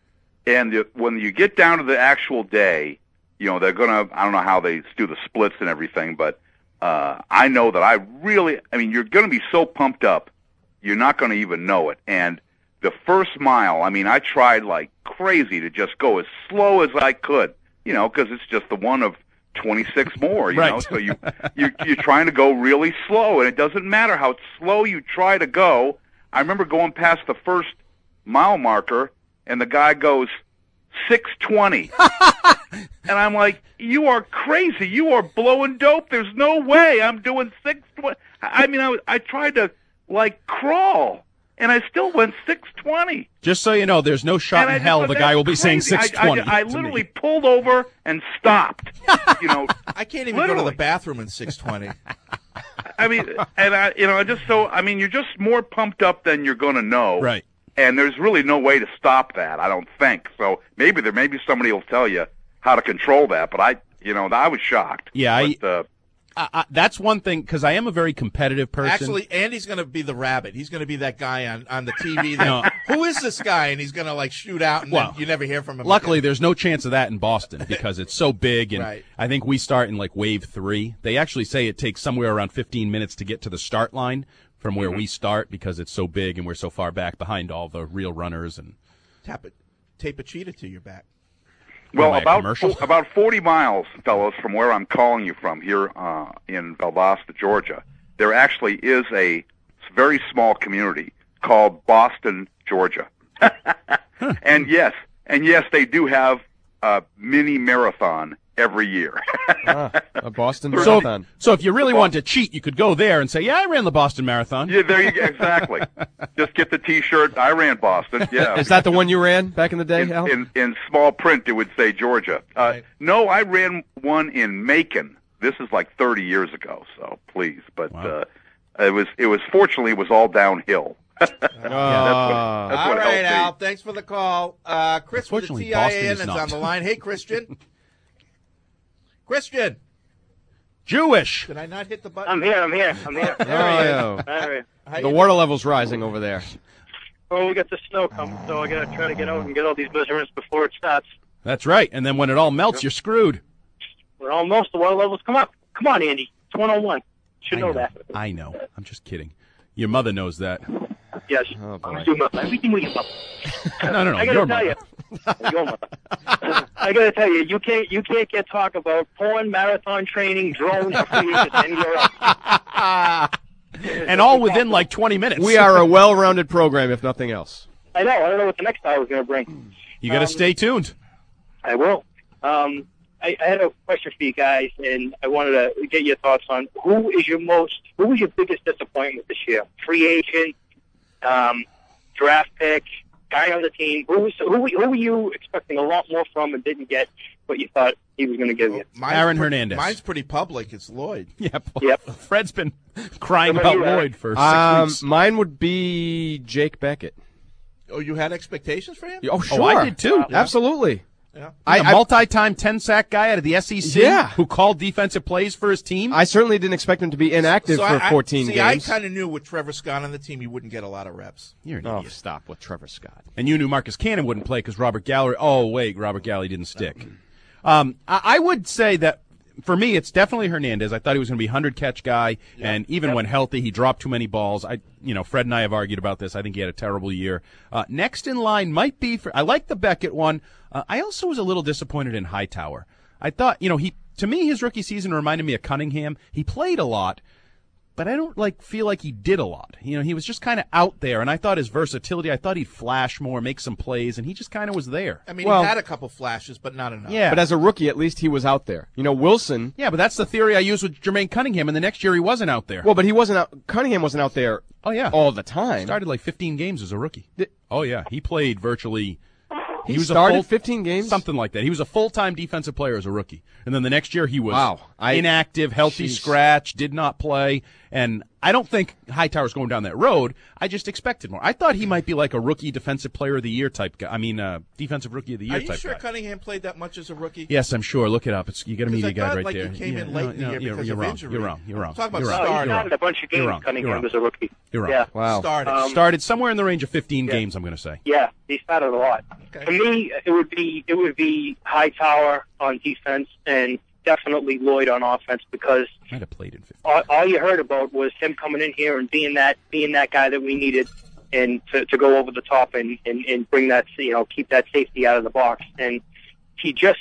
[SPEAKER 15] And the, when you get down to the actual day, you know, they're going to, I don't know how they do the splits and everything, but uh, I know that I really, I mean, you're going to be so pumped up, you're not going to even know it. And the first mile, I mean, I tried like crazy to just go as slow as I could, you know, because it's just the one of twenty-six more, you
[SPEAKER 7] Right.
[SPEAKER 15] know, so you, you, you're trying to go really slow, and it doesn't matter how slow you try to go. I remember going past the first mile marker, and the guy goes, six twenty. And I'm like, you are crazy. You are blowing dope. There's no way I'm doing six twenty. I mean, I, was- I tried to, like, crawl, and I still went six twenty.
[SPEAKER 7] Just so you know, there's no shot
[SPEAKER 15] And I
[SPEAKER 7] in
[SPEAKER 15] just
[SPEAKER 7] hell
[SPEAKER 15] thought,
[SPEAKER 7] the guy
[SPEAKER 15] that's
[SPEAKER 7] will be saying
[SPEAKER 15] crazy. I-
[SPEAKER 7] six twenty.
[SPEAKER 15] I, I, literally pulled over and stopped. You know,
[SPEAKER 10] I can't even go to
[SPEAKER 15] Literally.
[SPEAKER 10] the bathroom in six twenty.
[SPEAKER 15] I mean, and I, you know, I just so I mean, you're just more pumped up than you're going to know,
[SPEAKER 7] Right.
[SPEAKER 15] And there's really no way to stop that, I don't think. So maybe there, maybe somebody will tell you how to control that. But I, you know, I was shocked.
[SPEAKER 7] Yeah, I-
[SPEAKER 15] but, uh,
[SPEAKER 7] I, I, that's one thing, because I am a very competitive person.
[SPEAKER 10] Actually, Andy's going to be the rabbit. He's going to be that guy on, on the T V. That,
[SPEAKER 7] No.
[SPEAKER 10] Who is this guy? And he's going to like shoot out, and
[SPEAKER 7] Well,
[SPEAKER 10] then you never hear from him.
[SPEAKER 7] Luckily,
[SPEAKER 10] again.
[SPEAKER 7] there's no chance of that in Boston because it's so big, and
[SPEAKER 10] Right.
[SPEAKER 7] I think we start in like wave three. They actually say it takes somewhere around fifteen minutes to get to the start line from where
[SPEAKER 10] Mm-hmm.
[SPEAKER 7] we start because it's so big and we're so far back behind all the real runners. And
[SPEAKER 10] tap it, tape a cheetah to your back.
[SPEAKER 15] well,
[SPEAKER 7] Am I a
[SPEAKER 15] about
[SPEAKER 7] commercial?
[SPEAKER 15] fo- about forty miles, fellows, from where I'm calling you from here uh, in Valdosta, Georgia, there actually is a very small community called Boston, Georgia. And yes, and yes, they do have a mini marathon every year.
[SPEAKER 11] Ah, a Boston
[SPEAKER 7] so,
[SPEAKER 11] Marathon.
[SPEAKER 7] so if you really want to cheat, you could go there and say, "Yeah, I ran the Boston Marathon."
[SPEAKER 15] Yeah, there you go. Exactly. Just get the T-shirt. I ran Boston. Yeah.
[SPEAKER 11] Is that the one you ran back in the day,
[SPEAKER 15] in,
[SPEAKER 11] Al?
[SPEAKER 15] in, in small print, it would say Georgia. Uh,
[SPEAKER 10] Right.
[SPEAKER 15] No, I ran one in Macon. This is like thirty years ago. So please, but
[SPEAKER 7] Wow.
[SPEAKER 15] uh, it was it was fortunately it was all downhill.
[SPEAKER 11] Ah.
[SPEAKER 15] That's what, that's
[SPEAKER 10] All
[SPEAKER 15] what
[SPEAKER 10] right,
[SPEAKER 15] helped
[SPEAKER 10] Al.
[SPEAKER 15] me.
[SPEAKER 10] Thanks for the call. Uh, Chris with the
[SPEAKER 7] Unfortunately,
[SPEAKER 10] T I A
[SPEAKER 7] Boston
[SPEAKER 10] N
[SPEAKER 7] is
[SPEAKER 10] is
[SPEAKER 7] not.
[SPEAKER 10] on the line. Hey, Christian. Christian,
[SPEAKER 7] Jewish.
[SPEAKER 10] did I not hit the button?
[SPEAKER 14] I'm here. I'm here. I'm here.
[SPEAKER 11] Oh, yeah.
[SPEAKER 14] All right.
[SPEAKER 10] How
[SPEAKER 11] The
[SPEAKER 10] you
[SPEAKER 11] water level's rising over there.
[SPEAKER 14] Oh, we got the snow coming, so I gotta try to get out and get all these measurements before it starts.
[SPEAKER 7] That's right. And then when it all melts, you're screwed.
[SPEAKER 14] We're almost. The water levels come up. Come on, Andy. It's one oh one. Should
[SPEAKER 7] I
[SPEAKER 14] know,
[SPEAKER 7] know.
[SPEAKER 14] that.
[SPEAKER 7] I know. I'm just kidding. Your mother knows that.
[SPEAKER 14] Yes.
[SPEAKER 11] Oh, boy.
[SPEAKER 14] Your mother. Everything with your mother.
[SPEAKER 7] No, no, no.
[SPEAKER 14] I gotta
[SPEAKER 7] your
[SPEAKER 14] tell
[SPEAKER 7] mother.
[SPEAKER 14] you. Your mother.
[SPEAKER 16] I got to tell you, you can't you can't get talk about porn, marathon training, drones, or free agents anywhere else.
[SPEAKER 7] And all within like twenty minutes.
[SPEAKER 11] We are a well-rounded program, if nothing else.
[SPEAKER 16] I know. I don't know what the next hour is going to bring.
[SPEAKER 7] You got to
[SPEAKER 16] Um,
[SPEAKER 7] stay tuned.
[SPEAKER 16] I will. Um, I, I had a question for you guys, and I wanted to get your thoughts on who is your most, who was your biggest disappointment this year? Free agent, um, draft pick, guy on the team. Who was, who, were- who were you expecting a lot more from and didn't get what you thought he was going to give you?
[SPEAKER 10] Mine's
[SPEAKER 7] Aaron
[SPEAKER 10] pre-
[SPEAKER 7] Hernandez.
[SPEAKER 10] Mine's pretty public. It's Lloyd.
[SPEAKER 7] Yeah.
[SPEAKER 16] Yep.
[SPEAKER 7] Fred's been crying
[SPEAKER 16] What about
[SPEAKER 7] about
[SPEAKER 16] you, Eric?
[SPEAKER 7] Lloyd for six
[SPEAKER 11] Um,
[SPEAKER 7] weeks.
[SPEAKER 11] mine would be Jake Beckett.
[SPEAKER 10] Oh, you had expectations for him?
[SPEAKER 11] Oh, sure.
[SPEAKER 7] Oh, I did too.
[SPEAKER 11] Absolutely.
[SPEAKER 10] Yeah.
[SPEAKER 11] I-
[SPEAKER 7] a
[SPEAKER 11] I-
[SPEAKER 7] multi-time ten-sack guy out of the S E C
[SPEAKER 11] Yeah.
[SPEAKER 7] who called defensive plays for his team.
[SPEAKER 11] I certainly didn't expect him to be inactive
[SPEAKER 10] So
[SPEAKER 11] for
[SPEAKER 10] I- I-
[SPEAKER 11] fourteen
[SPEAKER 10] see,
[SPEAKER 11] games.
[SPEAKER 10] I kind of knew with Trevor Scott on the team, he wouldn't get a lot of reps.
[SPEAKER 7] You're an
[SPEAKER 11] oh,
[SPEAKER 7] idiot.
[SPEAKER 11] stop with Trevor Scott.
[SPEAKER 7] And you knew Marcus Cannon wouldn't play because Robert Gallery. Oh, wait, Robert Gallery didn't stick. Um, I, I would say that for me, it's definitely Hernandez. I thought he was going to be a hundred-catch guy, and even when healthy, he dropped too many balls. I, you know, Fred and I have argued about this. I think he had a terrible year. Uh, next in line might be for. I like the Beckett one. Uh, I also was a little disappointed in Hightower. I thought, you know, he to me his rookie season reminded me of Cunningham. He played a lot, but I don't like feel like he did a lot. You know, he was just kind of out there, and I thought his versatility. I thought he'd flash more, make some plays, and he just kind of was there.
[SPEAKER 10] I mean,
[SPEAKER 11] Well-
[SPEAKER 10] he had a couple flashes, but not enough.
[SPEAKER 7] Yeah.
[SPEAKER 11] But as a rookie, at least he was out there. You know, Wilson.
[SPEAKER 7] Yeah, but that's the theory I used with Jermaine Cunningham, and the next year he wasn't out there.
[SPEAKER 11] Well, but he wasn't out. Cunningham wasn't out there.
[SPEAKER 7] Oh yeah,
[SPEAKER 11] all the time.
[SPEAKER 7] Started like fifteen games as a rookie. Oh yeah, he played virtually.
[SPEAKER 11] He
[SPEAKER 7] was
[SPEAKER 11] started
[SPEAKER 7] a full,
[SPEAKER 11] fifteen games,
[SPEAKER 7] something like that. He was a full-time defensive player as a rookie, and then the next year he was
[SPEAKER 11] Wow. I-
[SPEAKER 7] inactive, healthy
[SPEAKER 11] Jeez.
[SPEAKER 7] scratch, did not play. And I don't think Hightower's going down that road. I just expected more. I thought he might be like a rookie defensive player of the year type guy. I mean, uh, defensive rookie of the year
[SPEAKER 10] Are you
[SPEAKER 7] type
[SPEAKER 10] sure
[SPEAKER 7] guy.
[SPEAKER 10] Cunningham played that much as a rookie?
[SPEAKER 7] Yes, I'm sure. Look it up. It's you got a
[SPEAKER 10] 'Cause
[SPEAKER 7] media
[SPEAKER 10] I
[SPEAKER 7] guide
[SPEAKER 10] thought,
[SPEAKER 7] right
[SPEAKER 10] like,
[SPEAKER 7] there.
[SPEAKER 10] he came
[SPEAKER 7] yeah,
[SPEAKER 10] in late
[SPEAKER 7] no,
[SPEAKER 10] in the
[SPEAKER 7] no,
[SPEAKER 10] year
[SPEAKER 7] you're,
[SPEAKER 10] because
[SPEAKER 7] you're
[SPEAKER 10] of
[SPEAKER 7] wrong.
[SPEAKER 10] injury.
[SPEAKER 7] You're wrong. You're wrong.
[SPEAKER 10] Talk about
[SPEAKER 7] you're
[SPEAKER 10] started.
[SPEAKER 7] wrong.
[SPEAKER 16] He
[SPEAKER 7] You're
[SPEAKER 16] started a bunch of games.
[SPEAKER 7] You're wrong.
[SPEAKER 16] Cunningham
[SPEAKER 7] You're wrong.
[SPEAKER 16] was a rookie.
[SPEAKER 7] You're wrong.
[SPEAKER 16] Yeah.
[SPEAKER 11] Wow.
[SPEAKER 10] Started.
[SPEAKER 16] Um,
[SPEAKER 7] Started somewhere in the range of fifteen
[SPEAKER 16] Yeah.
[SPEAKER 7] games. I'm going to say.
[SPEAKER 16] Yeah, he started a lot. For me, it would be it would be Hightower on defense and definitely Lloyd on offense because
[SPEAKER 7] Might have played in fifteen.
[SPEAKER 16] all, all you heard about was him coming in here and being that being that guy that we needed and to, to go over the top and, and, and bring that you know keep that safety out of the box. And he just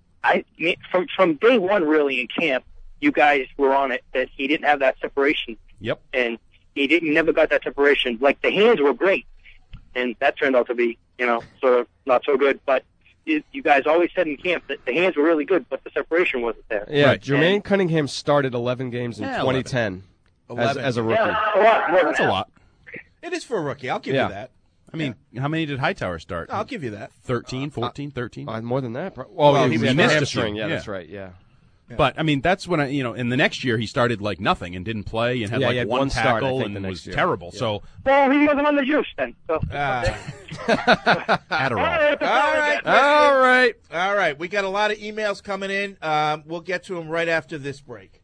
[SPEAKER 16] I from from day one really in camp, you guys were on it that he didn't have that separation.
[SPEAKER 7] Yep.
[SPEAKER 16] And he didn't never got that separation. Like the hands were great, and that turned out to be you know sort of not so good. But you, you guys always said in camp that the hands were really good, but the separation wasn't there.
[SPEAKER 11] Yeah,
[SPEAKER 7] Right.
[SPEAKER 11] Jermaine
[SPEAKER 16] And-
[SPEAKER 11] Cunningham started eleven games in
[SPEAKER 7] Yeah,
[SPEAKER 11] twenty ten as,
[SPEAKER 10] eleven.
[SPEAKER 11] as a rookie.
[SPEAKER 16] Yeah, a lot more
[SPEAKER 7] That's
[SPEAKER 16] than
[SPEAKER 7] a
[SPEAKER 16] that.
[SPEAKER 7] lot.
[SPEAKER 10] It is for a rookie. I'll give
[SPEAKER 11] Yeah.
[SPEAKER 10] you that.
[SPEAKER 7] I mean, how many did Hightower start?
[SPEAKER 10] I'll give you that.
[SPEAKER 7] thirteen, fourteen, thirteen.
[SPEAKER 11] Uh, more than that. pro- Oh,
[SPEAKER 10] Well,
[SPEAKER 11] he,
[SPEAKER 10] he
[SPEAKER 11] was
[SPEAKER 10] was
[SPEAKER 11] missed a
[SPEAKER 10] hamstring.
[SPEAKER 11] string. Yeah,
[SPEAKER 7] Yeah.
[SPEAKER 11] that's right. Yeah.
[SPEAKER 7] But I mean, that's when I, you know, in the next year he started like nothing and didn't play and had
[SPEAKER 11] Yeah,
[SPEAKER 7] like
[SPEAKER 11] he had
[SPEAKER 7] one,
[SPEAKER 11] one start, I
[SPEAKER 7] tackle
[SPEAKER 11] think,
[SPEAKER 7] and
[SPEAKER 11] the next
[SPEAKER 7] was
[SPEAKER 11] year.
[SPEAKER 7] terrible.
[SPEAKER 11] Yeah.
[SPEAKER 7] So
[SPEAKER 16] Well, he wasn't on the juice then. So.
[SPEAKER 10] Ah.
[SPEAKER 7] Adderall.
[SPEAKER 10] All right.
[SPEAKER 11] All right.
[SPEAKER 10] All right. We got a lot of emails coming in. Um, we'll get to them right after this break.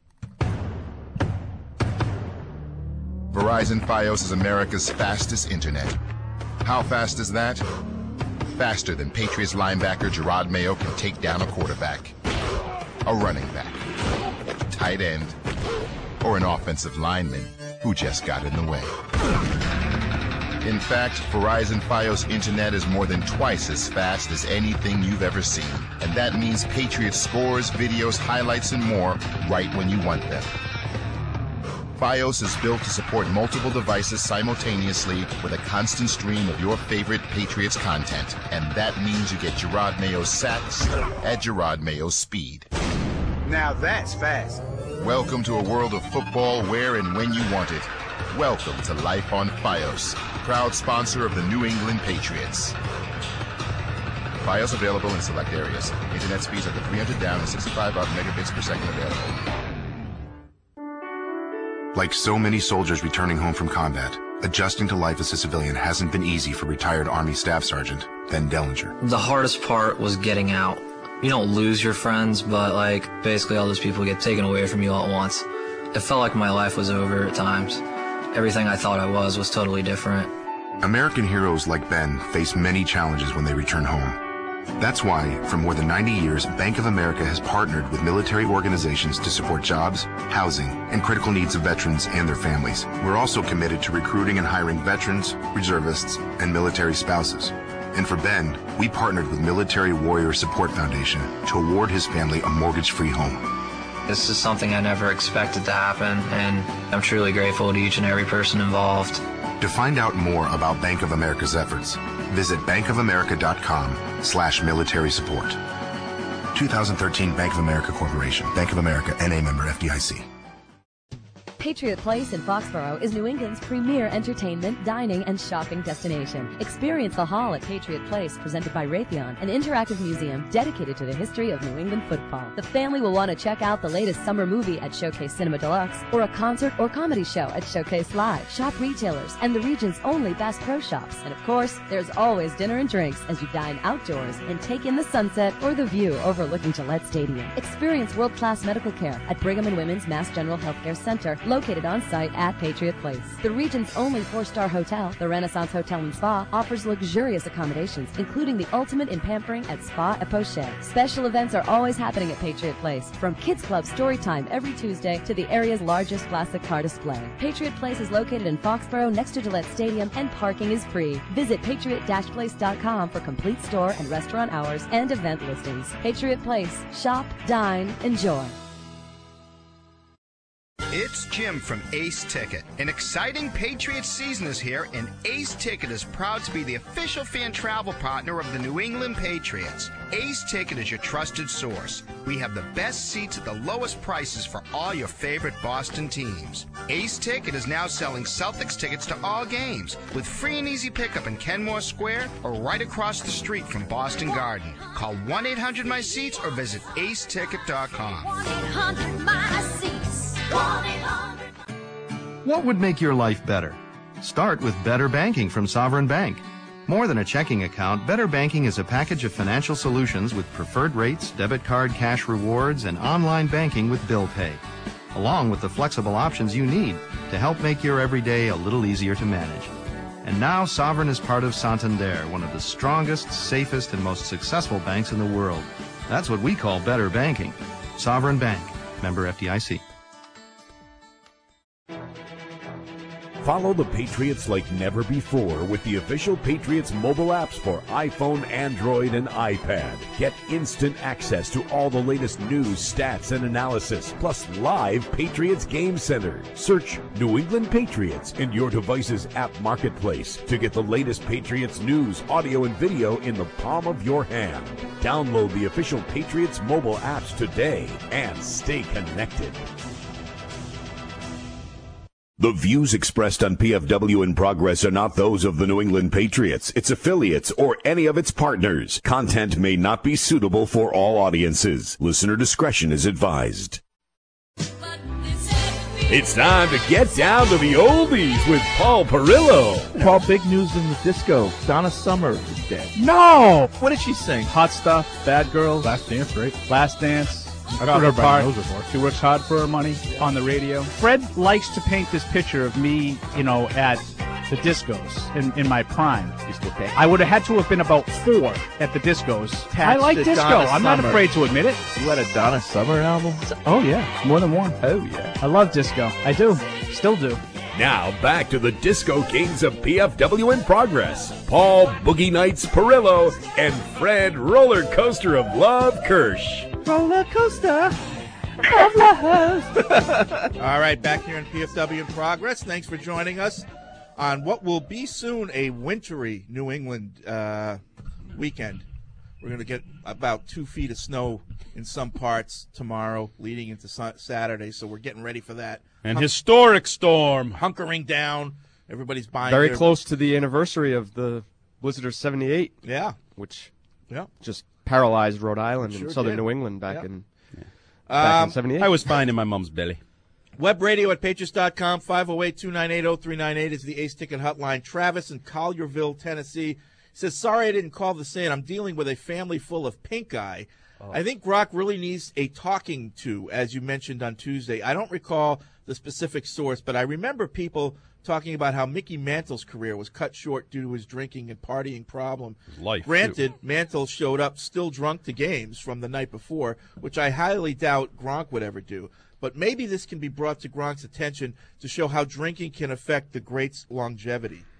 [SPEAKER 17] Verizon Fios is America's fastest internet. How fast is that? Faster than Patriots linebacker Gerard Mayo can take down a quarterback, a running back, tight end, or an offensive lineman who just got in the way. In fact, Verizon Fios internet is more than twice as fast as anything you've ever seen. And that means Patriots scores, videos, highlights, and more right when you want them. Fios is built to support multiple devices simultaneously with a constant stream of your favorite Patriots content. And that means you get Gerard Mayo's sacks at Gerard Mayo's speed.
[SPEAKER 18] Now that's fast.
[SPEAKER 17] Welcome to a world of football where and when you want it. Welcome to Life on Fios, proud sponsor of the New England Patriots. Fios available in select areas. Internet speeds up to three hundred down and sixty-five up megabits per second available.
[SPEAKER 19] Like so many soldiers returning home from combat, adjusting to life as a civilian hasn't been easy for retired Army Staff Sergeant Ben Dellinger.
[SPEAKER 20] The hardest part was getting out. You don't lose your friends, but like basically all those people get taken away from you all at once. It felt like my life was over at times. Everything I thought I was was totally different.
[SPEAKER 19] American heroes like Ben face many challenges when they return home. That's why, for more than ninety years, Bank of America has partnered with military organizations to support jobs, housing, and critical needs of veterans and their families. We're also committed to recruiting and hiring veterans, reservists, and military spouses. And for Ben, we partnered with Military Warrior Support Foundation to award his family a mortgage-free home.
[SPEAKER 20] This is something I never expected to happen, and I'm truly grateful to each and every person involved.
[SPEAKER 19] To find out more about Bank of America's efforts, visit bankofamerica.com slash military support. twenty thirteen Bank of America Corporation. Bank of America, N A member F D I C.
[SPEAKER 21] Patriot Place in Foxborough is New England's premier entertainment, dining, and shopping destination. Experience the Hall at Patriot Place, presented by Raytheon, an interactive museum dedicated to the history of New England football. The family will want to check out the latest summer movie at Showcase Cinema Deluxe, or a concert or comedy show at Showcase Live. Shop retailers and the region's only Bass Pro Shops. And of course, there's always dinner and drinks as you dine outdoors and take in the sunset or the view overlooking Gillette Stadium. Experience world-class medical care at Brigham and Women's Mass General Healthcare Center, located on site at Patriot Place. The region's only four-star hotel, the Renaissance Hotel and Spa, offers luxurious accommodations, including the ultimate in pampering at Spa et Poche. Special events are always happening at Patriot Place, from Kids Club story time every Tuesday to the area's largest classic car display. Patriot Place is located in Foxborough next to Gillette Stadium, and parking is free. Visit patriot dash place dot com for complete store and restaurant hours and event listings. Patriot Place. Shop, dine, enjoy.
[SPEAKER 22] It's Jim from Ace Ticket. An exciting Patriots season is here, and Ace Ticket is proud to be the official fan travel partner of the New England Patriots. Ace Ticket is your trusted source. We have the best seats at the lowest prices for all your favorite Boston teams. Ace Ticket is now selling Celtics tickets to all games with free and easy pickup in Kenmore Square or right across the street from Boston Garden. Call one eight hundred my seats or visit ace ticket dot com.
[SPEAKER 23] one eight hundred my seats.
[SPEAKER 24] What would make your life better? Start with Better Banking from Sovereign Bank. More than a checking account, Better Banking is a package of financial solutions with preferred rates, debit card cash rewards, and online banking with bill pay, along with the flexible options you need to help make your everyday a little easier to manage. And now Sovereign is part of Santander, one of the strongest, safest, and most successful banks in the world. That's what we call Better Banking. Sovereign Bank, member F D I C.
[SPEAKER 1] Follow the Patriots like never before with the official Patriots mobile apps for iPhone, Android, and iPad. Get instant access to all the latest news, stats, and analysis, plus live Patriots Game Center. Search New England Patriots in your device's app marketplace to get the latest Patriots news, audio, and video in the palm of your hand. Download the official Patriots mobile apps today and stay connected. The views expressed on P F W in Progress are not those of the New England Patriots, its affiliates, or any of its partners. Content may not be suitable for all audiences. Listener discretion is advised. It's time to get down to the oldies with Paul Perillo.
[SPEAKER 10] Paul, big news in the disco. Donna Summer is dead.
[SPEAKER 25] No!
[SPEAKER 10] What did she sing?
[SPEAKER 25] Hot Stuff, Bad Girls.
[SPEAKER 10] Last Dance, right?
[SPEAKER 25] Last Dance.
[SPEAKER 10] I got her part.
[SPEAKER 25] She works hard for her money on the radio. Fred likes to paint this picture of me, you know, at the discos in, in my prime. I would have had to have been about four at the discos. I like disco.
[SPEAKER 10] Donna
[SPEAKER 25] I'm not
[SPEAKER 10] Summer.
[SPEAKER 25] afraid to admit it.
[SPEAKER 10] You had a Donna Summer album?
[SPEAKER 25] Oh, yeah. More than one.
[SPEAKER 10] Oh, yeah.
[SPEAKER 25] I love disco. I do. Still do.
[SPEAKER 1] Now back to the Disco Kings of P F W in Progress. Paul Boogie Nights Perillo and Fred Roller Coaster of Love Kirsch.
[SPEAKER 25] Roller coaster of love.
[SPEAKER 10] All right, back here in P F W in Progress. Thanks for joining us on what will be soon a wintry New England uh, weekend. We're going to get about two feet of snow in some parts tomorrow, leading into su- Saturday, so we're getting ready for that.
[SPEAKER 7] An Hunk- historic storm.
[SPEAKER 10] Hunkering down. Everybody's buying
[SPEAKER 11] Very
[SPEAKER 10] their-
[SPEAKER 11] close to the anniversary of the blizzard of seventy-eight.
[SPEAKER 10] Yeah.
[SPEAKER 11] Which
[SPEAKER 10] yeah.
[SPEAKER 11] just paralyzed Rhode Island
[SPEAKER 10] Sure
[SPEAKER 11] and southern
[SPEAKER 10] did.
[SPEAKER 11] New England back
[SPEAKER 10] Yeah.
[SPEAKER 11] in back
[SPEAKER 10] Um,
[SPEAKER 11] in seventy-eight.
[SPEAKER 7] I was fine in my mom's belly.
[SPEAKER 10] Web radio at patriots dot com, five oh eight, two nine eight, oh three nine eight is the Ace Ticket hotline. Travis in Collierville, Tennessee says, sorry I didn't call this in. I'm dealing with a family full of pink eye. Oh. I think Brock really needs a talking to, as you mentioned on Tuesday. I don't recall the specific source, but I remember people talking about how Mickey Mantle's career was cut short due to his drinking and partying problem.
[SPEAKER 7] His life,
[SPEAKER 10] Granted,
[SPEAKER 7] too.
[SPEAKER 10] Mantle showed up still drunk to games from the night before, which I highly doubt Gronk would ever do. But maybe this can be brought to Gronk's attention to show how drinking can affect the great's longevity.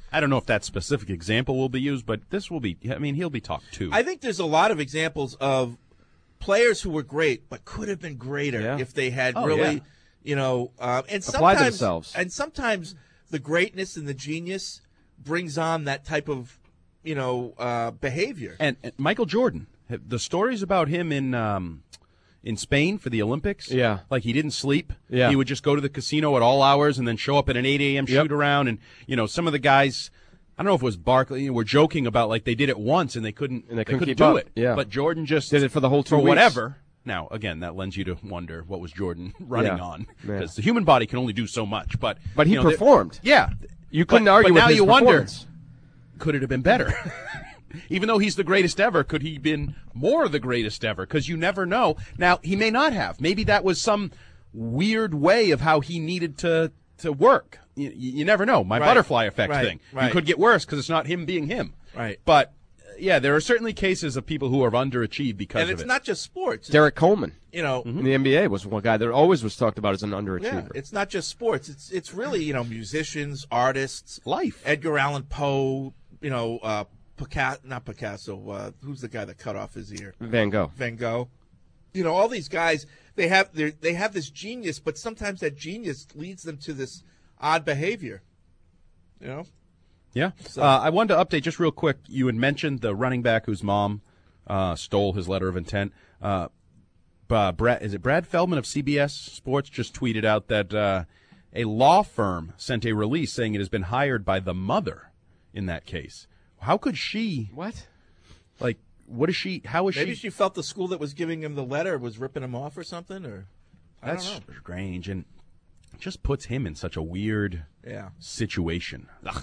[SPEAKER 7] I don't know if that specific example will be used, but this will be. I mean, he'll be talked to.
[SPEAKER 10] I think there's a lot of examples of players who were great, but could have been greater
[SPEAKER 11] Yeah.
[SPEAKER 10] if they had
[SPEAKER 11] Oh,
[SPEAKER 10] really,
[SPEAKER 11] yeah.
[SPEAKER 10] you know, um, and
[SPEAKER 11] Applied
[SPEAKER 10] sometimes,
[SPEAKER 11] themselves.
[SPEAKER 10] And sometimes the greatness and the genius brings on that type of, you know, uh, behavior.
[SPEAKER 7] And, and Michael Jordan, the stories about him in um, in Spain for the Olympics.
[SPEAKER 11] Yeah.
[SPEAKER 7] Like he didn't sleep.
[SPEAKER 11] Yeah.
[SPEAKER 7] He would just go to the casino at all hours and then show up at an eight a.m.
[SPEAKER 11] Yep.
[SPEAKER 7] shoot around. And, you know, some of the guys, I don't know if it was Barkley, you know, were joking about like they did it once and they couldn't,
[SPEAKER 11] And they couldn't keep
[SPEAKER 7] do
[SPEAKER 11] up.
[SPEAKER 7] it.
[SPEAKER 11] Yeah.
[SPEAKER 7] But Jordan just
[SPEAKER 11] Did it for the whole two
[SPEAKER 7] for
[SPEAKER 11] weeks.
[SPEAKER 7] whatever. Now, again, that lends you to wonder what was Jordan running
[SPEAKER 11] Yeah.
[SPEAKER 7] on.
[SPEAKER 11] Yeah.
[SPEAKER 7] Because the human body can only do so much. But
[SPEAKER 11] But he
[SPEAKER 7] you know, there-
[SPEAKER 11] performed.
[SPEAKER 7] Yeah.
[SPEAKER 11] You couldn't
[SPEAKER 7] But-
[SPEAKER 11] argue
[SPEAKER 7] but
[SPEAKER 11] with
[SPEAKER 7] now
[SPEAKER 11] his
[SPEAKER 7] you wonder,
[SPEAKER 11] performance.
[SPEAKER 7] could it have been better? Even though he's the greatest ever, could he have been more the greatest ever? Because you never know. Now, he may not have. Maybe that was some weird way of how he needed to, to work. You, you never know. My
[SPEAKER 10] Right.
[SPEAKER 7] butterfly effect
[SPEAKER 10] Right.
[SPEAKER 7] thing.
[SPEAKER 10] Right.
[SPEAKER 7] You could get worse because it's not him being him.
[SPEAKER 10] Right.
[SPEAKER 7] But, uh, yeah, there are certainly cases of people who have underachieved because
[SPEAKER 10] And
[SPEAKER 7] of
[SPEAKER 10] it's
[SPEAKER 7] it.
[SPEAKER 10] not just sports.
[SPEAKER 11] Derek Coleman.
[SPEAKER 10] You know,
[SPEAKER 11] in the N B A was one guy that always was talked about as an
[SPEAKER 10] Yeah,
[SPEAKER 11] underachiever.
[SPEAKER 10] it's not just sports. It's it's really, you know, musicians, artists,
[SPEAKER 7] life.
[SPEAKER 10] Edgar Allan Poe, you know, uh, Picasso, not Picasso. Uh, who's the guy that cut off his ear?
[SPEAKER 11] Van Gogh.
[SPEAKER 10] Van Gogh. You know, all these guys, they have they they have this genius, but sometimes that genius leads them to this odd behavior. You know.
[SPEAKER 7] Yeah.
[SPEAKER 10] So-
[SPEAKER 7] Uh, I wanted to update just real quick. You had mentioned the running back whose mom uh, stole his letter of intent. Uh, uh, Brad, is it Brad Feldman of C B S Sports just tweeted out that uh, a law firm sent a release saying it has been hired by the mother in that case. How could she?
[SPEAKER 11] What?
[SPEAKER 7] Like, what is she? How is
[SPEAKER 10] Maybe
[SPEAKER 7] she?
[SPEAKER 10] she felt the school that was giving him the letter was ripping him off or something, or I
[SPEAKER 7] That's
[SPEAKER 10] don't know.
[SPEAKER 7] strange, and it just puts him in such a weird
[SPEAKER 10] Yeah.
[SPEAKER 7] situation. Ugh.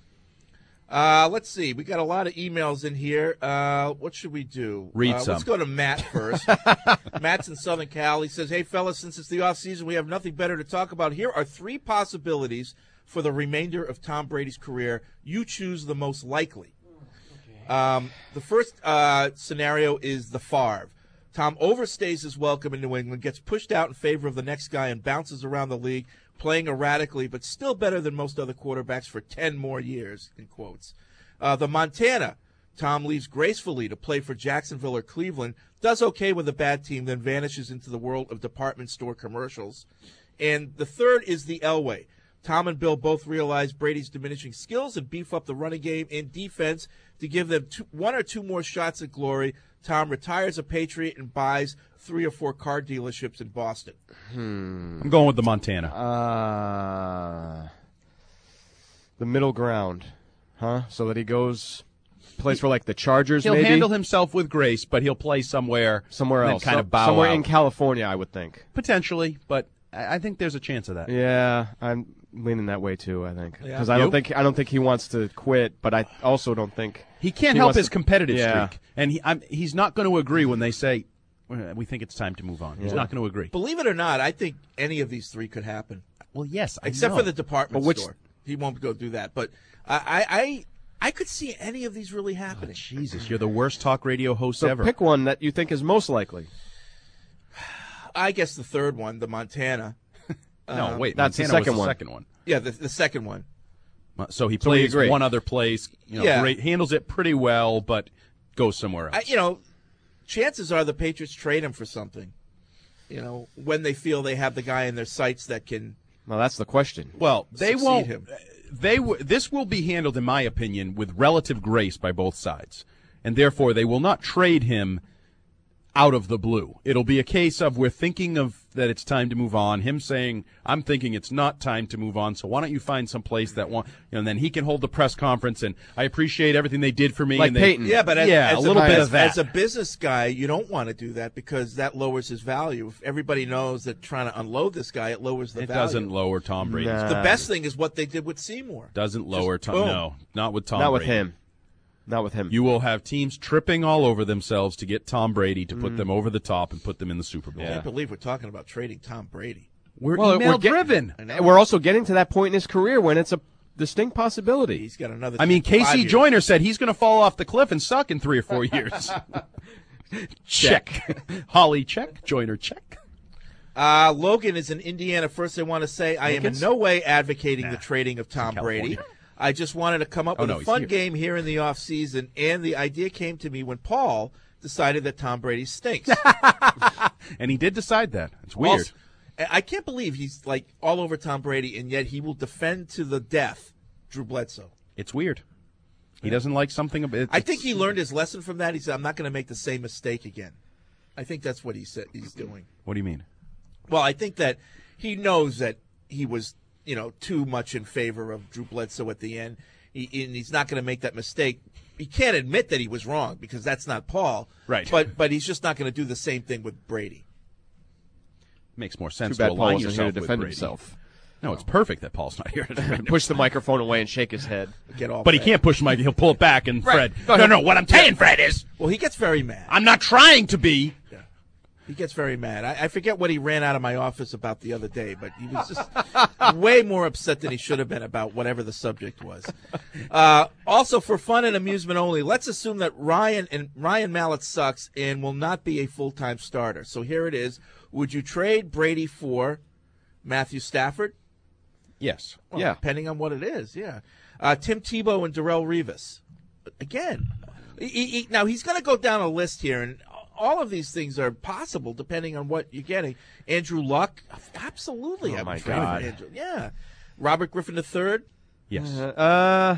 [SPEAKER 10] Uh, let's see. We got a lot of emails in here. Uh, what should we do?
[SPEAKER 7] Read
[SPEAKER 10] uh,
[SPEAKER 7] some.
[SPEAKER 10] Let's go to Matt first. Matt's in Southern Cal. He says, hey, fellas, since it's the off season, we have nothing better to talk about. Here are three possibilities for the remainder of Tom Brady's career. You choose the most likely. Um, the first uh, scenario is the Favre. Tom overstays his welcome in New England, gets pushed out in favor of the next guy, and bounces around the league, playing erratically, but still better than most other quarterbacks for ten more years, in quotes. Uh, the Montana. Tom leaves gracefully to play for Jacksonville or Cleveland, does okay with a bad team, then vanishes into the world of department store commercials. And the third is the Elway. Tom and Bill both realize Brady's diminishing skills and beef up the running game and defense to give them two, one or two more shots at glory. Tom retires a Patriot and buys three or four car dealerships in Boston.
[SPEAKER 11] Hmm.
[SPEAKER 7] I'm going with the Montana.
[SPEAKER 11] Uh, the middle ground, huh? So that he goes, plays for like the Chargers.
[SPEAKER 7] He'll
[SPEAKER 11] maybe?
[SPEAKER 7] handle himself with grace, but he'll play somewhere,
[SPEAKER 11] somewhere
[SPEAKER 7] and
[SPEAKER 11] else,
[SPEAKER 7] kind
[SPEAKER 11] So-
[SPEAKER 7] of bow
[SPEAKER 11] somewhere
[SPEAKER 7] out.
[SPEAKER 11] in California, I would think.
[SPEAKER 7] Potentially, but I I think there's a chance of that.
[SPEAKER 11] Yeah, I'm leaning that way too. I think
[SPEAKER 7] Yeah.
[SPEAKER 11] because I
[SPEAKER 7] You?
[SPEAKER 11] don't think I don't think he wants to quit, but I also don't think
[SPEAKER 7] He can't help
[SPEAKER 11] wants
[SPEAKER 7] his
[SPEAKER 11] to-
[SPEAKER 7] competitive
[SPEAKER 11] yeah.
[SPEAKER 7] streak, and he, I'm, he's not going to agree when they say "Uh, we think it's time to move on. He's
[SPEAKER 11] Yeah.
[SPEAKER 7] not going to agree.
[SPEAKER 10] Believe it or not, I think any of these three could happen.
[SPEAKER 7] Well, yes, I
[SPEAKER 10] except
[SPEAKER 7] know.
[SPEAKER 10] for the department
[SPEAKER 7] But which-
[SPEAKER 10] store. He won't go do that. But I, I, I, I could see any of these really happening.
[SPEAKER 7] Jesus, you're the worst talk radio host
[SPEAKER 11] so
[SPEAKER 7] ever.
[SPEAKER 11] pick one that you think is most likely.
[SPEAKER 10] I guess the third one, the Montana.
[SPEAKER 7] No,
[SPEAKER 10] Um,
[SPEAKER 7] wait,
[SPEAKER 11] that's the
[SPEAKER 7] Montana was
[SPEAKER 11] second
[SPEAKER 7] the
[SPEAKER 11] one.
[SPEAKER 7] second one.
[SPEAKER 10] Yeah, the, the second one.
[SPEAKER 7] So he
[SPEAKER 11] So we
[SPEAKER 7] plays
[SPEAKER 11] agree.
[SPEAKER 7] one other place, you know,
[SPEAKER 10] Yeah.
[SPEAKER 7] great, handles it pretty well, but goes somewhere else.
[SPEAKER 10] I, you know, chances are the Patriots trade him for something. You know, when they feel they have the guy in their sights that can.
[SPEAKER 11] Well, that's the question.
[SPEAKER 7] Well, they
[SPEAKER 10] succeed
[SPEAKER 7] won't.
[SPEAKER 10] him.
[SPEAKER 7] They w- this will be handled, in my opinion, with relative grace by both sides, and therefore they will not trade him out of the blue. It'll be a case of we're thinking of that it's time to move on. Him saying, "I'm thinking it's not time to move on. So why don't you find some place that want?" You know, and then he can hold the press conference, and I appreciate everything they did for me.
[SPEAKER 11] Like
[SPEAKER 7] and they,
[SPEAKER 11] Peyton.
[SPEAKER 10] Yeah, but as,
[SPEAKER 7] yeah,
[SPEAKER 10] as
[SPEAKER 7] a little bit
[SPEAKER 10] as,
[SPEAKER 7] of that.
[SPEAKER 10] As a business guy, you don't want to do that because that lowers his value. If everybody knows that trying to unload this guy, it lowers the
[SPEAKER 7] it
[SPEAKER 10] value.
[SPEAKER 7] doesn't lower Tom Brady.
[SPEAKER 11] Nah.
[SPEAKER 10] The best thing is what they did with Seymour.
[SPEAKER 7] Doesn't lower Tom.
[SPEAKER 10] boom.
[SPEAKER 7] No, not with Tom.
[SPEAKER 11] Not with
[SPEAKER 7] Brady.
[SPEAKER 11] him. Not with him.
[SPEAKER 7] You will have teams tripping all over themselves to get Tom Brady to
[SPEAKER 11] Mm.
[SPEAKER 7] put them over the top and put them in the Super Bowl.
[SPEAKER 10] I can't believe we're talking about trading Tom Brady.
[SPEAKER 7] We're
[SPEAKER 11] Well,
[SPEAKER 7] email
[SPEAKER 11] we're get-
[SPEAKER 7] driven.
[SPEAKER 10] I know.
[SPEAKER 11] And we're also getting to that point in his career when it's a distinct possibility.
[SPEAKER 10] He's got another.
[SPEAKER 7] I mean,
[SPEAKER 10] five
[SPEAKER 7] Casey
[SPEAKER 10] years.
[SPEAKER 7] Joyner said he's going to fall off the cliff and suck in three or four years. Check. Holly, check. Joyner, check.
[SPEAKER 10] Uh, Logan is in Indiana. First, I want to say I am in
[SPEAKER 11] Lincoln's?
[SPEAKER 10] no way advocating the trading of Tom
[SPEAKER 7] California.
[SPEAKER 10] Brady. I just wanted to come up
[SPEAKER 7] Oh,
[SPEAKER 10] with
[SPEAKER 7] no,
[SPEAKER 10] a
[SPEAKER 7] he's
[SPEAKER 10] fun
[SPEAKER 7] here.
[SPEAKER 10] game here in the offseason, and the idea came to me when Paul decided that Tom Brady stinks.
[SPEAKER 7] And he did decide that. It's weird.
[SPEAKER 10] Also, I can't believe he's like all over Tom Brady, and yet he will defend to the death Drew Bledsoe.
[SPEAKER 7] It's weird. He doesn't like something about.
[SPEAKER 10] I think he learned his lesson from that. He said, "I'm not going to make the same mistake again." I think that's what he said he's doing.
[SPEAKER 7] What do you mean?
[SPEAKER 10] Well, I think that he knows that he was, you know, too much in favor of Drew Bledsoe at the end. He, and he's not going to make that mistake. He can't admit that he was wrong because that's not Paul.
[SPEAKER 7] Right.
[SPEAKER 10] But but he's just not going to do the same thing with Brady.
[SPEAKER 7] Makes more sense
[SPEAKER 11] Too bad
[SPEAKER 7] to
[SPEAKER 11] Paul
[SPEAKER 7] align
[SPEAKER 11] wasn't
[SPEAKER 7] yourself
[SPEAKER 11] here to
[SPEAKER 7] with
[SPEAKER 11] defend
[SPEAKER 7] Brady.
[SPEAKER 11] himself.
[SPEAKER 7] No, it's perfect that Paul's not here to defend
[SPEAKER 11] Push the microphone away and shake his head.
[SPEAKER 10] Get all
[SPEAKER 7] But he
[SPEAKER 10] mad.
[SPEAKER 7] can't push Mike. He'll pull it back and
[SPEAKER 10] Right.
[SPEAKER 7] Fred. No, no. What I'm saying, Fred, is
[SPEAKER 10] Well, he gets very mad.
[SPEAKER 7] I'm not trying to be.
[SPEAKER 10] He gets very mad. I, I forget what he ran out of my office about the other day, but he was just way more upset than he should have been about whatever the subject was. Uh, also, for fun and amusement only, let's assume that Ryan and Ryan Mallett sucks and will not be a full-time starter. So here it is. Would you trade Brady for Matthew Stafford?
[SPEAKER 7] Yes.
[SPEAKER 10] Well,
[SPEAKER 11] Yeah.
[SPEAKER 10] Depending on what it is, yeah. Uh, Tim Tebow and Darrelle Revis. Again, he, he, now he's going to go down a list here, and all of these things are possible depending on what you're getting. Andrew Luck, absolutely.
[SPEAKER 11] Oh,
[SPEAKER 10] I would
[SPEAKER 11] my
[SPEAKER 10] trade
[SPEAKER 11] God.
[SPEAKER 10] for Andrew. Yeah. Robert Griffin the third.
[SPEAKER 7] Yes.
[SPEAKER 11] Uh, uh,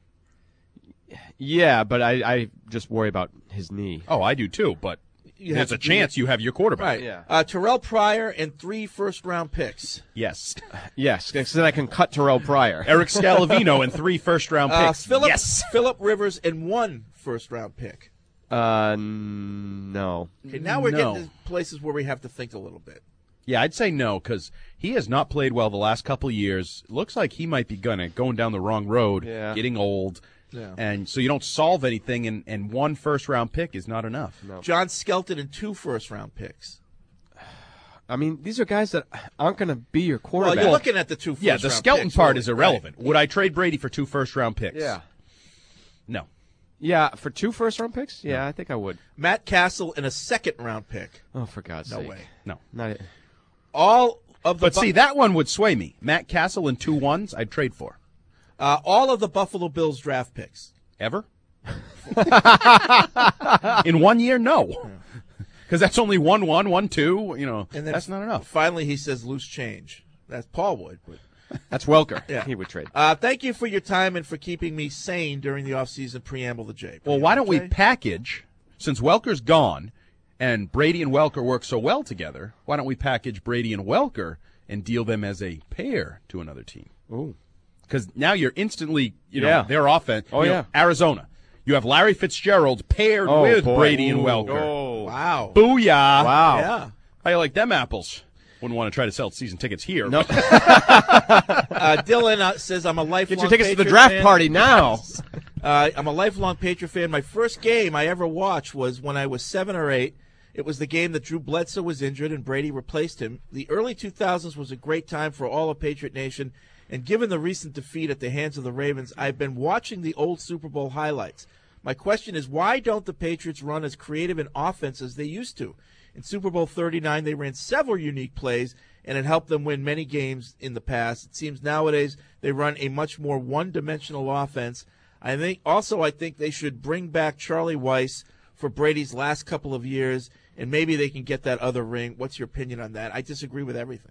[SPEAKER 11] yeah, but I, I just worry about his knee.
[SPEAKER 7] Oh, I do too. But
[SPEAKER 10] You
[SPEAKER 7] there's
[SPEAKER 10] have
[SPEAKER 7] a
[SPEAKER 10] to do
[SPEAKER 7] chance
[SPEAKER 10] it.
[SPEAKER 7] you have your quarterback.
[SPEAKER 10] Right.
[SPEAKER 11] Yeah.
[SPEAKER 10] Uh, Terrell Pryor and three first-round picks.
[SPEAKER 7] Yes.
[SPEAKER 11] Yes, because then I can cut Terrell Pryor.
[SPEAKER 7] Eric Scalavino and three first-round
[SPEAKER 10] Uh,
[SPEAKER 7] picks.
[SPEAKER 10] Phillip,
[SPEAKER 7] yes.
[SPEAKER 10] Phillip Rivers and one first-round pick.
[SPEAKER 11] Uh, n- no.
[SPEAKER 10] Okay, now we're
[SPEAKER 7] No.
[SPEAKER 10] getting to places where we have to think a little bit.
[SPEAKER 7] Yeah, I'd say no because he has not played well the last couple of years. Looks like he might be gonna going down the wrong road,
[SPEAKER 11] Yeah.
[SPEAKER 7] getting old,
[SPEAKER 10] Yeah.
[SPEAKER 7] and so you don't solve anything. And, and one first-round pick is not enough.
[SPEAKER 11] No.
[SPEAKER 10] John Skelton and two first-round picks.
[SPEAKER 11] I mean, these are guys that aren't going to be your
[SPEAKER 10] Well,
[SPEAKER 11] quarterback.
[SPEAKER 10] you're looking at the two
[SPEAKER 7] Yeah,
[SPEAKER 10] first-round
[SPEAKER 7] the Skelton
[SPEAKER 10] picks,
[SPEAKER 7] part
[SPEAKER 10] really.
[SPEAKER 7] is irrelevant.
[SPEAKER 10] Right.
[SPEAKER 7] Would I trade Brady for two first-round picks?
[SPEAKER 11] Yeah.
[SPEAKER 7] No.
[SPEAKER 11] Yeah, for two first-round picks? Yeah, I think I would.
[SPEAKER 10] Matt Castle and a second-round pick.
[SPEAKER 11] Oh, for God's
[SPEAKER 10] No
[SPEAKER 11] sake.
[SPEAKER 10] way.
[SPEAKER 7] No.
[SPEAKER 11] Not it.
[SPEAKER 10] All of the
[SPEAKER 7] But
[SPEAKER 10] Bu-
[SPEAKER 7] see, that one would sway me. Matt Castle and two ones, I'd trade for.
[SPEAKER 10] uh, all of the Buffalo Bills draft picks.
[SPEAKER 7] Ever? In one year, no. Because that's only one, one, one, two. You know,
[SPEAKER 10] And then
[SPEAKER 7] that's not enough.
[SPEAKER 10] Finally, he says loose change. That's Paul would. but-
[SPEAKER 11] That's Welker.
[SPEAKER 10] Yeah.
[SPEAKER 11] He would trade.
[SPEAKER 10] Uh, thank you for your time and for keeping me sane during the offseason preamble to Jay.
[SPEAKER 7] Well, why don't we
[SPEAKER 10] Jay?
[SPEAKER 7] package, since Welker's gone and Brady and Welker work so well together, why don't we package Brady and Welker and deal them as a pair to another team?
[SPEAKER 11] Ooh.
[SPEAKER 7] Because now you're instantly, you know,
[SPEAKER 11] Yeah.
[SPEAKER 7] their offense.
[SPEAKER 11] Oh,
[SPEAKER 7] you know,
[SPEAKER 11] yeah.
[SPEAKER 7] Arizona. You have Larry Fitzgerald paired
[SPEAKER 11] Oh,
[SPEAKER 7] with
[SPEAKER 11] boy.
[SPEAKER 7] Brady and
[SPEAKER 11] Ooh.
[SPEAKER 7] Welker.
[SPEAKER 11] Oh.
[SPEAKER 10] Wow.
[SPEAKER 7] Booyah.
[SPEAKER 11] Wow.
[SPEAKER 10] Yeah.
[SPEAKER 7] How you like them apples? Wouldn't want to try to sell season tickets here.
[SPEAKER 11] No.
[SPEAKER 10] Uh, Dylan uh, says, I'm a lifelong
[SPEAKER 11] Get your tickets to the
[SPEAKER 10] Patriot
[SPEAKER 11] draft
[SPEAKER 10] fan.
[SPEAKER 11] party now.
[SPEAKER 10] Uh, I'm a lifelong Patriot fan. My first game I ever watched was when I was seven or eight. It was the game that Drew Bledsoe was injured and Brady replaced him. The early two thousands was a great time for all of Patriot Nation, and given the recent defeat at the hands of the Ravens, I've been watching the old Super Bowl highlights. My question is, why don't the Patriots run as creative an offense as they used to? In Super Bowl thirty-nine, they ran several unique plays, and it helped them win many games in the past. It seems nowadays they run a much more one-dimensional offense. I think also I think they should bring back Charlie Weiss for Brady's last couple of years, and maybe they can get that other ring. What's your opinion on that? I disagree with everything.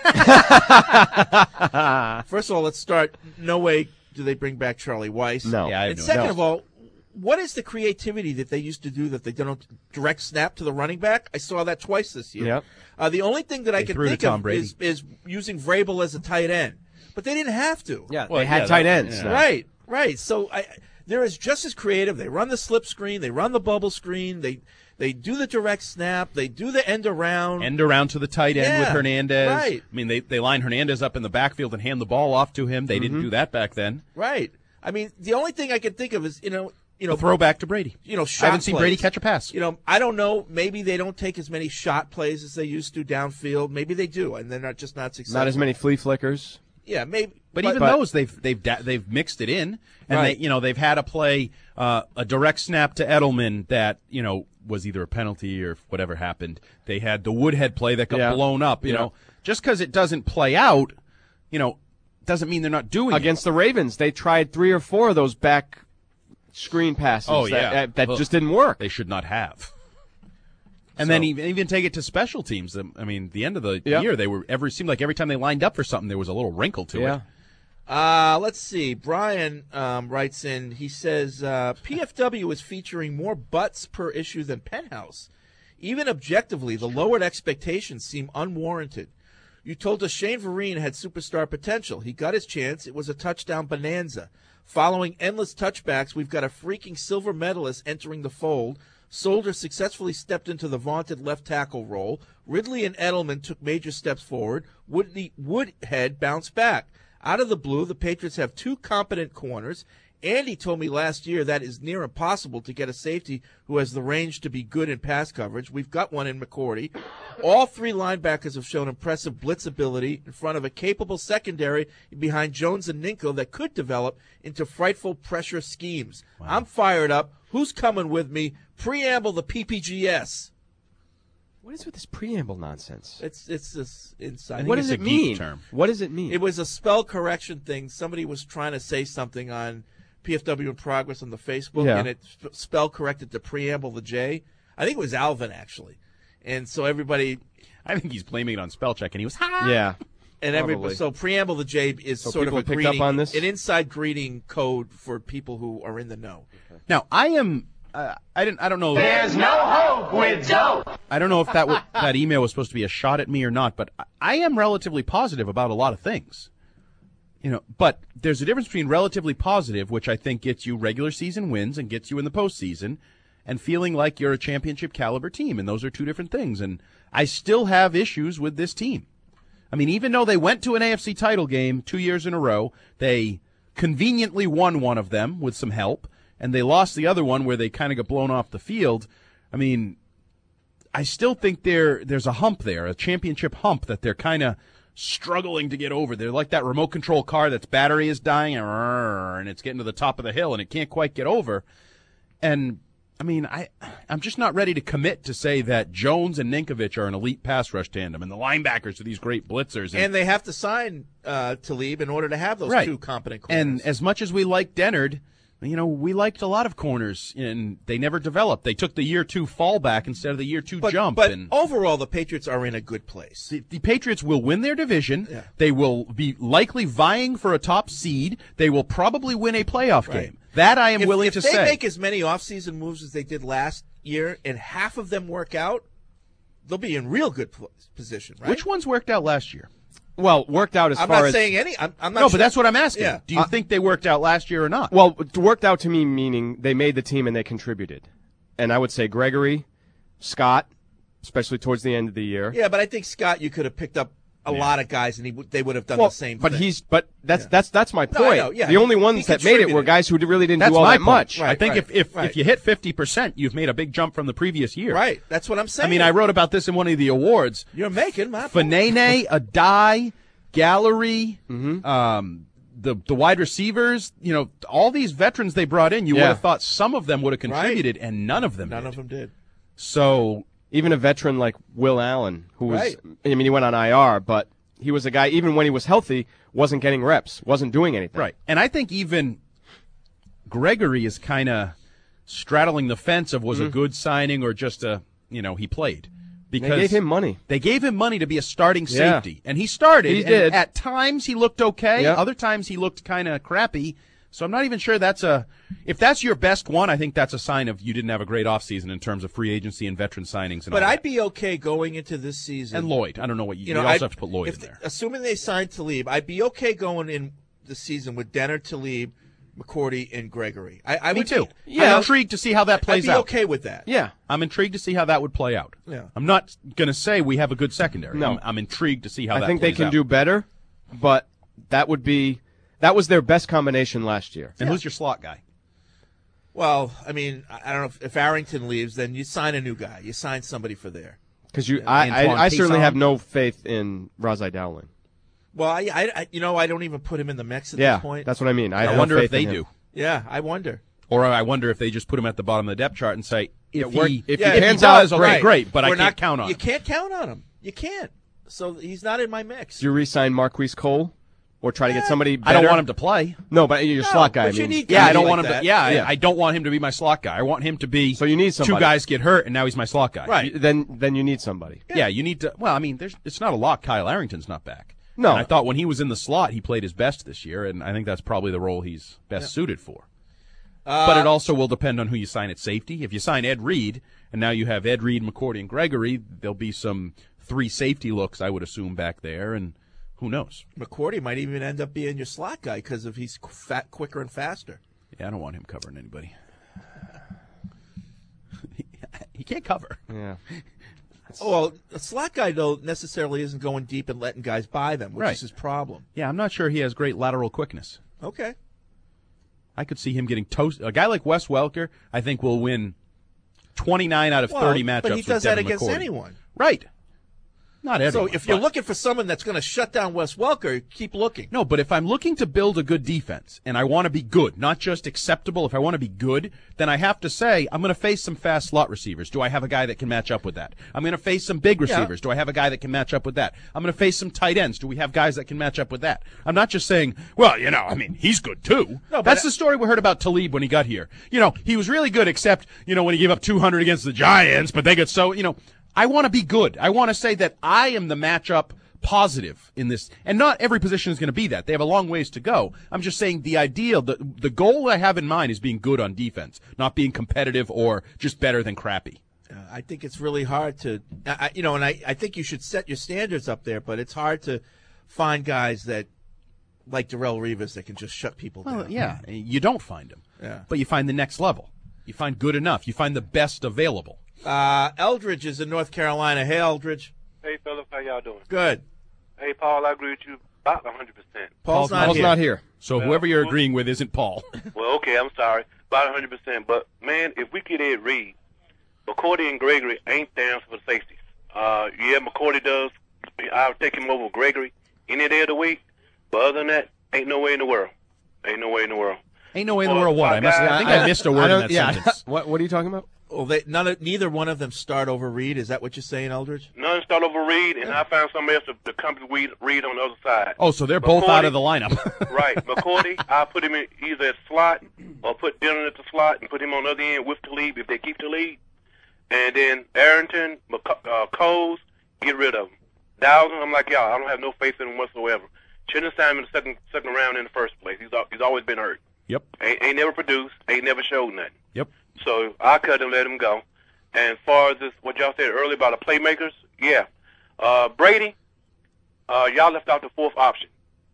[SPEAKER 10] First of all, let's start. No way do they bring back Charlie Weiss.
[SPEAKER 11] No.
[SPEAKER 7] Yeah, I have
[SPEAKER 10] And
[SPEAKER 7] no-
[SPEAKER 10] second
[SPEAKER 11] no.
[SPEAKER 10] of all, what is the creativity that they used to do that they don't direct snap to the running back? I saw that twice this year.
[SPEAKER 11] Yep.
[SPEAKER 10] Uh, the only thing that I
[SPEAKER 7] They
[SPEAKER 10] can
[SPEAKER 7] threw to
[SPEAKER 10] think
[SPEAKER 7] Tom
[SPEAKER 10] of
[SPEAKER 7] Brady.
[SPEAKER 10] is, is using Vrabel as a tight end, but they didn't have to.
[SPEAKER 11] Yeah,
[SPEAKER 7] Well,
[SPEAKER 11] they had
[SPEAKER 7] yeah,
[SPEAKER 11] tight
[SPEAKER 7] that-
[SPEAKER 11] ends.
[SPEAKER 7] yeah.
[SPEAKER 11] now.
[SPEAKER 10] Right, right. So I, they're as just as creative. They run the slip screen. They run the bubble screen. They they do the direct snap. They do the end around.
[SPEAKER 7] End around to the tight end with
[SPEAKER 10] Yeah,
[SPEAKER 7] Hernandez.
[SPEAKER 10] right.
[SPEAKER 7] I mean, they, they line Hernandez up in the backfield and hand the ball off to him. They didn't do that back then.
[SPEAKER 10] Right. I mean, the only thing I can think of is you know you know
[SPEAKER 7] A throwback to Brady.
[SPEAKER 10] you know
[SPEAKER 7] I
[SPEAKER 10] shot
[SPEAKER 7] haven't seen
[SPEAKER 10] plays.
[SPEAKER 7] Brady catch a pass.
[SPEAKER 10] You know, I don't know. Maybe they don't take as many shot plays as they used to downfield. Maybe they do, and they're not just not successful.
[SPEAKER 11] Not as many flea flickers.
[SPEAKER 10] Yeah, maybe.
[SPEAKER 7] But, even those, they've they've da- they've mixed it in, and
[SPEAKER 10] Right.
[SPEAKER 7] they you know they've had a play uh, a direct snap to Edelman that you know was either a penalty or whatever happened. They had the Woodhead play that got
[SPEAKER 11] Yeah.
[SPEAKER 7] blown up. You
[SPEAKER 11] Yeah.
[SPEAKER 7] know, just because it doesn't play out, you know, doesn't mean they're not doing
[SPEAKER 11] Against
[SPEAKER 7] it.
[SPEAKER 11] the Ravens, they tried three or four of those back screen passes
[SPEAKER 7] Oh,
[SPEAKER 11] that,
[SPEAKER 7] yeah.
[SPEAKER 11] that, that
[SPEAKER 7] Ugh.
[SPEAKER 11] just didn't work.
[SPEAKER 7] They should not have. And
[SPEAKER 11] So-
[SPEAKER 7] then even, even take it to special teams. Um, I mean, the end of the
[SPEAKER 11] Yeah.
[SPEAKER 7] year, they were every seemed like every time they lined up for something, there was a little wrinkle to
[SPEAKER 11] Yeah.
[SPEAKER 7] it.
[SPEAKER 10] Uh, let's see. Brian um, writes in. He says uh, P F W is featuring more butts per issue than Penthouse. Even objectively, the lowered expectations seem unwarranted. You told us Shane Vereen had superstar potential. He got his chance. It was a touchdown bonanza. Following endless touchbacks, we've got a freaking silver medalist entering the fold. Solder successfully stepped into the vaunted left tackle role. Ridley and Edelman took major steps forward. Woodney, Woodhead bounced back. Out of the blue, the Patriots have two competent corners. Andy told me last year that is near impossible to get a safety who has the range to be good in pass coverage. We've got one in McCourty. All three linebackers have shown impressive blitz ability in front of a capable secondary behind Jones and Ninko that could develop into frightful pressure schemes. I'm fired up. Who's coming with me? Preamble the P P G S.
[SPEAKER 11] What is with this preamble nonsense?
[SPEAKER 10] It's it's this inside.
[SPEAKER 11] What does it mean? What does it mean?
[SPEAKER 10] It was a spell correction thing. Somebody was trying to say something on P F W in Progress on the Facebook,
[SPEAKER 11] Yeah.
[SPEAKER 10] and it sp- spell corrected to preamble the J. I think it was Alvin actually, and so everybody.
[SPEAKER 7] I think he's blaming it on spell check, and he was
[SPEAKER 11] Yeah.
[SPEAKER 10] And every
[SPEAKER 11] Probably.
[SPEAKER 10] so preamble the J is
[SPEAKER 11] So
[SPEAKER 10] sort of
[SPEAKER 11] people
[SPEAKER 10] a
[SPEAKER 11] picked
[SPEAKER 10] greeting,
[SPEAKER 11] up on this?
[SPEAKER 10] an inside greeting code for people who are in the know.
[SPEAKER 7] Now I am. Uh, I didn't. I don't know.
[SPEAKER 8] There's no hope with Joe.
[SPEAKER 7] I don't know if that w- that email was supposed to be a shot at me or not, but I, I am relatively positive about a lot of things. You know, but there's a difference between relatively positive, which I think gets you regular season wins and gets you in the postseason, and feeling like you're a championship caliber team, and those are two different things. And I still have issues with this team. I mean, even though they went to an A F C title game two years in a row, they conveniently won one of them with some help, and they lost the other one where they kind of got blown off the field. I mean, I still think there there's a hump there, a championship hump that they're kind of struggling to get over. They're like that remote control car that's battery is dying and it's getting to the top of the hill and it can't quite get over. And I mean, I I'm just not ready to commit to say that Jones and Ninkovich are an elite pass rush tandem and the linebackers are these great blitzers.
[SPEAKER 10] And they have to sign uh, Talib in order to have those
[SPEAKER 7] Right.
[SPEAKER 10] two competent corners.
[SPEAKER 7] And as much as we like Dennard, you know, we liked a lot of corners, and they never developed. They took the year two fallback instead of the year two
[SPEAKER 10] but,
[SPEAKER 7] jump.
[SPEAKER 10] But
[SPEAKER 7] and
[SPEAKER 10] overall, the Patriots are in a good place.
[SPEAKER 7] the, the Patriots will win their division.
[SPEAKER 10] Yeah.
[SPEAKER 7] They will be likely vying for a top seed. They will probably win a playoff
[SPEAKER 10] Right.
[SPEAKER 7] game. That I am
[SPEAKER 10] if,
[SPEAKER 7] willing
[SPEAKER 10] if
[SPEAKER 7] to
[SPEAKER 10] they
[SPEAKER 7] say.
[SPEAKER 10] make as many offseason moves as they did last year, and half of them work out, they'll be in real good pl- position, right?
[SPEAKER 7] Which ones worked out last year?
[SPEAKER 11] Well, worked out as
[SPEAKER 10] I'm
[SPEAKER 11] far
[SPEAKER 10] not
[SPEAKER 11] as
[SPEAKER 10] saying any. I'm, I'm not.
[SPEAKER 7] No,
[SPEAKER 10] sure.
[SPEAKER 7] but that's what I'm asking.
[SPEAKER 10] Yeah.
[SPEAKER 7] Do you
[SPEAKER 11] Uh,
[SPEAKER 7] think they worked out last year or not?
[SPEAKER 11] Well, it worked out to me meaning they made the team and they contributed. And I would say Gregory, Scott, especially towards the end of the year.
[SPEAKER 10] Yeah, but I think Scott, you could have picked up a lot of guys, and he w- they would have done
[SPEAKER 11] Well,
[SPEAKER 10] the same.
[SPEAKER 11] but
[SPEAKER 10] thing.
[SPEAKER 11] he's but that's
[SPEAKER 10] Yeah.
[SPEAKER 11] that's that's my
[SPEAKER 10] No, I
[SPEAKER 11] point.
[SPEAKER 10] know, yeah,
[SPEAKER 11] the only
[SPEAKER 10] he-
[SPEAKER 11] ones
[SPEAKER 10] he
[SPEAKER 11] that made it were
[SPEAKER 10] contributed.
[SPEAKER 11] guys who really didn't
[SPEAKER 7] That's
[SPEAKER 11] do all
[SPEAKER 7] my
[SPEAKER 11] that
[SPEAKER 7] point.
[SPEAKER 11] much.
[SPEAKER 7] I think
[SPEAKER 10] right,
[SPEAKER 7] if if,
[SPEAKER 10] right.
[SPEAKER 7] if you hit fifty percent, you've made a big jump from the previous year.
[SPEAKER 10] right. That's what I'm saying.
[SPEAKER 7] I mean, I wrote about this in one of the awards.
[SPEAKER 10] You're making my point.
[SPEAKER 7] Fanene, Adai, Gallery,
[SPEAKER 11] Mm-hmm.
[SPEAKER 7] um, the the wide receivers, you know, all these veterans they brought in, you
[SPEAKER 11] Yeah.
[SPEAKER 7] would have thought some of them would have contributed, and none of them
[SPEAKER 10] None
[SPEAKER 7] did.
[SPEAKER 10] of them did.
[SPEAKER 7] So,
[SPEAKER 11] Even a veteran like Will Allen, who was
[SPEAKER 10] Right.
[SPEAKER 11] I mean, he went on I R, but he was a guy even when he was healthy, wasn't getting reps, wasn't doing anything.
[SPEAKER 7] right. And I think even Gregory is kind of straddling the fence of was a good signing or just a, you know, he played. Because
[SPEAKER 11] Mm-hmm. They gave him money.
[SPEAKER 7] They gave him money to be a starting
[SPEAKER 11] Yeah.
[SPEAKER 7] safety, and he started.
[SPEAKER 11] He
[SPEAKER 7] and
[SPEAKER 11] did.
[SPEAKER 7] At times he looked okay.
[SPEAKER 11] Yeah.
[SPEAKER 7] Other times he looked kind of crappy. So I'm not even sure that's a. If that's your best one, I think that's a sign of you didn't have a great offseason in terms of free agency and veteran signings. And
[SPEAKER 10] But
[SPEAKER 7] all
[SPEAKER 10] I'd
[SPEAKER 7] that.
[SPEAKER 10] be okay going into this season.
[SPEAKER 7] And Lloyd, I don't know what you.
[SPEAKER 10] You know,
[SPEAKER 7] you also
[SPEAKER 10] I'd-
[SPEAKER 7] have to put Lloyd
[SPEAKER 10] if
[SPEAKER 7] in there.
[SPEAKER 10] the- assuming they signed Talib, I'd be okay going in the season with Denner, Talib, McCourty, and Gregory. I, I
[SPEAKER 7] Me
[SPEAKER 10] would
[SPEAKER 7] too.
[SPEAKER 10] Be,
[SPEAKER 7] I'm intrigued to see how that plays
[SPEAKER 10] I'd be
[SPEAKER 7] out.
[SPEAKER 10] okay with that.
[SPEAKER 11] Yeah.
[SPEAKER 7] I'm intrigued to see how that would play out.
[SPEAKER 10] Yeah.
[SPEAKER 7] I'm not going to say we have a good secondary.
[SPEAKER 11] No.
[SPEAKER 7] I'm, I'm intrigued to see how
[SPEAKER 11] I
[SPEAKER 7] that
[SPEAKER 11] think they
[SPEAKER 7] plays
[SPEAKER 11] can
[SPEAKER 7] out.
[SPEAKER 11] do better, but that would be that was their best combination last year.
[SPEAKER 7] And who's your slot guy?
[SPEAKER 10] Well, I mean, I I don't know if, if Arrington leaves, then you sign a new guy. You sign somebody for there.
[SPEAKER 11] Because you,
[SPEAKER 10] Yeah,
[SPEAKER 11] I, I,
[SPEAKER 10] Antoine
[SPEAKER 11] I certainly
[SPEAKER 10] Payson.
[SPEAKER 11] have no faith in Razai Dowling.
[SPEAKER 10] Well, I, I, I, you know, I don't even put him in the mix at
[SPEAKER 11] Yeah,
[SPEAKER 10] this point.
[SPEAKER 11] that's what I mean. I,
[SPEAKER 7] I
[SPEAKER 11] have no
[SPEAKER 7] wonder if
[SPEAKER 11] faith
[SPEAKER 7] they
[SPEAKER 11] in him.
[SPEAKER 7] do.
[SPEAKER 10] Yeah, I wonder.
[SPEAKER 7] Or I wonder if they just put him at the bottom of the depth chart and say, if
[SPEAKER 11] work-
[SPEAKER 7] he,
[SPEAKER 11] if
[SPEAKER 7] if
[SPEAKER 11] he
[SPEAKER 7] he
[SPEAKER 11] pans
[SPEAKER 7] does,
[SPEAKER 11] out,
[SPEAKER 7] okay,
[SPEAKER 10] Right.
[SPEAKER 7] great, but I
[SPEAKER 10] We're
[SPEAKER 7] can't
[SPEAKER 10] not-
[SPEAKER 7] count on
[SPEAKER 10] You
[SPEAKER 7] him.
[SPEAKER 10] can't count on him. You can't. So he's not in my mix.
[SPEAKER 11] Did you re-sign Marquise Cole? or try to get somebody
[SPEAKER 7] I
[SPEAKER 11] better.
[SPEAKER 7] don't want him to play.
[SPEAKER 11] No, but you're a
[SPEAKER 7] No,
[SPEAKER 11] slot guy.
[SPEAKER 7] but
[SPEAKER 11] I
[SPEAKER 7] you
[SPEAKER 11] mean.
[SPEAKER 7] need yeah, I don't want him to. Yeah, I, I don't want him to be my slot guy. I want him to be.
[SPEAKER 11] So you need somebody.
[SPEAKER 7] Two guys get hurt, and now he's my slot guy.
[SPEAKER 11] Right. Then then you need somebody.
[SPEAKER 7] Yeah, you need to. Well, I mean, there's. It's not a lock. Kyle Arrington's not back.
[SPEAKER 11] No.
[SPEAKER 7] And I thought when he was in the slot, he played his best this year, and I think that's probably the role he's best
[SPEAKER 10] Yeah.
[SPEAKER 7] suited for.
[SPEAKER 10] Uh,
[SPEAKER 7] but it also will depend on who you sign at safety. If you sign Ed Reed, and now you have Ed Reed, McCourty, and Gregory, there'll be some three safety looks, I would assume, back there, and who knows?
[SPEAKER 10] McCourty might even end up being your slot guy because of he's fat, quicker and faster.
[SPEAKER 7] Yeah, I don't want him covering anybody. He can't cover.
[SPEAKER 11] Yeah.
[SPEAKER 10] Oh, well, a slot guy, though, necessarily isn't going deep and letting guys by them, which
[SPEAKER 7] Right.
[SPEAKER 10] is his problem.
[SPEAKER 7] Yeah, I'm not sure he has great lateral quickness.
[SPEAKER 10] Okay.
[SPEAKER 7] I could see him getting toast. A guy like Wes Welker, I think, will win twenty-nine out of
[SPEAKER 10] Well,
[SPEAKER 7] thirty matchups.
[SPEAKER 10] but he
[SPEAKER 7] with
[SPEAKER 10] does that
[SPEAKER 7] Devin
[SPEAKER 10] against
[SPEAKER 7] McCourty.
[SPEAKER 10] anyone.
[SPEAKER 7] Right. Not everyone.
[SPEAKER 10] So if you're
[SPEAKER 7] but-
[SPEAKER 10] looking for someone that's going to shut down Wes Welker, keep looking.
[SPEAKER 7] No, but if I'm looking to build a good defense and I want to be good, not just acceptable, if I want to be good, then I have to say I'm going to face some fast slot receivers. Do I have a guy that can match up with that? I'm going to face some big receivers. Do I have a guy that can match up with that? I'm going to face some tight ends. Do we have guys that can match up with that? I'm not just saying, well, you know, I mean, he's good too.
[SPEAKER 10] No, but
[SPEAKER 7] That's
[SPEAKER 10] I-
[SPEAKER 7] the story we heard about Talib when he got here. You know, he was really good except, you know, when he gave up two hundred against the Giants, but they get so, you know, I want to be good. I want to say that I am the matchup positive in this. And not every position is going to be that. They have a long ways to go. I'm just saying the ideal, the, the goal I have in mind is being good on defense, not being competitive or just better than crappy.
[SPEAKER 10] Uh, I think it's really hard to, I, you know, and I, I think you should set your standards up there, but it's hard to find guys that, like Darrelle Revis, that can just shut people
[SPEAKER 7] Well,
[SPEAKER 10] down.
[SPEAKER 7] yeah, you don't find them.
[SPEAKER 10] Yeah.
[SPEAKER 7] But you find the next level. You find good enough. You find the best available.
[SPEAKER 10] Uh, Eldridge is in North Carolina. Hey, Eldridge.
[SPEAKER 2] Hey, fellas, how y'all doing?
[SPEAKER 10] Good.
[SPEAKER 2] Hey, Paul, I agree with you about one hundred percent.
[SPEAKER 10] Paul's, not,
[SPEAKER 7] Paul's
[SPEAKER 10] here.
[SPEAKER 7] not here. So
[SPEAKER 2] Well,
[SPEAKER 7] whoever you're
[SPEAKER 2] well-
[SPEAKER 7] agreeing with isn't Paul.
[SPEAKER 2] Well, okay, I'm sorry. About one hundred percent. But, man, if we get Ed Reed, McCourty and Gregory ain't down for the safeties. Uh, yeah, McCourty does. I'll take him over Gregory any day of the week. But other than that, ain't no way in the world. Ain't no way in the world.
[SPEAKER 7] Ain't no way in the
[SPEAKER 2] Well,
[SPEAKER 7] world what? I, must, I think I, missed a word in that
[SPEAKER 11] yeah,
[SPEAKER 7] sentence.
[SPEAKER 11] what What are you talking about?
[SPEAKER 10] Well, they, none of, neither one of them start over Reed. Is that what you're saying, Eldridge?
[SPEAKER 2] None start over Reed, and I found somebody else to, to come to Reed, Reed on the other side.
[SPEAKER 7] Oh, so they're both out of the lineup.
[SPEAKER 2] Right. McCourty, I'll put him in either at slot or put Dillon at the slot and put him on the other end with the lead if they keep the lead. And then Arrington, McC- uh, Coles, get rid of him. Dowson, I'm like, y'all, I don't have no faith in him whatsoever. Shouldn't have signed him in the second, second round in the first place. He's, al- he's always been hurt.
[SPEAKER 7] Yep.
[SPEAKER 2] Ain't, ain't never produced. Ain't never showed nothing.
[SPEAKER 7] Yep.
[SPEAKER 2] So I cut him, let him go. And as far as this, what y'all said earlier about the playmakers, yeah. Uh, Brady, uh, y'all left out the fourth option.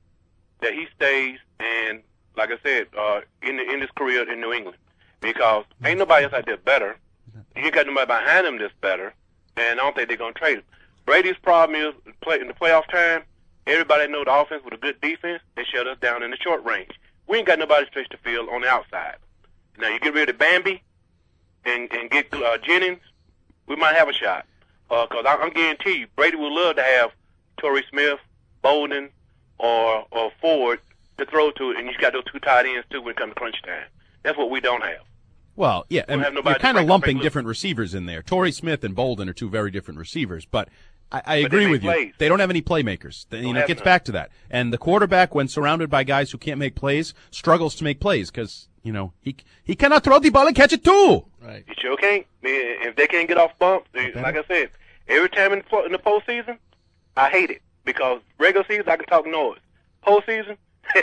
[SPEAKER 2] That he stays and, like I said, uh, in the, in his career in New England. Because ain't nobody else out there better. You ain't got nobody behind him that's better. And I don't think they're going to trade him. Brady's problem is, play, in the playoff time, everybody know the offense with a good defense, they shut us down in the short range. We ain't got nobody stretch the field on the outside. Now, you get rid of Bambi and, and get uh, Jennings, we might have a shot. Because uh, I'm guarantee you, Brady would love to have Torrey Smith, Bolden, or or Ford to throw to, and you got those two tight ends, too, when it comes to crunch time. That's what we don't have.
[SPEAKER 7] Well, yeah,
[SPEAKER 2] We'll
[SPEAKER 7] and
[SPEAKER 2] have nobody
[SPEAKER 7] you're
[SPEAKER 2] to
[SPEAKER 7] kind of
[SPEAKER 2] break-
[SPEAKER 7] lumping
[SPEAKER 2] break
[SPEAKER 7] different receivers in there. Torrey Smith and Bolden are two very different receivers, but I, I
[SPEAKER 2] But they
[SPEAKER 7] agree
[SPEAKER 2] make
[SPEAKER 7] with you.
[SPEAKER 2] plays.
[SPEAKER 7] They don't have any playmakers. They, you
[SPEAKER 2] Don't
[SPEAKER 7] know, it
[SPEAKER 2] have
[SPEAKER 7] gets
[SPEAKER 2] none.
[SPEAKER 7] back to that. And the quarterback, when surrounded by guys who can't make plays, struggles to make plays because, you know, he he cannot throw the ball and catch it too.
[SPEAKER 10] Right.
[SPEAKER 2] You sure can't. Man, if they can't get off bumps, they- like I said, every time in the, po- in the postseason, I hate it because regular season I can talk noise. Postseason,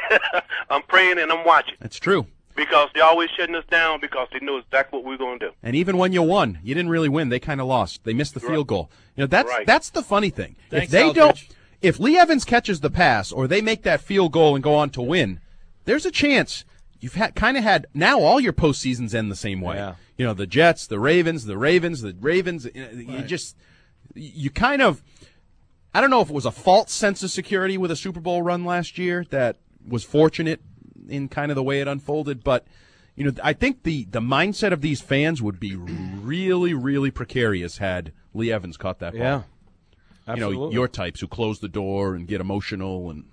[SPEAKER 2] I'm praying and I'm watching
[SPEAKER 7] That's true.
[SPEAKER 2] because they're always shutting us down because they know exactly what we're going to do.
[SPEAKER 7] And even when you won, you didn't really win. They kind of lost. They missed the
[SPEAKER 2] Right.
[SPEAKER 7] field goal. You know, that's
[SPEAKER 2] Right.
[SPEAKER 7] that's the funny thing.
[SPEAKER 10] Thanks,
[SPEAKER 7] if they
[SPEAKER 10] Aldridge.
[SPEAKER 7] don't, if Lee Evans catches the pass or they make that field goal and go on to win, there's a chance you've had kind of had now all your postseasons end the same way.
[SPEAKER 11] Yeah.
[SPEAKER 7] You know, the Jets, the Ravens, the Ravens, the Ravens. You, know, you
[SPEAKER 10] Right.
[SPEAKER 7] just you kind of. I don't know if it was a false sense of security with a Super Bowl run last year that was fortunate in kind of the way it unfolded, but you know, I think the, the mindset of these fans would be really, really precarious had Lee Evans caught that ball.
[SPEAKER 11] Yeah.
[SPEAKER 7] You
[SPEAKER 11] Absolutely.
[SPEAKER 7] know, your types who close the door and get emotional and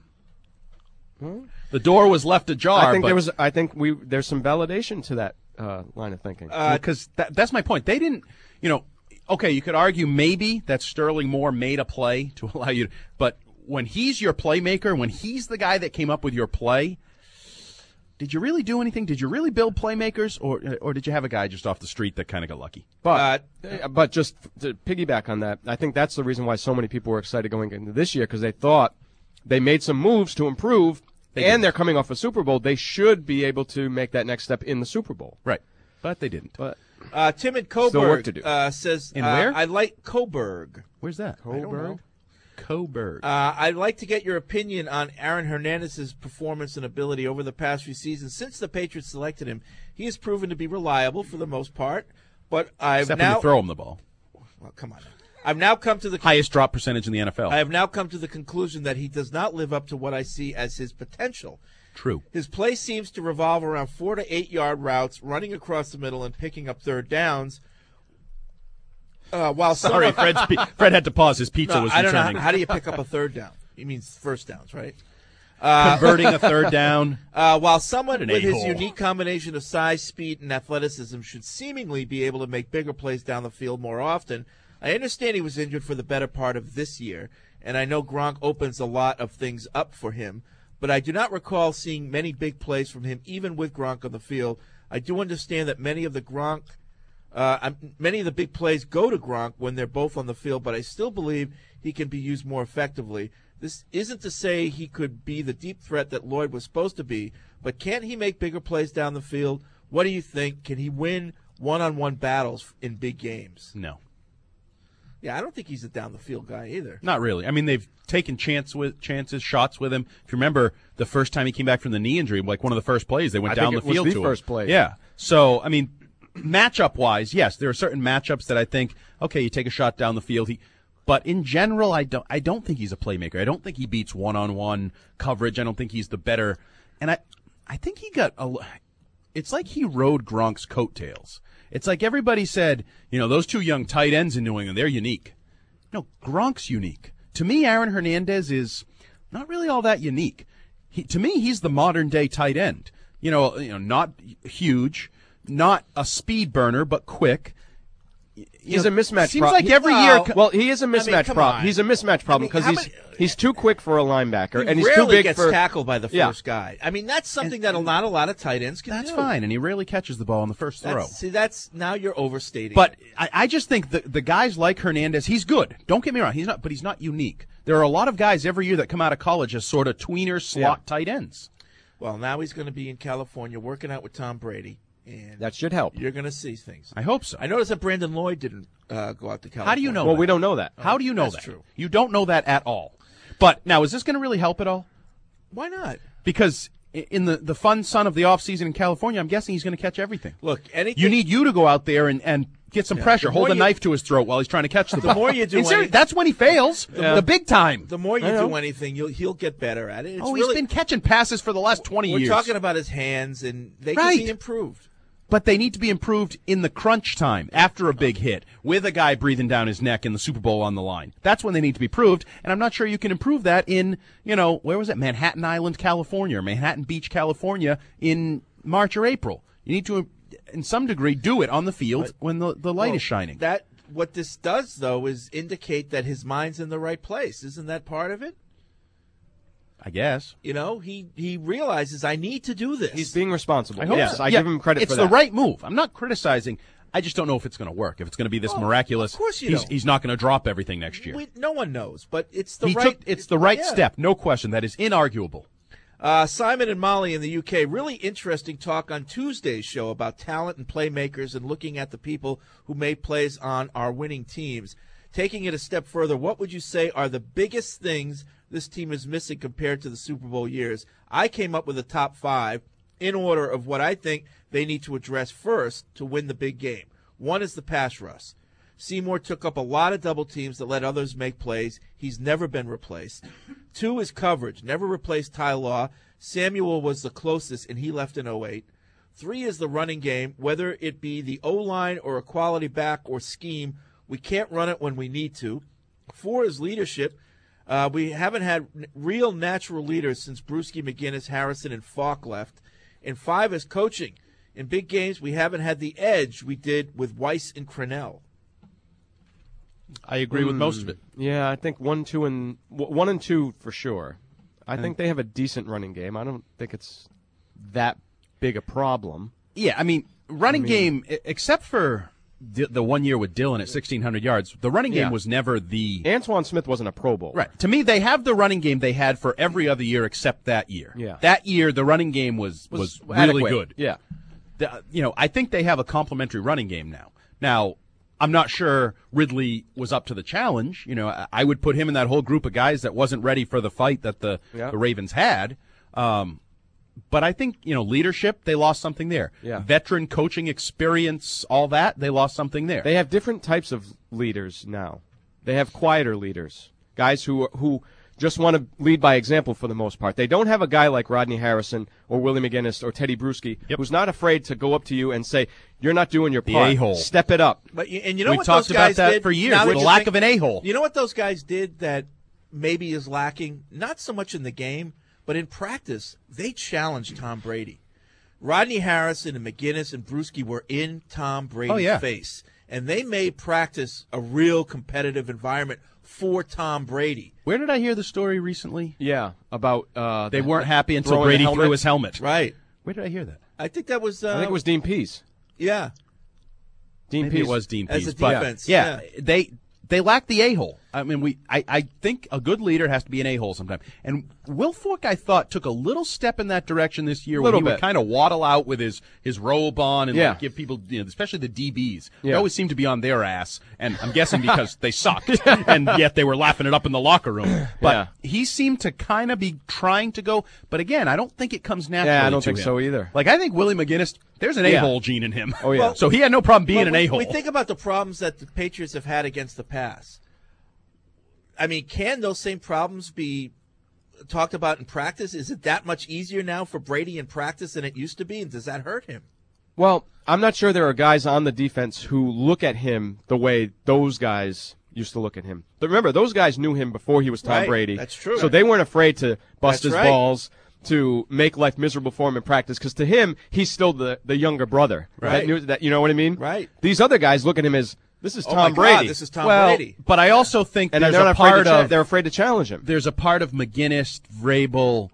[SPEAKER 7] the door was left ajar.
[SPEAKER 11] I think
[SPEAKER 7] but,
[SPEAKER 11] there was. I think we. There's some validation to that uh, line of thinking.
[SPEAKER 7] because that, that's my point. They didn't, you know. Okay, you could argue maybe that Sterling Moore made a play to allow you, but when he's your playmaker, when he's the guy that came up with your play, did you really do anything? Did you really build playmakers, or or did you have a guy just off the street that kind of got lucky?
[SPEAKER 11] But uh, but just to piggyback on that, I think that's the reason why so many people were excited going into this year, because they thought they made some moves to improve,
[SPEAKER 7] They
[SPEAKER 11] and
[SPEAKER 7] did.
[SPEAKER 11] they're coming off a Super Bowl. They should be able to make that next step in the Super Bowl.
[SPEAKER 7] Right. But they didn't.
[SPEAKER 11] But
[SPEAKER 10] Uh, Tim in Coburg
[SPEAKER 11] Still work to do.
[SPEAKER 10] Uh, says,
[SPEAKER 7] In
[SPEAKER 10] uh,
[SPEAKER 7] where?
[SPEAKER 10] I like Coburg.
[SPEAKER 7] Where's that?
[SPEAKER 10] I don't know.
[SPEAKER 7] Coburg.
[SPEAKER 10] Uh, I'd like to get your opinion on Aaron Hernandez's performance and ability over the past few seasons. Since the Patriots selected him, he has proven to be reliable for the most part. But I've
[SPEAKER 7] Except when
[SPEAKER 10] now
[SPEAKER 7] you throw him the ball.
[SPEAKER 10] Well, come on. I've now come to the
[SPEAKER 7] Highest drop percentage in the N F L.
[SPEAKER 10] I have now come to the conclusion that he does not live up to what I see as his potential.
[SPEAKER 7] True.
[SPEAKER 10] His play seems to revolve around four to eight yard routes, running across the middle and picking up third downs. Uh, while some
[SPEAKER 7] Sorry,
[SPEAKER 10] of-
[SPEAKER 7] Fred's pi- Fred had to pause. His pizza
[SPEAKER 10] No,
[SPEAKER 7] was
[SPEAKER 10] I don't know.
[SPEAKER 7] returning.
[SPEAKER 10] How, how do you pick up a third down? He means first downs, right? Uh,
[SPEAKER 7] Converting a third down.
[SPEAKER 10] Uh, while someone
[SPEAKER 7] What
[SPEAKER 10] with
[SPEAKER 7] an
[SPEAKER 10] his
[SPEAKER 7] a-hole.
[SPEAKER 10] unique combination of size, speed, and athleticism should seemingly be able to make bigger plays down the field more often, I understand he was injured for the better part of this year, and I know Gronk opens a lot of things up for him, but I do not recall seeing many big plays from him, even with Gronk on the field. I do understand that many of the Gronk, uh, um, many of the big plays go to Gronk when they're both on the field, but I still believe he can be used more effectively. This isn't to say he could be the deep threat that Lloyd was supposed to be, but can't he make bigger plays down the field? What do you think? Can he win one-on-one battles in big games?
[SPEAKER 7] No.
[SPEAKER 10] Yeah, I don't think he's a down-the-field guy either.
[SPEAKER 7] Not really. I mean, they've taken chance with chances, shots with him. If you remember, the first time he came back from the knee injury, like one of the first plays, they went
[SPEAKER 11] I
[SPEAKER 7] down
[SPEAKER 11] think
[SPEAKER 7] the
[SPEAKER 11] it was
[SPEAKER 7] field
[SPEAKER 11] the
[SPEAKER 7] to
[SPEAKER 11] first
[SPEAKER 7] him.
[SPEAKER 11] play.
[SPEAKER 7] Yeah. So, I mean, matchup-wise, yes, there are certain matchups that I think, okay, you take a shot down the field. He, but in general, I don't. I don't think he's a playmaker. I don't think he beats one-on-one coverage. I don't think he's the better. And I, I think he got a. It's like he rode Gronk's coattails. It's like everybody said, you know, those two young tight ends in New England, they're unique. No, Gronk's unique. To me, Aaron Hernandez is not really all that unique. He, to me, he's the modern day tight end. You know, you know, not huge, not a speed burner, but quick.
[SPEAKER 11] He's
[SPEAKER 7] know,
[SPEAKER 11] a mismatch.
[SPEAKER 7] Seems
[SPEAKER 11] pro-
[SPEAKER 7] like every
[SPEAKER 11] he,
[SPEAKER 7] year.
[SPEAKER 11] Well, he is a mismatch
[SPEAKER 10] come
[SPEAKER 11] problem.
[SPEAKER 10] on.
[SPEAKER 11] He's a mismatch problem because
[SPEAKER 10] how
[SPEAKER 11] he's he's too quick for a linebacker,
[SPEAKER 10] He
[SPEAKER 11] and he's
[SPEAKER 10] rarely
[SPEAKER 11] too big
[SPEAKER 10] gets
[SPEAKER 11] for
[SPEAKER 10] tackled by the
[SPEAKER 11] Yeah.
[SPEAKER 10] first guy. I mean, that's something that a not a lot of tight ends can
[SPEAKER 7] That's
[SPEAKER 10] do.
[SPEAKER 7] fine, and he rarely catches the ball on the first throw.
[SPEAKER 10] That's, see, that's now you're overstating.
[SPEAKER 7] But I, I just think the the guys like Hernandez, he's good. Don't get me wrong, he's not, but he's not unique. There are a lot of guys every year that come out of college as sort of tweener slot
[SPEAKER 11] Yeah.
[SPEAKER 7] tight ends.
[SPEAKER 10] well, now he's going to be in California working out with Tom Brady, and
[SPEAKER 11] that should help.
[SPEAKER 10] you're going to see things.
[SPEAKER 7] I hope so.
[SPEAKER 10] I noticed that Brandon Lloyd didn't uh, go out to California.
[SPEAKER 7] How do you know?
[SPEAKER 11] Well,
[SPEAKER 7] that?
[SPEAKER 11] we don't know that.
[SPEAKER 7] How do you know
[SPEAKER 10] That's
[SPEAKER 7] that?
[SPEAKER 10] true.
[SPEAKER 7] You don't know that at all. But now, is this going to really help at all?
[SPEAKER 10] Why not?
[SPEAKER 7] Because i- in the, the fun sun of the offseason in California, I'm guessing he's going to catch everything.
[SPEAKER 10] Look, anything
[SPEAKER 7] You need you to go out there and, and get some
[SPEAKER 10] Yeah.
[SPEAKER 7] pressure,
[SPEAKER 10] The
[SPEAKER 7] hold
[SPEAKER 10] more
[SPEAKER 7] a
[SPEAKER 10] you-
[SPEAKER 7] knife to his throat while he's trying to catch the,
[SPEAKER 10] The
[SPEAKER 7] ball.
[SPEAKER 10] more you do
[SPEAKER 7] In ser-
[SPEAKER 10] any-
[SPEAKER 7] that's when he fails,
[SPEAKER 10] Yeah.
[SPEAKER 7] the big time.
[SPEAKER 10] The more you
[SPEAKER 7] I know.
[SPEAKER 10] do anything, you'll he'll get better at it. It's
[SPEAKER 7] oh, he's
[SPEAKER 10] really,
[SPEAKER 7] been catching passes for the last twenty
[SPEAKER 10] We're
[SPEAKER 7] years.
[SPEAKER 10] talking about his hands, and they
[SPEAKER 7] Right.
[SPEAKER 10] can be improved.
[SPEAKER 7] But they need to be improved in the crunch time after a big hit with a guy breathing down his neck in the Super Bowl on the line. That's when they need to be improved, and I'm not sure you can improve that in, you know, where was it? Manhattan Island, California, or Manhattan Beach, California in March or April. You need to, in some degree, do it on the field when the, the light
[SPEAKER 10] Well,
[SPEAKER 7] is shining.
[SPEAKER 10] That what this does, though, is indicate that his mind's in the right place. Isn't that part of it?
[SPEAKER 7] I guess.
[SPEAKER 10] You know, he he realizes I need to do this.
[SPEAKER 11] He's being responsible.
[SPEAKER 7] I hope
[SPEAKER 11] yes,
[SPEAKER 7] so.
[SPEAKER 11] I
[SPEAKER 7] Yeah,
[SPEAKER 11] give him credit
[SPEAKER 7] it's
[SPEAKER 11] for
[SPEAKER 7] the
[SPEAKER 11] that.
[SPEAKER 7] right move. I'm not criticizing. I just don't know if it's going to work. If it's going to be this
[SPEAKER 10] Oh,
[SPEAKER 7] miraculous,
[SPEAKER 10] of course you
[SPEAKER 7] he's,
[SPEAKER 10] don't.
[SPEAKER 7] he's not going to drop everything next year.
[SPEAKER 10] We, no one knows, but it's the
[SPEAKER 7] he
[SPEAKER 10] right.
[SPEAKER 7] took it's the right
[SPEAKER 10] yeah.
[SPEAKER 7] step, no question. That is inarguable.
[SPEAKER 10] Uh, Simon and Molly in the U K, really interesting talk on Tuesday's show about talent and playmakers and looking at the people who made plays on our winning teams. Taking it a step further, what would you say are the biggest things this team is missing compared to the Super Bowl years? I came up with a top five in order of what I think they need to address first to win the big game. One is the pass rush. Seymour took up a lot of double teams that let others make plays. He's never been replaced. Two is coverage. Never replaced Ty Law. Samuel was the closest, and he left in oh eight. Three is the running game. Whether it be the O-line or a quality back or scheme, we can't run it when we need to. Four is leadership. Uh, we haven't had n- real natural leaders since Brewski, McGinnis, Harrison, and Falk left. And five is coaching. In big games, we haven't had the edge we did with Weiss and Crennel.
[SPEAKER 7] I agree with most of it.
[SPEAKER 11] Yeah, I think one, two, and w- one and two for sure. I
[SPEAKER 7] And-
[SPEAKER 11] think they have a decent running game. I don't think it's that big a problem.
[SPEAKER 7] Yeah, I mean, running
[SPEAKER 11] I
[SPEAKER 7] game,
[SPEAKER 11] mean-
[SPEAKER 7] e- except for the, the one year with Dillon at sixteen hundred yards, the running
[SPEAKER 11] Yeah.
[SPEAKER 7] game was never the.
[SPEAKER 11] Antoine Smith wasn't a Pro Bowl.
[SPEAKER 7] Right. To me, they have the running game they had for every other year except that year.
[SPEAKER 11] Yeah.
[SPEAKER 7] That year, the running game was, was,
[SPEAKER 11] Was
[SPEAKER 7] really
[SPEAKER 11] adequate.
[SPEAKER 7] good.
[SPEAKER 11] Yeah.
[SPEAKER 7] The- you know, I think they have a complementary running game now. Now, I'm not sure Ridley was up to the challenge. You know, I, I would put him in that whole group of guys that wasn't ready for the fight that the,
[SPEAKER 11] Yeah.
[SPEAKER 7] the Ravens had. Um, but I think, you know, leadership, they lost something there.
[SPEAKER 11] Yeah.
[SPEAKER 7] Veteran coaching experience, all that, they lost something there.
[SPEAKER 11] They have different types of leaders now. They have quieter leaders, guys who who just want to lead by example for the most part. They don't have a guy like Rodney Harrison or Willie McGinnis or Teddy Bruschi who's not afraid to go up to you and say, "You're not doing your
[SPEAKER 7] The
[SPEAKER 11] part.
[SPEAKER 7] a-hole.
[SPEAKER 11] Step it up."
[SPEAKER 10] But you, and you know
[SPEAKER 7] We
[SPEAKER 10] what
[SPEAKER 7] talked
[SPEAKER 10] those guys
[SPEAKER 7] about that
[SPEAKER 10] did
[SPEAKER 7] for years,
[SPEAKER 10] Now that
[SPEAKER 7] the
[SPEAKER 10] you
[SPEAKER 7] lack
[SPEAKER 10] think-
[SPEAKER 7] of an a-hole.
[SPEAKER 10] You know what those guys did that maybe is lacking? Not so much in the game, but in practice. They challenged Tom Brady. Rodney Harrison and McGinnis and Bruschi were in Tom Brady's
[SPEAKER 7] Oh, yeah.
[SPEAKER 10] face, and they made practice a real competitive environment for Tom Brady.
[SPEAKER 7] Where did I hear the story recently?
[SPEAKER 11] Yeah, about uh,
[SPEAKER 7] They
[SPEAKER 11] the-
[SPEAKER 7] weren't happy until
[SPEAKER 11] throwing the
[SPEAKER 7] Brady
[SPEAKER 11] helmet.
[SPEAKER 7] threw his helmet.
[SPEAKER 10] Right.
[SPEAKER 7] Where did I hear that?
[SPEAKER 10] I think that was. Uh,
[SPEAKER 11] I think it was Dean Pease.
[SPEAKER 10] Yeah.
[SPEAKER 11] Dean
[SPEAKER 7] Maybe
[SPEAKER 11] Pease
[SPEAKER 7] it was Dean
[SPEAKER 10] As
[SPEAKER 7] Pease.
[SPEAKER 10] a
[SPEAKER 7] but
[SPEAKER 10] defense,
[SPEAKER 7] yeah,
[SPEAKER 10] yeah.
[SPEAKER 7] they they lack the a-hole. I mean, we I, I think a good leader has to be an a-hole sometime. And Will Fork, I thought, took a little step in that direction this year.
[SPEAKER 11] Little
[SPEAKER 7] when he
[SPEAKER 11] bit.
[SPEAKER 7] would kind of waddle out with his, his robe on and
[SPEAKER 11] Yeah.
[SPEAKER 7] like, give people, you know, especially the D Bs. They
[SPEAKER 11] Yeah.
[SPEAKER 7] always seem to be on their ass, and I'm guessing because they sucked, and yet they were laughing it up in the locker room. But
[SPEAKER 11] Yeah.
[SPEAKER 7] he seemed to kind of be trying to go. But again, I don't think it comes naturally.
[SPEAKER 11] Yeah, I don't
[SPEAKER 7] to
[SPEAKER 11] think
[SPEAKER 7] him.
[SPEAKER 11] so either.
[SPEAKER 7] Like I think Willie McGinnis, there's an
[SPEAKER 11] Yeah.
[SPEAKER 7] a-hole gene in him.
[SPEAKER 11] Oh, yeah. Well,
[SPEAKER 7] so he had no problem being
[SPEAKER 10] But
[SPEAKER 7] an
[SPEAKER 10] we,
[SPEAKER 7] a-hole.
[SPEAKER 10] we think about the problems that the Patriots have had against the pass. I mean, can those same problems be talked about in practice? Is it that much easier now for Brady in practice than it used to be? And does that hurt him?
[SPEAKER 11] Well, I'm not sure there are guys on the defense who look at him the way those guys used to look at him. But remember, those guys knew him before he was Tom
[SPEAKER 10] Right,
[SPEAKER 11] Brady.
[SPEAKER 10] that's true.
[SPEAKER 11] So they weren't afraid to bust
[SPEAKER 10] That's
[SPEAKER 11] his
[SPEAKER 10] right.
[SPEAKER 11] balls, to make life miserable for him in practice, because to him, he's still the, the younger brother.
[SPEAKER 10] Right.
[SPEAKER 11] That knew, that, you know what I mean?
[SPEAKER 10] Right.
[SPEAKER 11] These other guys look at him as, this is
[SPEAKER 10] Oh,
[SPEAKER 11] Tom
[SPEAKER 10] my
[SPEAKER 11] Brady.
[SPEAKER 10] God, this is Tom
[SPEAKER 7] well,
[SPEAKER 10] Brady.
[SPEAKER 7] but I also think
[SPEAKER 11] And
[SPEAKER 7] there's
[SPEAKER 11] they're not
[SPEAKER 7] a
[SPEAKER 11] afraid
[SPEAKER 7] part
[SPEAKER 11] to cha-
[SPEAKER 7] of
[SPEAKER 11] they're afraid to challenge him.
[SPEAKER 7] there's a part of McGinnis, Vrabel,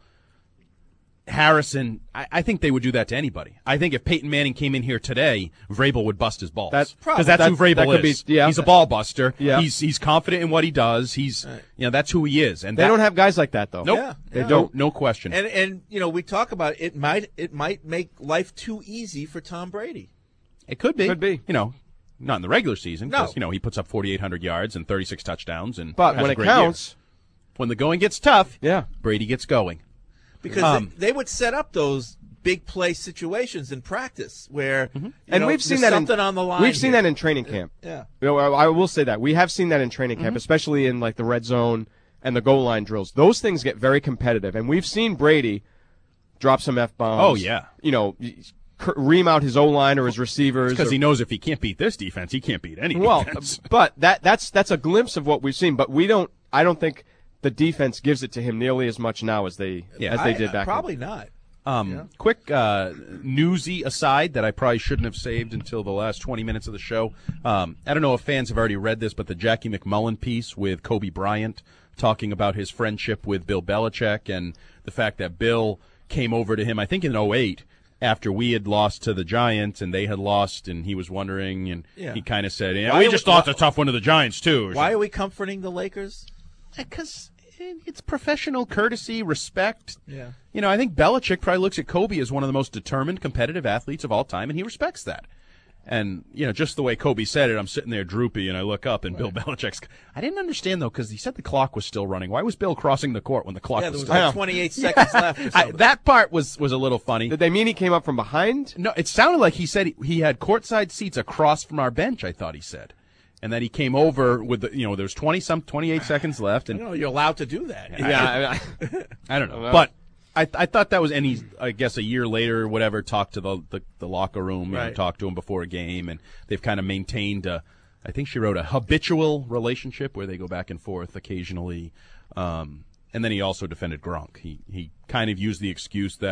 [SPEAKER 7] Harrison. I, I think they would do that to anybody. I think if Peyton Manning came in here today, Vrabel would bust his balls.
[SPEAKER 11] That's-
[SPEAKER 7] because that's
[SPEAKER 11] that-
[SPEAKER 7] who Vrabel
[SPEAKER 11] that could
[SPEAKER 7] is.
[SPEAKER 11] be- yeah.
[SPEAKER 7] He's a ball buster.
[SPEAKER 11] Yeah.
[SPEAKER 7] He's he's confident in what he does. He's you know that's who he is. And
[SPEAKER 11] They
[SPEAKER 7] that,
[SPEAKER 11] don't have guys like that, though.
[SPEAKER 7] Nope.
[SPEAKER 10] Yeah,
[SPEAKER 11] They
[SPEAKER 10] yeah.
[SPEAKER 11] don't.
[SPEAKER 7] No question.
[SPEAKER 10] And and you know, we talk about it might it might make life too easy for Tom Brady.
[SPEAKER 7] It could be.
[SPEAKER 11] Could be.
[SPEAKER 7] You know, not in the regular season.
[SPEAKER 10] No.
[SPEAKER 7] You know, he puts up forty-eight hundred yards and thirty-six touchdowns. And
[SPEAKER 11] But
[SPEAKER 7] has
[SPEAKER 11] when
[SPEAKER 7] a
[SPEAKER 11] it
[SPEAKER 7] great year.
[SPEAKER 11] counts,
[SPEAKER 7] when the going gets tough,
[SPEAKER 11] yeah.
[SPEAKER 7] Brady gets going.
[SPEAKER 10] Because
[SPEAKER 7] Um,
[SPEAKER 10] they, they would set up those big play situations in practice where you
[SPEAKER 11] And
[SPEAKER 10] know,
[SPEAKER 11] we've seen
[SPEAKER 10] there's
[SPEAKER 11] that in,
[SPEAKER 10] something on the line.
[SPEAKER 11] We've seen
[SPEAKER 10] here.
[SPEAKER 11] that in training camp.
[SPEAKER 10] Yeah.
[SPEAKER 11] You know, I, I will say that we have seen that in training camp, especially in like the red zone and the goal line drills. Those things get very competitive, and we've seen Brady drop some f bombs.
[SPEAKER 7] Oh, yeah.
[SPEAKER 11] You know, cr- ream out his O line or his receivers
[SPEAKER 7] Because
[SPEAKER 11] or-
[SPEAKER 7] he knows if he can't beat this defense, he can't beat any
[SPEAKER 11] well,
[SPEAKER 7] defense.
[SPEAKER 11] but that that's that's a glimpse of what we've seen. But we don't. I don't think the defense gives it to him nearly as much now as they
[SPEAKER 7] Yeah.
[SPEAKER 11] as they
[SPEAKER 10] I-
[SPEAKER 11] did back.
[SPEAKER 10] Probably
[SPEAKER 11] then.
[SPEAKER 10] not.
[SPEAKER 7] Um,
[SPEAKER 10] Yeah.
[SPEAKER 7] Quick uh, newsy aside that I probably shouldn't have saved until the last twenty minutes of the show. Um, I don't know if fans have already read this, but the Jackie McMullen piece with Kobe Bryant talking about his friendship with Bill Belichick and the fact that Bill came over to him, I think in oh eight, after we had lost to the Giants and they had lost, and he was wondering, and
[SPEAKER 10] Yeah.
[SPEAKER 7] he kind of said, yeah,
[SPEAKER 10] Why
[SPEAKER 7] we
[SPEAKER 10] are
[SPEAKER 7] just
[SPEAKER 10] we-
[SPEAKER 7] lost a tough one to the Giants, too. or
[SPEAKER 10] Why are we comforting the Lakers?
[SPEAKER 7] Because it's professional courtesy, respect.
[SPEAKER 10] Yeah.
[SPEAKER 7] You know, I think Belichick probably looks at Kobe as one of the most determined, competitive athletes of all time, and he respects that. And, you know, just the way Kobe said it, I'm sitting there droopy, and I look up, and Bill Belichick's. I didn't understand, though, because he said the clock was still running. Why was Bill crossing the court when the clock
[SPEAKER 10] Yeah,
[SPEAKER 7] was
[SPEAKER 10] there was
[SPEAKER 7] still
[SPEAKER 10] like twenty-eight seconds left or
[SPEAKER 7] I,
[SPEAKER 10] something.
[SPEAKER 7] that part was, was a little funny.
[SPEAKER 11] Did they mean he came up from behind?
[SPEAKER 7] No, it sounded like he said he, he had courtside seats across from our bench, I thought he said. And that he came over with the, you know, there was twenty some, twenty-eight seconds left. And
[SPEAKER 10] You know, you're allowed to do that.
[SPEAKER 7] Yeah, I, I don't know, but I I thought that was, and he, I guess a year later or whatever, talked to the the, the locker room, you know,
[SPEAKER 10] Right.
[SPEAKER 7] talked to him before a game, and they've kind of maintained a, I think she wrote a habitual relationship where they go back and forth occasionally, um, and then he also defended Gronk. He he kind of used the excuse that,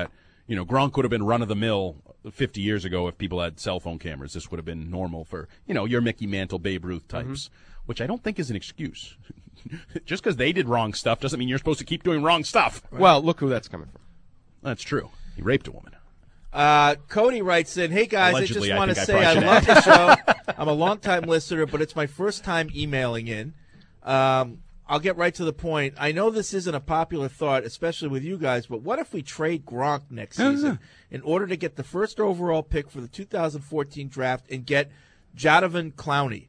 [SPEAKER 7] You know, Gronk would have been run of the mill fifty years ago if people had cell phone cameras. This would have been normal for, you know, your Mickey Mantle, Babe Ruth types, mm-hmm. which I don't think is an excuse. Just because they did wrong stuff doesn't mean you're supposed to keep doing wrong stuff.
[SPEAKER 11] Right. Well, look who that's coming from.
[SPEAKER 7] That's true. He raped a woman.
[SPEAKER 10] Uh, Cody writes in, hey guys,
[SPEAKER 7] Allegedly,
[SPEAKER 10] I just want to
[SPEAKER 7] I
[SPEAKER 10] say I,
[SPEAKER 7] I
[SPEAKER 10] love the show. I'm a long-time listener, but it's my first time emailing in. Um, I'll get right to the point. I know this isn't a popular thought, especially with you guys, but what if we trade Gronk next season in order to get the first overall pick for the two thousand fourteen draft and get Jadeveon Clowney?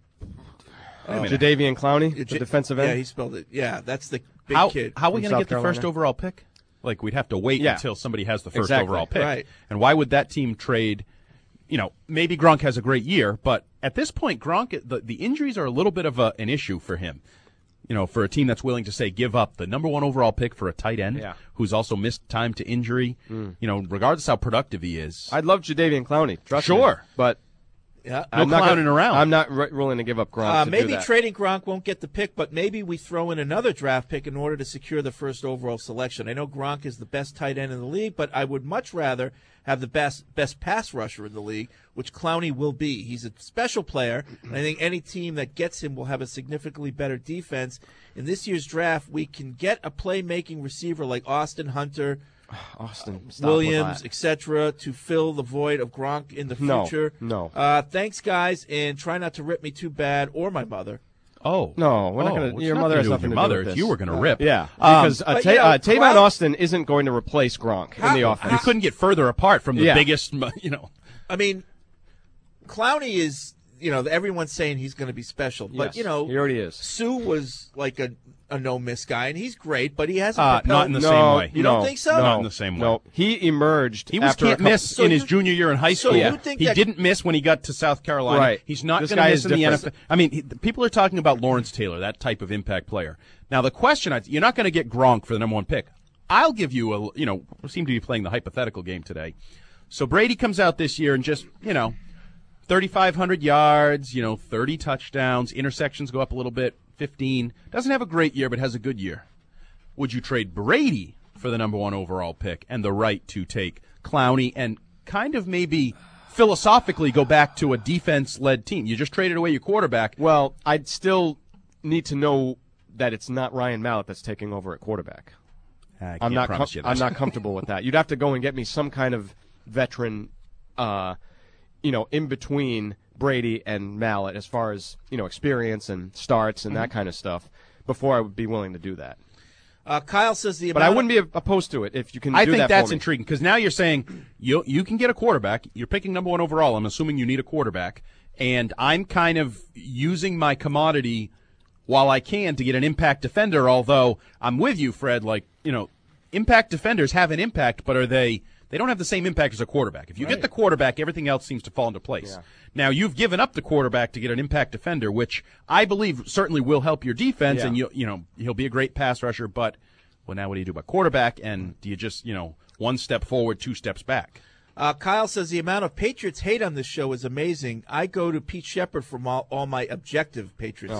[SPEAKER 11] Uh, Jadeveon Clowney, the
[SPEAKER 10] J-
[SPEAKER 11] defensive end?
[SPEAKER 10] Yeah, he spelled it. Yeah, that's the big
[SPEAKER 7] how,
[SPEAKER 10] kid.
[SPEAKER 7] How are we going to get
[SPEAKER 11] Carolina.
[SPEAKER 7] the first overall pick? Like, we'd have to wait
[SPEAKER 11] yeah.
[SPEAKER 7] until somebody has the first
[SPEAKER 11] exactly.
[SPEAKER 7] overall pick.
[SPEAKER 10] Right.
[SPEAKER 7] And why would that team trade? You know, maybe Gronk has a great year, but at this point, Gronk, the, the injuries are a little bit of a, an issue for him. You know, for a team that's willing to say give up the number one overall pick for a tight end
[SPEAKER 11] yeah.
[SPEAKER 7] who's also missed time to injury, mm. you know, regardless how productive he is.
[SPEAKER 11] I'd love Jadeveon Clowney. Trust
[SPEAKER 7] sure.
[SPEAKER 11] me. But
[SPEAKER 10] yeah.
[SPEAKER 7] no
[SPEAKER 11] I'm not
[SPEAKER 7] clowning
[SPEAKER 11] gonna,
[SPEAKER 7] around.
[SPEAKER 11] I'm not r- willing to give up Gronk
[SPEAKER 10] Uh,
[SPEAKER 11] to
[SPEAKER 10] maybe
[SPEAKER 11] do that.
[SPEAKER 10] trading Gronk won't get the pick, but maybe we throw in another draft pick in order to secure the first overall selection. I know Gronk is the best tight end in the league, but I would much rather have the best best pass rusher in the league, which Clowney will be. He's a special player, and I think any team that gets him will have a significantly better defense. In this year's draft, we can get a playmaking receiver like Austin Hunter,
[SPEAKER 11] Austin
[SPEAKER 10] uh, Williams, et cetera, to fill the void of Gronk in the
[SPEAKER 11] No,
[SPEAKER 10] future.
[SPEAKER 11] no.
[SPEAKER 10] Uh, thanks, guys, and try not to rip me too bad or my mother.
[SPEAKER 7] Oh
[SPEAKER 11] no, we're not
[SPEAKER 7] oh,
[SPEAKER 11] going to.
[SPEAKER 7] it's
[SPEAKER 11] Your
[SPEAKER 7] not
[SPEAKER 11] mother
[SPEAKER 7] gonna
[SPEAKER 11] has
[SPEAKER 7] do with
[SPEAKER 11] nothing
[SPEAKER 7] your
[SPEAKER 11] to
[SPEAKER 7] mother.
[SPEAKER 11] do with
[SPEAKER 7] If
[SPEAKER 11] this.
[SPEAKER 7] you were going to rip,
[SPEAKER 11] Yeah,
[SPEAKER 7] Um,
[SPEAKER 11] because uh,
[SPEAKER 10] but,
[SPEAKER 11] Ta-
[SPEAKER 10] you know,
[SPEAKER 11] uh, Tavon
[SPEAKER 10] Clown-
[SPEAKER 11] Austin isn't going to replace Gronk in the offense.
[SPEAKER 7] you couldn't get further apart from the
[SPEAKER 11] Yeah.
[SPEAKER 7] biggest, you know.
[SPEAKER 10] I mean, Clowney is, you know, everyone's saying he's going to be special, but
[SPEAKER 11] Yes,
[SPEAKER 10] you know,
[SPEAKER 11] he already is.
[SPEAKER 10] Sue was like a a no miss guy, and he's great, but he hasn't.
[SPEAKER 7] Uh,
[SPEAKER 10] propelled-
[SPEAKER 7] not in the
[SPEAKER 11] no,
[SPEAKER 7] same way.
[SPEAKER 10] You
[SPEAKER 11] no,
[SPEAKER 10] don't think so?
[SPEAKER 11] No,
[SPEAKER 7] Not in the same way.
[SPEAKER 11] No, he emerged.
[SPEAKER 7] He was
[SPEAKER 11] after a
[SPEAKER 7] can't
[SPEAKER 11] couple-
[SPEAKER 7] miss
[SPEAKER 10] So
[SPEAKER 7] in
[SPEAKER 10] you-
[SPEAKER 7] his junior year in high
[SPEAKER 10] so
[SPEAKER 7] school.
[SPEAKER 10] you think
[SPEAKER 7] he
[SPEAKER 10] that-
[SPEAKER 7] didn't miss when he got to South Carolina.
[SPEAKER 11] Right.
[SPEAKER 7] He's not
[SPEAKER 11] This
[SPEAKER 7] going to
[SPEAKER 11] guy
[SPEAKER 7] miss
[SPEAKER 11] is
[SPEAKER 7] in the N F L.
[SPEAKER 11] different.
[SPEAKER 7] I mean, he, the people are talking about Lawrence Taylor, that type of impact player. Now, the question, I- you're not going to get Gronk for the number one pick. I'll give you a, you know, we seem to be playing the hypothetical game today. So Brady comes out this year and just, you know, thirty-five hundred yards, you know, thirty touchdowns, intersections go up a little bit, fifteen. Doesn't have a great year, but has a good year. Would you trade Brady for the number one overall pick and the right to take Clowney and kind of maybe philosophically go back to a defense-led team? You just traded away your quarterback.
[SPEAKER 11] Well, I'd still need to know that it's not Ryan Mallett that's taking over at quarterback.
[SPEAKER 7] I can't
[SPEAKER 11] I'm not.
[SPEAKER 7] promise
[SPEAKER 11] Com-
[SPEAKER 7] you that.
[SPEAKER 11] I'm not comfortable with that. You'd have to go and get me some kind of veteran, uh, you know, in between Brady and Mallett, as far as you know, experience and starts and
[SPEAKER 10] Mm-hmm.
[SPEAKER 11] that kind of stuff, before I would be willing to do that.
[SPEAKER 10] Uh, Kyle says the
[SPEAKER 11] But I
[SPEAKER 10] amount
[SPEAKER 11] wouldn't be opposed to it if you can.
[SPEAKER 7] I
[SPEAKER 11] do
[SPEAKER 7] think
[SPEAKER 11] that
[SPEAKER 7] that's
[SPEAKER 11] for me.
[SPEAKER 7] intriguing because now you're saying you you can get a quarterback. You're picking number one overall. I'm assuming you need a quarterback, and I'm kind of using my commodity while I can to get an impact defender. Although I'm with you, Fred. Like you know, impact defenders have an impact, but are they? They don't have the same impact as a quarterback. If you
[SPEAKER 11] Right.
[SPEAKER 7] get the quarterback, everything else seems to fall into place.
[SPEAKER 11] Yeah.
[SPEAKER 7] Now, you've given up the quarterback to get an impact defender, which I believe certainly will help your defense,
[SPEAKER 11] Yeah.
[SPEAKER 7] and you you know he'll be a great pass rusher. But well, now what do you do about quarterback? And do you just you know one step forward, two steps back?
[SPEAKER 10] Uh, Kyle says the amount of Patriots hate on this show is amazing. I go to Pete Shepard for all, all my objective Patriots.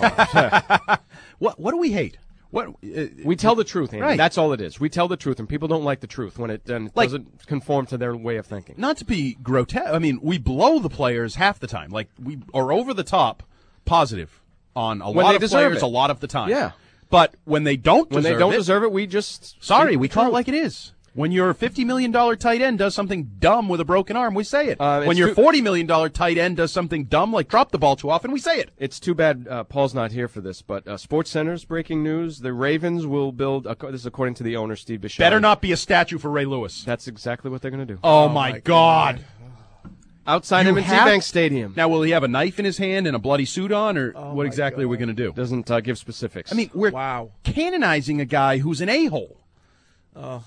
[SPEAKER 7] What what do we hate? What uh,
[SPEAKER 11] We tell the truth, Andy.
[SPEAKER 7] Right.
[SPEAKER 11] That's all it is. We tell the truth, and people don't like the truth when it, and it
[SPEAKER 7] Like-
[SPEAKER 11] doesn't conform to their way of thinking.
[SPEAKER 7] Not to be grotesque. I mean, we blow the players half the time. Like we are over the top positive on a
[SPEAKER 11] When
[SPEAKER 7] lot
[SPEAKER 11] they
[SPEAKER 7] of
[SPEAKER 11] deserve
[SPEAKER 7] players
[SPEAKER 11] it.
[SPEAKER 7] a lot of the time.
[SPEAKER 11] Yeah.
[SPEAKER 7] But when they don't
[SPEAKER 11] When
[SPEAKER 7] deserve
[SPEAKER 11] they don't
[SPEAKER 7] it,
[SPEAKER 11] deserve it, we just
[SPEAKER 7] sorry,
[SPEAKER 11] speak
[SPEAKER 7] we
[SPEAKER 11] the
[SPEAKER 7] call it
[SPEAKER 11] truth.
[SPEAKER 7] like it is. When your fifty million dollars tight end does something dumb with a broken arm, we say it.
[SPEAKER 11] Uh,
[SPEAKER 7] when
[SPEAKER 11] it's
[SPEAKER 7] your
[SPEAKER 11] true-
[SPEAKER 7] forty million dollars tight end does something dumb like drop the ball too often, we say it.
[SPEAKER 11] It's too bad uh, Paul's not here for this, but uh, Sports Center's breaking news: the Ravens will build. A, this is according to the owner, Steve Bisciotti.
[SPEAKER 7] Better not be a statue for Ray Lewis.
[SPEAKER 11] That's exactly what they're going to do.
[SPEAKER 7] Oh, my God.
[SPEAKER 11] Outside
[SPEAKER 7] You
[SPEAKER 11] M and T
[SPEAKER 7] have-
[SPEAKER 11] Bank Stadium.
[SPEAKER 7] Now, will he have a knife in his hand and a bloody suit on, or
[SPEAKER 10] Oh,
[SPEAKER 7] what
[SPEAKER 10] my
[SPEAKER 7] exactly are we
[SPEAKER 10] God.
[SPEAKER 7] going to do?
[SPEAKER 11] Doesn't uh, give specifics.
[SPEAKER 7] I mean, we're
[SPEAKER 10] Wow.
[SPEAKER 7] canonizing a guy who's an a-hole.
[SPEAKER 10] Oh.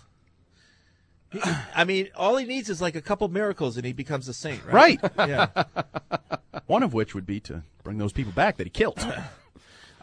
[SPEAKER 10] He- I mean, all he needs is like a couple miracles, and he becomes a saint, right?
[SPEAKER 7] Right.
[SPEAKER 10] Yeah.
[SPEAKER 7] One of which would be to bring those people back that he killed.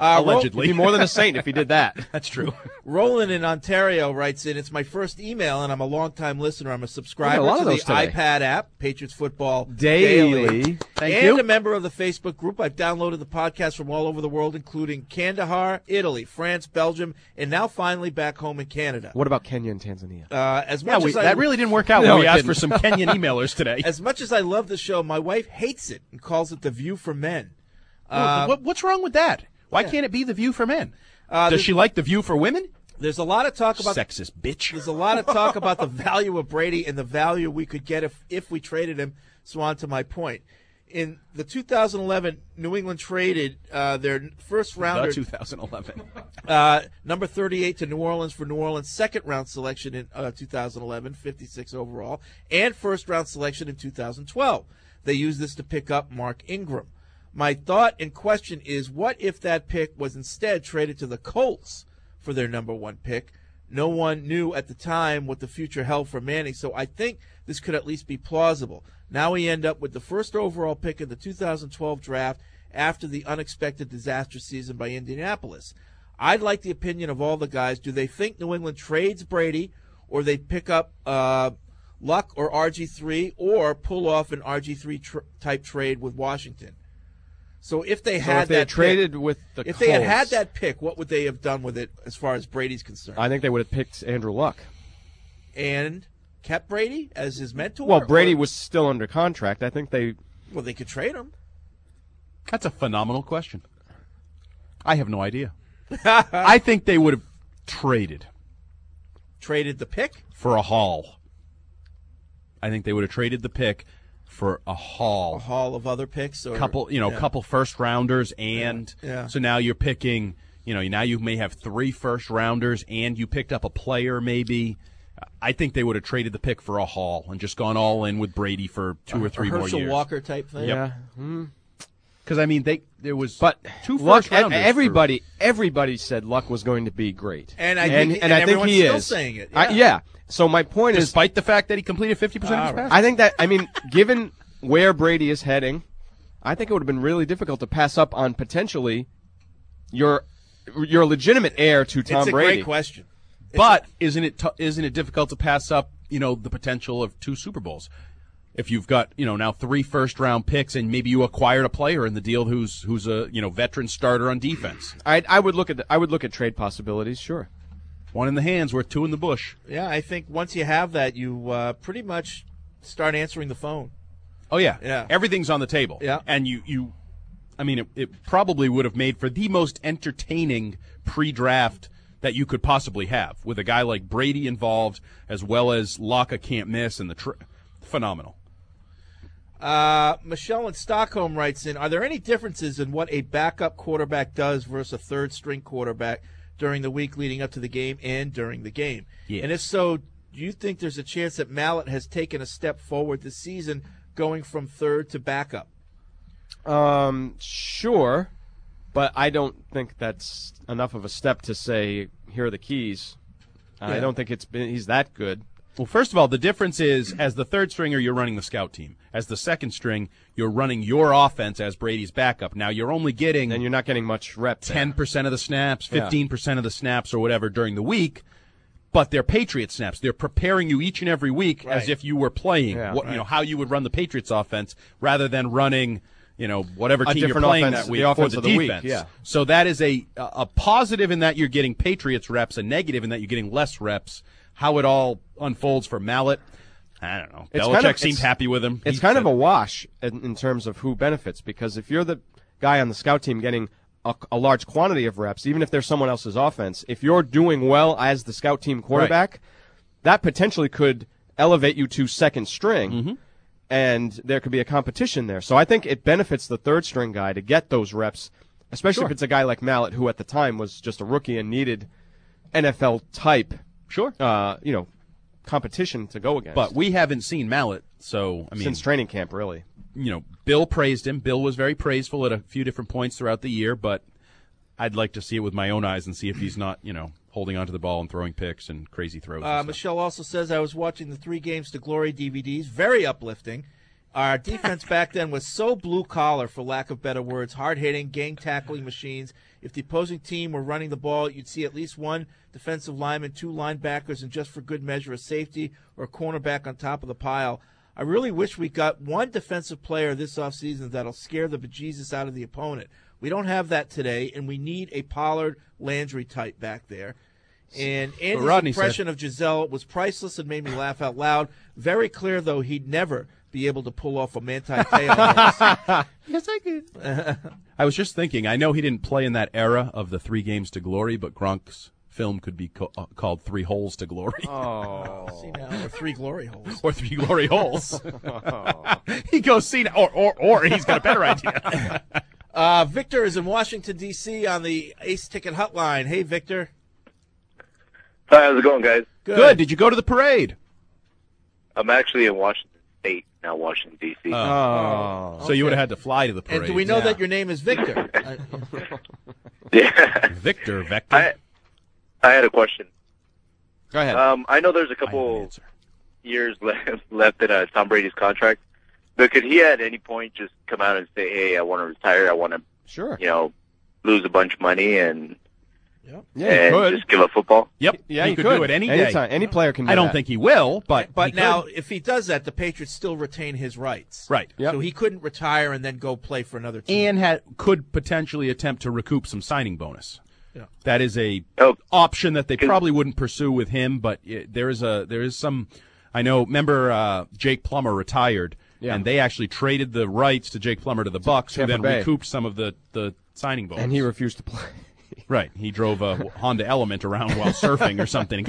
[SPEAKER 10] Uh,
[SPEAKER 7] Allegedly.
[SPEAKER 11] He'd be more than a saint if he did that.
[SPEAKER 7] That's true.
[SPEAKER 10] Roland in Ontario writes in, it's my first email, and I'm a longtime listener. I'm a subscriber
[SPEAKER 11] a lot
[SPEAKER 10] to
[SPEAKER 11] of
[SPEAKER 10] the
[SPEAKER 11] those today.
[SPEAKER 10] iPad app, Patriots Football
[SPEAKER 11] Daily.
[SPEAKER 10] Daily.
[SPEAKER 11] Thank
[SPEAKER 10] and
[SPEAKER 11] you.
[SPEAKER 10] a member of the Facebook group. I've downloaded the podcast from all over the world, including Kandahar, Italy, France, Belgium, and now finally back home in Canada.
[SPEAKER 11] What about Kenya and Tanzania?
[SPEAKER 10] Uh, as
[SPEAKER 7] Yeah,
[SPEAKER 10] much
[SPEAKER 7] we,
[SPEAKER 10] as I,
[SPEAKER 7] that really didn't work out
[SPEAKER 11] No,
[SPEAKER 7] when we
[SPEAKER 11] it
[SPEAKER 7] asked
[SPEAKER 11] didn't.
[SPEAKER 7] for some Kenyan emailers today.
[SPEAKER 10] As much as I love the show, my wife hates it and calls it The View for Men.
[SPEAKER 7] Well,
[SPEAKER 10] Uh,
[SPEAKER 7] what, what's wrong with that? Why
[SPEAKER 10] yeah.
[SPEAKER 7] can't it be The View for Men?
[SPEAKER 10] Uh,
[SPEAKER 7] Does
[SPEAKER 10] there's-
[SPEAKER 7] she like The View for Women?
[SPEAKER 10] There's a lot of talk about
[SPEAKER 7] Sexist bitch.
[SPEAKER 10] There's a lot of talk about the value of Brady and the value we could get if if we traded him. So on to my point. In the two thousand eleven, New England traded uh, their first rounder,
[SPEAKER 7] The two thousand eleven.
[SPEAKER 10] uh, number thirty-eight, to New Orleans for New Orleans' second round selection in uh, two thousand eleven, fifty-six overall, and first round selection in two thousand twelve. They used this to pick up Mark Ingram. My thought and question is, what if that pick was instead traded to the Colts for their number one pick? No one knew at the time what the future held for Manning, so I think this could at least be plausible. Now we end up with the first overall pick in the two thousand twelve draft after the unexpected disaster season by Indianapolis. I'd like the opinion of all the guys. Do they think New England trades Brady, or they pick up uh, Luck or R G three, or pull off an R G three tr- type trade with Washington? So if they
[SPEAKER 11] So
[SPEAKER 10] had
[SPEAKER 11] if they
[SPEAKER 10] that
[SPEAKER 11] had traded
[SPEAKER 10] pick,
[SPEAKER 11] with the
[SPEAKER 10] if they had had
[SPEAKER 11] Colts-
[SPEAKER 10] that pick, what would they have done with it as far as Brady's concerned?
[SPEAKER 11] I think they would have picked Andrew Luck.
[SPEAKER 10] And kept Brady as his mentor?
[SPEAKER 11] Well, Brady
[SPEAKER 10] or-
[SPEAKER 11] was still under contract. I think they.
[SPEAKER 10] Well, they could trade him.
[SPEAKER 7] That's a phenomenal question. I have no idea. I think they would have traded.
[SPEAKER 10] Traded the pick?
[SPEAKER 7] For a haul. I think they would have traded the pick for a haul.
[SPEAKER 10] A haul of other picks? Or,
[SPEAKER 7] couple, you know,
[SPEAKER 10] yeah.
[SPEAKER 7] couple first rounders, and
[SPEAKER 10] Yeah, yeah.
[SPEAKER 7] so now you're picking. You know, now you may have three first rounders, and you picked up a player. Maybe I think they would have traded the pick for a haul and just gone all in with Brady for two or three
[SPEAKER 10] a
[SPEAKER 7] more
[SPEAKER 10] Herschel
[SPEAKER 7] years.
[SPEAKER 10] Walker type thing?
[SPEAKER 7] Yep.
[SPEAKER 11] Yeah.
[SPEAKER 7] Because I mean, they there was
[SPEAKER 11] But
[SPEAKER 7] two
[SPEAKER 11] Luck,
[SPEAKER 7] first rounders.
[SPEAKER 11] everybody, everybody said Luck was going to be great,
[SPEAKER 10] And I
[SPEAKER 11] and,
[SPEAKER 10] think-
[SPEAKER 11] and
[SPEAKER 10] and
[SPEAKER 11] I think
[SPEAKER 10] everyone's
[SPEAKER 11] he
[SPEAKER 10] still
[SPEAKER 11] is
[SPEAKER 10] saying it,
[SPEAKER 11] I-
[SPEAKER 10] yeah.
[SPEAKER 11] yeah. So my point is,
[SPEAKER 7] despite the fact that he completed fifty percent of his passes.
[SPEAKER 11] I think that I mean, given where Brady is heading, I think it would have been really difficult to pass up on potentially your your legitimate heir to Tom
[SPEAKER 10] It's a
[SPEAKER 11] Brady.
[SPEAKER 10] great question.
[SPEAKER 7] But isn't it t- isn't it difficult to pass up, you know, the potential of two Super Bowls? If you've got, you know, now three first round picks and maybe you acquired a player in the deal who's who's a, you know, veteran starter on defense.
[SPEAKER 11] I I would look at the, I would look at trade possibilities, sure.
[SPEAKER 7] One in the hands, worth two in the bush.
[SPEAKER 10] Yeah, I think once you have that, you uh, pretty much start answering the phone.
[SPEAKER 7] Oh yeah.
[SPEAKER 10] Yeah.
[SPEAKER 7] Everything's on the table.
[SPEAKER 10] Yeah.
[SPEAKER 7] And you you I mean it, it probably would have made for the most entertaining pre-draft that you could possibly have, with a guy like Brady involved, as well as Locke can't miss, and the tr- phenomenal.
[SPEAKER 10] Uh, Michelle in Stockholm writes in, are there any differences in what a backup quarterback does versus a third-string quarterback during the week leading up to the game and during the game?
[SPEAKER 7] Yes.
[SPEAKER 10] And if so, do you think there's a chance that Mallett has taken a step forward this season going from third to backup?
[SPEAKER 11] Um, sure, but I don't think that's enough of a step to say here are the keys. I
[SPEAKER 7] Yeah.
[SPEAKER 11] don't think it's been he's that good.
[SPEAKER 7] Well, first of all, the difference is, as the third stringer, you're running the scout team. As the second string, you're running your offense as Brady's backup. Now, you're only getting...
[SPEAKER 11] And you're not getting much rep there.
[SPEAKER 7] ten percent of the snaps,
[SPEAKER 11] Yeah.
[SPEAKER 7] fifteen percent of the snaps, or whatever during the week, but they're Patriot snaps. They're preparing you each and every week
[SPEAKER 10] Right.
[SPEAKER 7] as if you were playing,
[SPEAKER 11] Yeah,
[SPEAKER 7] what, you
[SPEAKER 11] right.
[SPEAKER 7] know, how you would run the Patriots offense, rather than running, you know, whatever
[SPEAKER 11] A
[SPEAKER 7] team you're
[SPEAKER 11] different
[SPEAKER 7] playing
[SPEAKER 11] offense-
[SPEAKER 7] that week
[SPEAKER 11] the
[SPEAKER 7] for
[SPEAKER 11] offense
[SPEAKER 7] the
[SPEAKER 11] of the week,
[SPEAKER 7] defense.
[SPEAKER 11] yeah.
[SPEAKER 7] So that is a a positive in that you're getting Patriots reps, a negative in that you're getting less reps. How it all unfolds for Mallett, I don't know.
[SPEAKER 11] It's
[SPEAKER 7] Belichick
[SPEAKER 11] kind of-
[SPEAKER 7] seemed
[SPEAKER 11] it's-
[SPEAKER 7] happy with him.
[SPEAKER 11] It's
[SPEAKER 7] He
[SPEAKER 11] kind
[SPEAKER 7] said-
[SPEAKER 11] of a wash in, in terms of who benefits, because if you're the guy on the scout team getting a, a large quantity of reps, even if there's someone else's offense, if you're doing well as the scout team quarterback, that potentially could elevate you to second string,
[SPEAKER 7] Mm-hmm.
[SPEAKER 11] and there could be a competition there. So I think it benefits the third string guy to get those reps, especially
[SPEAKER 7] Sure.
[SPEAKER 11] if it's a guy like Mallett, who at the time was just a rookie and needed N F L type,
[SPEAKER 7] Sure.
[SPEAKER 11] uh, you know, competition to go against.
[SPEAKER 7] But we haven't seen Mallett, so I mean,
[SPEAKER 11] since training camp, really.
[SPEAKER 7] you know, Bill praised him. Bill was very praiseful at a few different points throughout the year, but I'd like to see it with my own eyes and see if he's not, you know, holding onto the ball and throwing picks and crazy throws. and
[SPEAKER 10] Uh,
[SPEAKER 7] stuff.
[SPEAKER 10] Michelle also says, I was watching the Three Games to Glory D V Ds, very uplifting, Our defense back then was so blue-collar, for lack of better words, hard-hitting, gang-tackling machines. If the opposing team were running the ball, you'd see at least one defensive lineman, two linebackers, and just for good measure, a safety or a cornerback on top of the pile. I really wish we got one defensive player this offseason that'll scare the bejesus out of the opponent. We don't have that today, and we need a Pollard Landry type back there. And Andy's impression of Giselle was priceless and made me laugh out loud. Very clear, though, he'd never be able to pull off a Manti Te'o.
[SPEAKER 7] Yes, I could. I was just thinking, I know he didn't play in that era of the Three Games to Glory, but Gronk's film could be co- uh, called Three Holes to Glory.
[SPEAKER 10] Oh. See now, or Three Glory Holes.
[SPEAKER 7] Or Three Glory Holes. He goes, see, or, or, or he's got a better idea.
[SPEAKER 10] uh, Victor is in Washington, D C on the Ace Ticket Hotline. Hey, Victor.
[SPEAKER 3] Hi, how's it going, guys?
[SPEAKER 10] Good.
[SPEAKER 7] Good. Did you go to the parade?
[SPEAKER 3] I'm actually in Washington State, not Washington, D C
[SPEAKER 7] Oh. So you would have had to fly to the parade.
[SPEAKER 10] And do we know that your name is Victor?
[SPEAKER 3] Yeah.
[SPEAKER 7] Victor, Vector.
[SPEAKER 3] I, I had a question.
[SPEAKER 11] Go ahead.
[SPEAKER 3] Um, I know there's a couple years left, left in uh, Tom Brady's contract, but could he at any point just come out and say, hey, I want to retire, I want to,
[SPEAKER 11] sure,
[SPEAKER 3] you know, lose a bunch of money and,
[SPEAKER 11] yep.
[SPEAKER 3] and
[SPEAKER 11] Yeah, he could.
[SPEAKER 3] just give up football?
[SPEAKER 7] Yep.
[SPEAKER 11] Yeah,
[SPEAKER 7] he,
[SPEAKER 11] he
[SPEAKER 7] could,
[SPEAKER 11] could.
[SPEAKER 7] do it any day.
[SPEAKER 11] Anytime. Any player can do
[SPEAKER 7] I don't
[SPEAKER 11] that.
[SPEAKER 7] think he will, but
[SPEAKER 10] But
[SPEAKER 7] he
[SPEAKER 10] now,
[SPEAKER 7] could.
[SPEAKER 10] if he does that, the Patriots still retain his rights.
[SPEAKER 7] Right.
[SPEAKER 10] So he couldn't retire and then go play for another team.
[SPEAKER 7] And had, could potentially attempt to recoup some signing bonus.
[SPEAKER 10] Yeah.
[SPEAKER 7] That is a
[SPEAKER 3] oh.
[SPEAKER 7] option that they probably wouldn't pursue with him, but it, there is a there is some. I know. Remember, uh, Jake Plummer retired,
[SPEAKER 11] Yeah.
[SPEAKER 7] and they actually traded the rights to Jake Plummer to the Bucks, who
[SPEAKER 11] Tampa
[SPEAKER 7] then
[SPEAKER 11] Bay.
[SPEAKER 7] recouped some of the, the signing bonus.
[SPEAKER 11] And he refused to play.
[SPEAKER 7] Right. He drove a Honda Element around while surfing or something.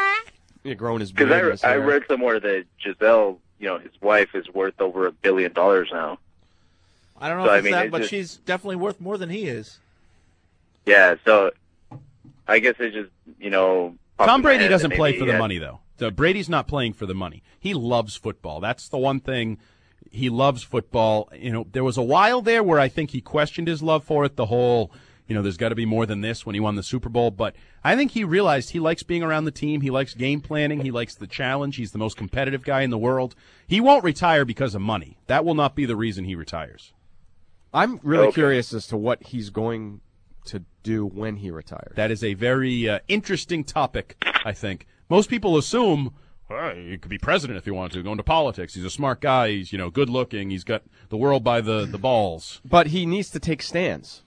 [SPEAKER 11] He growing his beard.
[SPEAKER 3] Because
[SPEAKER 11] and his
[SPEAKER 3] I, I
[SPEAKER 11] hair.
[SPEAKER 3] read somewhere that Giselle, you know, his wife is worth over a billion dollars now.
[SPEAKER 10] I don't know
[SPEAKER 3] So,
[SPEAKER 10] if
[SPEAKER 3] I
[SPEAKER 10] it's
[SPEAKER 3] mean,
[SPEAKER 10] that,
[SPEAKER 3] it
[SPEAKER 10] but
[SPEAKER 3] just-
[SPEAKER 10] she's definitely worth more than he is.
[SPEAKER 3] Yeah, so I guess it just, you know... popped
[SPEAKER 7] Tom
[SPEAKER 3] in my
[SPEAKER 7] Brady
[SPEAKER 3] head
[SPEAKER 7] doesn't
[SPEAKER 3] that
[SPEAKER 7] play
[SPEAKER 3] maybe
[SPEAKER 7] for
[SPEAKER 3] he
[SPEAKER 7] the
[SPEAKER 3] had-
[SPEAKER 7] money, though. The Brady's not playing for the money. He loves football. That's the one thing. He loves football. You know, there was a while there where I think he questioned his love for it, the whole, you know, there's got to be more than this when he won the Super Bowl. But I think he realized he likes being around the team. He likes game planning. He likes the challenge. He's the most competitive guy in the world. He won't retire because of money. That will not be the reason he retires.
[SPEAKER 11] I'm really
[SPEAKER 7] Okay.
[SPEAKER 11] curious as to what he's going to do when he retires.
[SPEAKER 7] That is a very uh, interesting topic, I think. Most people assume, well, he could be president if he wanted to, go into politics. He's a smart guy. He's, you know, good looking. He's got the world by the, the balls.
[SPEAKER 11] But he needs to take stands.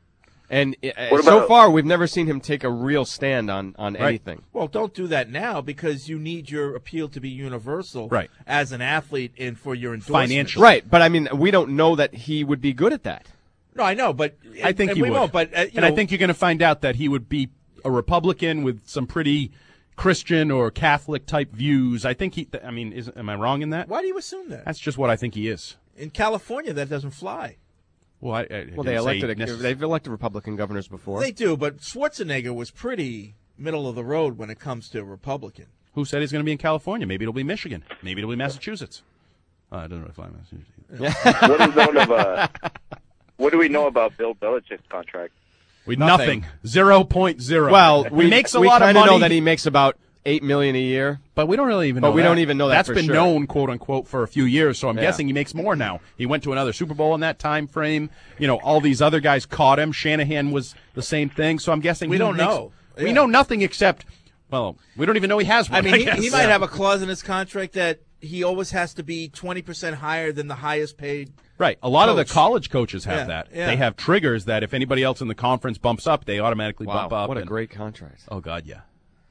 [SPEAKER 11] And uh,
[SPEAKER 3] What
[SPEAKER 11] so
[SPEAKER 3] about-
[SPEAKER 11] far, we've never seen him take a real stand on, on
[SPEAKER 10] Right.
[SPEAKER 11] anything.
[SPEAKER 10] Well, don't do that now because you need your appeal to be universal
[SPEAKER 11] Right.
[SPEAKER 10] as an athlete and for your endorsement.
[SPEAKER 11] Right, but I mean, we don't know that he would be good at that.
[SPEAKER 10] No, I know, but
[SPEAKER 7] I think
[SPEAKER 10] and
[SPEAKER 7] he
[SPEAKER 10] we
[SPEAKER 7] would.
[SPEAKER 10] won't. But uh, you
[SPEAKER 7] and
[SPEAKER 10] know,
[SPEAKER 7] I think you're going to find out that he would be a Republican with some pretty Christian or Catholic type views. I think he. I mean, is, am I wrong in that?
[SPEAKER 10] why do you assume that?
[SPEAKER 7] That's just what I think he is.
[SPEAKER 10] In California, that doesn't fly.
[SPEAKER 7] Well, I, I
[SPEAKER 11] Well, they
[SPEAKER 7] didn't say
[SPEAKER 11] elected a,
[SPEAKER 7] necess-
[SPEAKER 11] they've elected Republican governors before.
[SPEAKER 10] They do, but Schwarzenegger was pretty middle of the road when it comes to Republican.
[SPEAKER 7] Who said he's going to be in California? Maybe it'll be Michigan. Maybe it'll be Massachusetts. Uh, I don't really fly in Massachusetts.
[SPEAKER 3] What is known of, uh, what do we know about Bill Belichick's contract?
[SPEAKER 7] We nothing. Zero point zero.
[SPEAKER 11] Well,
[SPEAKER 7] he
[SPEAKER 11] we
[SPEAKER 7] makes a
[SPEAKER 11] we
[SPEAKER 7] lot of
[SPEAKER 11] kinda
[SPEAKER 7] money.
[SPEAKER 11] know that he makes about eight million a year,
[SPEAKER 7] but we don't really even.
[SPEAKER 11] But
[SPEAKER 7] know
[SPEAKER 11] we
[SPEAKER 7] that.
[SPEAKER 11] don't even know that
[SPEAKER 7] That's
[SPEAKER 11] for
[SPEAKER 7] been
[SPEAKER 11] sure.
[SPEAKER 7] known, quote unquote, for a few years. So I'm
[SPEAKER 11] Yeah.
[SPEAKER 7] guessing he makes more now. He went to another Super Bowl in that time frame. You know, all these other guys caught him. Shanahan was the same thing. So I'm guessing
[SPEAKER 10] We
[SPEAKER 7] he
[SPEAKER 10] don't
[SPEAKER 7] makes-
[SPEAKER 10] know.
[SPEAKER 7] We
[SPEAKER 10] Yeah.
[SPEAKER 7] know nothing except. Well, we don't even know he has one.
[SPEAKER 10] I mean, he,
[SPEAKER 7] guess.
[SPEAKER 10] he might have a clause in his contract that he always has to be twenty percent higher than the highest paid.
[SPEAKER 7] Right. A lot of the
[SPEAKER 10] coach.
[SPEAKER 7] college coaches have
[SPEAKER 10] Yeah,
[SPEAKER 7] that.
[SPEAKER 10] yeah.
[SPEAKER 7] They have triggers that if anybody else in the conference bumps up, they automatically
[SPEAKER 11] Wow,
[SPEAKER 7] bump up.
[SPEAKER 11] what a
[SPEAKER 7] and-
[SPEAKER 11] great contract.
[SPEAKER 7] Oh, God, yeah.